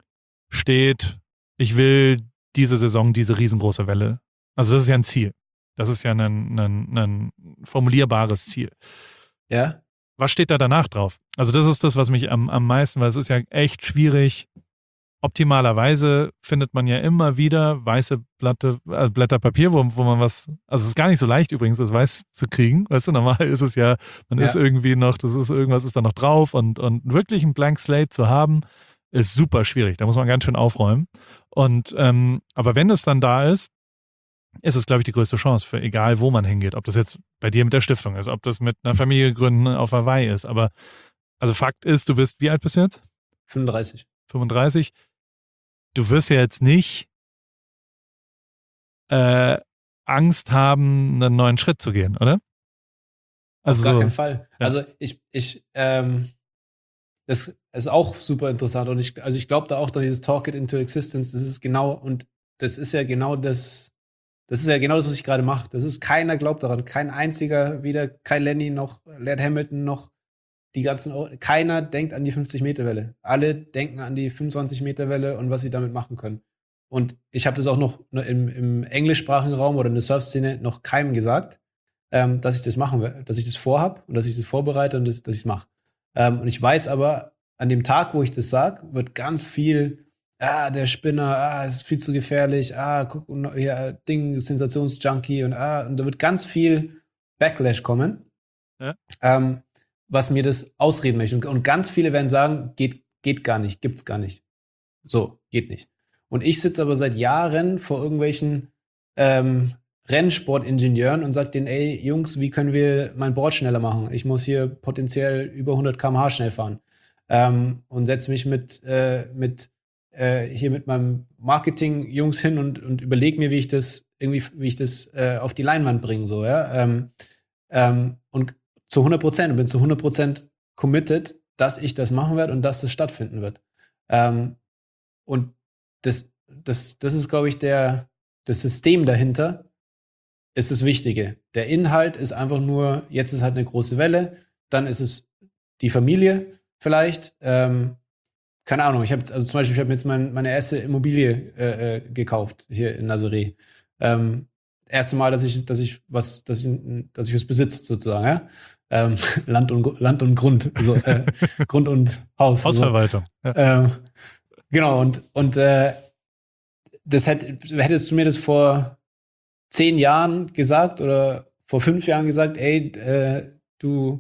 steht, ich will diese Saison diese riesengroße Welle. Also das ist ja ein Ziel. Das ist ja ein, ein, ein formulierbares Ziel. Ja. Was steht da danach drauf? Also das ist das, was mich am, am meisten, weil es ist ja echt schwierig. Optimalerweise findet man ja immer wieder weiße Blatte, äh, Blätter Papier, wo, wo man was, also es ist gar nicht so leicht übrigens, das weiß zu kriegen. Weißt du, normal ist es ja, man Ja. ist irgendwie noch, das ist irgendwas ist da noch drauf und, und wirklich ein Blank Slate zu haben, ist super schwierig. Da muss man ganz schön aufräumen. Und ähm, aber wenn es dann da ist, ist es, glaube ich, die größte Chance für egal, wo man hingeht. Ob das jetzt bei dir mit der Stiftung ist, ob das mit einer Familie gründen auf Hawaii ist. Aber also Fakt ist, du bist, wie alt bist du jetzt? fünfunddreißig. fünfunddreißig. Du wirst ja jetzt nicht äh, Angst haben, einen neuen Schritt zu gehen, oder? Also Auf gar so, keinen Fall. ja. Also ich, ich, ähm, das ist auch super interessant und ich, also ich glaube da auch, dass dieses Talk it into existence, das ist genau, und das ist ja genau das, das ist ja genau das, was ich gerade mache. Das ist, keiner glaubt daran, kein einziger, weder Kyle Lenny noch Laird Hamilton noch die ganzen, keiner denkt an die fünfzig-Meter-Welle. Alle denken an die fünfundzwanzig-Meter-Welle und was sie damit machen können. Und ich habe das auch noch im, im englischsprachigen Raum oder in der Surfszene noch keinem gesagt. ähm, dass ich das machen will, dass ich das vorhab und dass ich das vorbereite und das, dass ich es mache. Ähm, und ich weiß aber, an dem Tag, wo ich das sage, wird ganz viel, ah, der Spinner, ah, ist viel zu gefährlich, ah, guck, ja, Ding, Sensationsjunkie und ah, und da wird ganz viel Backlash kommen, Ja. ähm, was mir das ausreden möchte. Und, und ganz viele werden sagen, geht, geht gar nicht, gibt's gar nicht. So, geht nicht. Und ich sitze aber seit Jahren vor irgendwelchen ähm, Rennsportingenieuren und sage denen, ey, Jungs, wie können wir mein Board schneller machen? Ich muss hier potenziell über hundert Kilometer pro Stunde schnell fahren. Ähm, und setze mich mit, äh, mit äh, hier mit meinem Marketing-Jungs hin und, und überlege mir, wie ich das irgendwie, wie ich das äh, auf die Leinwand bringe, so, ja. Ähm, ähm, und zu hundert Prozent und bin zu hundert Prozent committed, dass ich das machen werde und dass es stattfinden wird. Ähm, und das, das, das ist, glaube ich, der, das System dahinter ist das Wichtige. Der Inhalt ist einfach nur, jetzt ist halt eine große Welle, dann ist es die Familie vielleicht. Ähm, keine Ahnung, ich habe also zum Beispiel, ich habe jetzt mein, meine erste Immobilie äh, äh, gekauft hier in Nazaré. Ähm, erste Mal, dass ich, dass ich was, dass ich, dass ich was besitze, sozusagen, ja. Ähm, Land und Land und Grund, also, äh, Grund und Haus. Hausverwaltung. So. Ja. Ähm, genau, und, und äh, das hätt, hättest du mir das vor zehn Jahren gesagt oder vor fünf Jahren gesagt, ey, äh, du,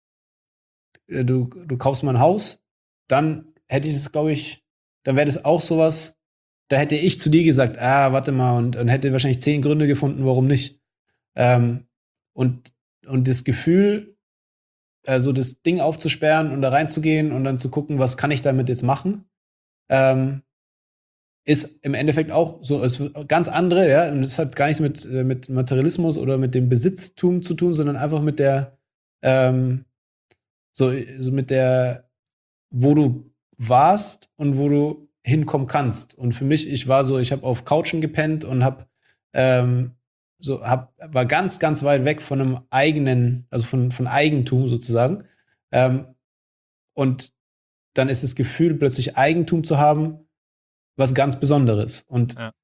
äh, du, du kaufst mal ein Haus, dann hätte ich das, glaube ich, dann wäre das auch sowas, da hätte ich zu dir gesagt, ah, warte mal, und, und hätte wahrscheinlich zehn Gründe gefunden, warum nicht. Ähm, und, und das Gefühl, also das Ding aufzusperren und da reinzugehen und dann zu gucken, was kann ich damit jetzt machen, ähm, ist im Endeffekt auch so ist ganz andere, ja, und das hat gar nichts mit, mit Materialismus oder mit dem Besitztum zu tun, sondern einfach mit der, ähm, so, so mit der, wo du warst und wo du hinkommen kannst. Und für mich, ich war so, ich habe auf Couchen gepennt und hab, ähm, so, hab, war ganz, ganz weit weg von einem eigenen, also von, von Eigentum sozusagen. Ähm, und dann ist das Gefühl, plötzlich Eigentum zu haben, was ganz Besonderes. Und ja,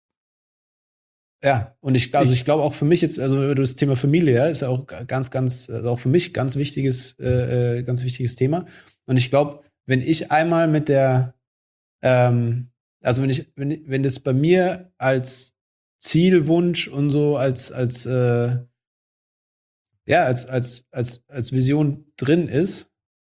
ja und ich, also ich glaube auch für mich jetzt, also das Thema Familie, ja, ist ja auch ganz, ganz, also auch für mich ganz wichtiges, äh, ganz wichtiges Thema. Und ich glaube, wenn ich einmal mit der, ähm, also wenn ich, wenn, wenn das bei mir als Zielwunsch und so als, als, äh, ja, als, als, als, als Vision drin ist,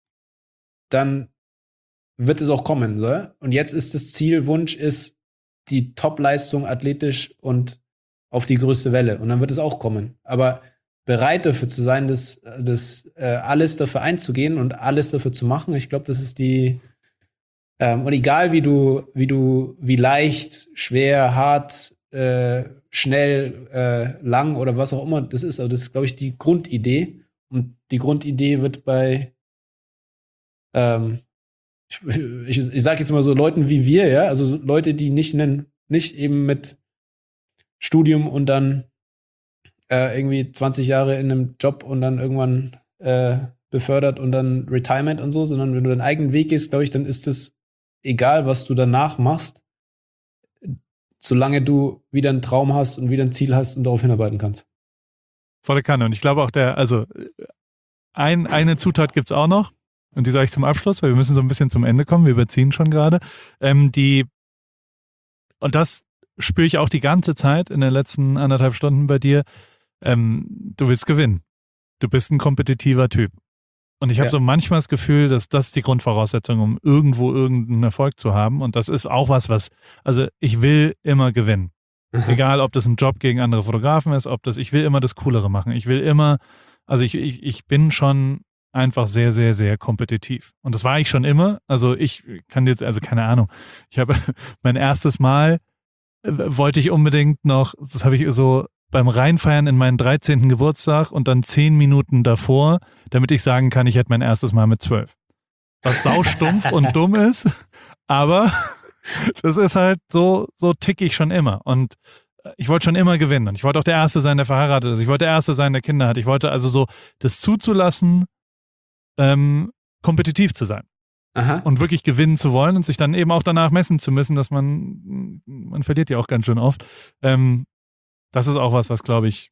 dann wird es auch kommen, so. Und jetzt ist das Ziel, Wunsch ist die Top-Leistung athletisch und auf die größte Welle. Und dann wird es auch kommen. Aber bereit dafür zu sein, das, das äh, alles dafür einzugehen und alles dafür zu machen, ich glaube, das ist die ähm, und egal wie du, wie du, wie leicht, schwer, hart, äh, schnell, äh, lang oder was auch immer das ist, aber das ist, glaube ich, die Grundidee. Und die Grundidee wird bei ähm, ich, ich sage jetzt mal so Leuten wie wir, ja, also Leute, die nicht nennen, nicht eben mit Studium und dann äh, irgendwie zwanzig Jahre in einem Job und dann irgendwann äh, befördert und dann Retirement und so, sondern wenn du deinen eigenen Weg gehst, glaube ich, dann ist es egal, was du danach machst, solange du wieder einen Traum hast und wieder ein Ziel hast und darauf hinarbeiten kannst. Volle Kanne. Und ich glaube auch der, also ein, eine Zutat gibt's auch noch. Und die sage ich zum Abschluss, weil wir müssen so ein bisschen zum Ende kommen, wir überziehen schon gerade. Ähm, die, und das spüre ich auch die ganze Zeit in den letzten anderthalb Stunden bei dir, ähm, du willst gewinnen. Du bist ein kompetitiver Typ. Und ich habe Ja. so manchmal das Gefühl, dass das die Grundvoraussetzung, um irgendwo irgendeinen Erfolg zu haben. Und das ist auch was, was, also ich will immer gewinnen. Egal, ob das ein Job gegen andere Fotografen ist, ob das, ich will immer das Coolere machen. Ich will immer, also ich, ich, ich bin schon einfach sehr, sehr, sehr kompetitiv. Und das war ich schon immer. Also ich kann jetzt, also keine Ahnung. Ich habe mein erstes Mal äh, wollte ich unbedingt noch, das habe ich so beim Reinfeiern in meinen dreizehnten Geburtstag und dann zehn Minuten davor, damit ich sagen kann, ich hätte mein erstes Mal mit zwölf. Was saustumpf und dumm ist, aber das ist halt so, so tick ich schon immer. Und ich wollte schon immer gewinnen. Und ich wollte auch der Erste sein, der verheiratet ist. Ich wollte der Erste sein, der Kinder hat. Ich wollte also so das zuzulassen, ähm, kompetitiv zu sein. Aha. Und wirklich gewinnen zu wollen und sich dann eben auch danach messen zu müssen, dass man, man verliert ja auch ganz schön oft. Ähm, das ist auch was, was, glaube ich,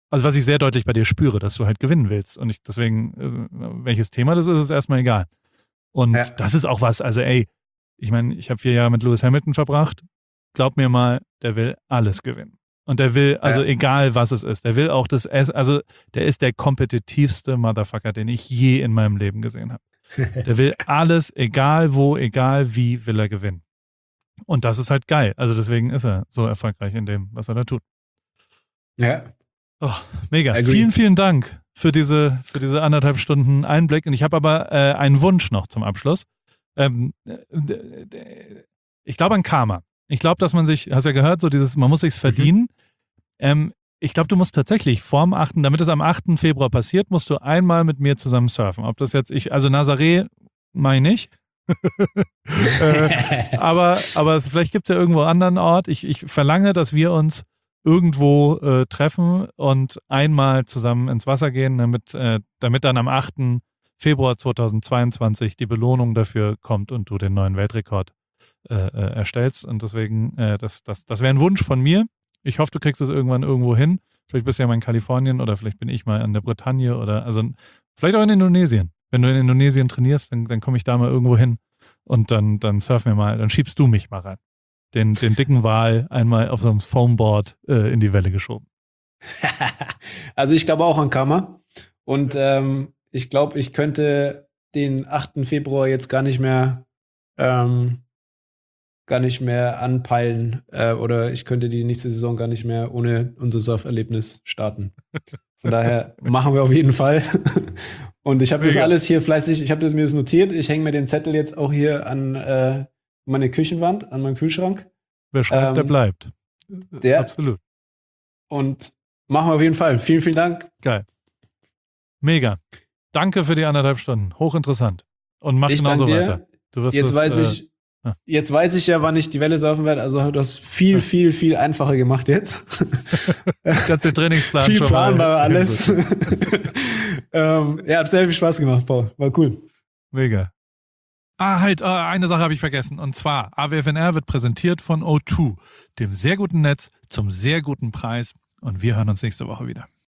Also was ich sehr deutlich bei dir spüre, dass du halt gewinnen willst. Und ich deswegen, äh, welches Thema das ist, ist erstmal egal. Und Ja. das ist auch was, also ey, ich meine, ich habe vier Jahre mit Lewis Hamilton verbracht. Glaub mir mal, der will alles gewinnen. Und der will, also Ja. egal was es ist, der will auch das, Ess- also der ist der kompetitivste Motherfucker, den ich je in meinem Leben gesehen habe. Der will alles, egal wo, egal wie, will er gewinnen. Und das ist halt geil. Also deswegen ist er so erfolgreich in dem, was er da tut. Ja. Oh, mega. Agree. Vielen, vielen Dank für diese, für diese anderthalb Stunden Einblick. Und ich habe aber äh, einen Wunsch noch zum Abschluss. Ähm, d- d- ich glaube an Karma. Ich glaube, dass man sich, hast ja gehört, so dieses, man muss sich's verdienen. Ähm, ich glaube, du musst tatsächlich vorm achten, damit es am achten Februar passiert, musst du einmal mit mir zusammen surfen. Ob das jetzt ich, also Nazaré mache ich nicht. äh, aber, aber es, vielleicht gibt es ja irgendwo einen anderen Ort. Ich, ich verlange, dass wir uns irgendwo äh, treffen und einmal zusammen ins Wasser gehen, damit, äh, damit dann am achten Februar zweitausendzweiundzwanzig die Belohnung dafür kommt und du den neuen Weltrekord äh, äh, erstellst. Und deswegen, äh, das, das, das wäre ein Wunsch von mir. Ich hoffe, du kriegst es irgendwann irgendwo hin. Vielleicht bist du ja mal in Kalifornien oder vielleicht bin ich mal an der Bretagne oder also vielleicht auch in Indonesien. Wenn du in Indonesien trainierst, dann, dann komme ich da mal irgendwo hin und dann, dann surfen wir mal, dann schiebst du mich mal rein. Den, den dicken Wal einmal auf so einem Foamboard äh, in die Welle geschoben. Also ich glaube auch an Karma. Und ähm, ich glaube, ich könnte den achten Februar jetzt gar nicht mehr ähm, gar nicht mehr anpeilen. Äh, oder ich könnte die nächste Saison gar nicht mehr ohne unser Surferlebnis starten. Von daher machen wir auf jeden Fall. Und ich habe das Mega. alles hier fleißig, ich habe das mir das notiert. Ich hänge mir den Zettel jetzt auch hier an äh, meine Küchenwand, an meinen Kühlschrank. Wer schreibt, Ähm, der bleibt. der- Absolut. Und machen wir auf jeden Fall. Vielen, vielen Dank. Geil. Mega. Danke für die anderthalb Stunden. Hochinteressant. Und mach Ich genauso danke dir. weiter. Du wirst Jetzt das, weiß äh, ich, ja. jetzt weiß ich ja, wann ich die Welle surfen werde. Also du hast viel, viel, viel einfacher gemacht jetzt. Kannst den Trainingsplan viel schon mal planbarer alles. hinsetzen. ähm, ja, hat sehr viel Spaß gemacht, Paul. War cool. Mega. Ah, halt, ah, eine Sache habe ich vergessen. Und zwar, A W F N R wird präsentiert von O zwei, dem sehr guten Netz zum sehr guten Preis. Und wir hören uns nächste Woche wieder.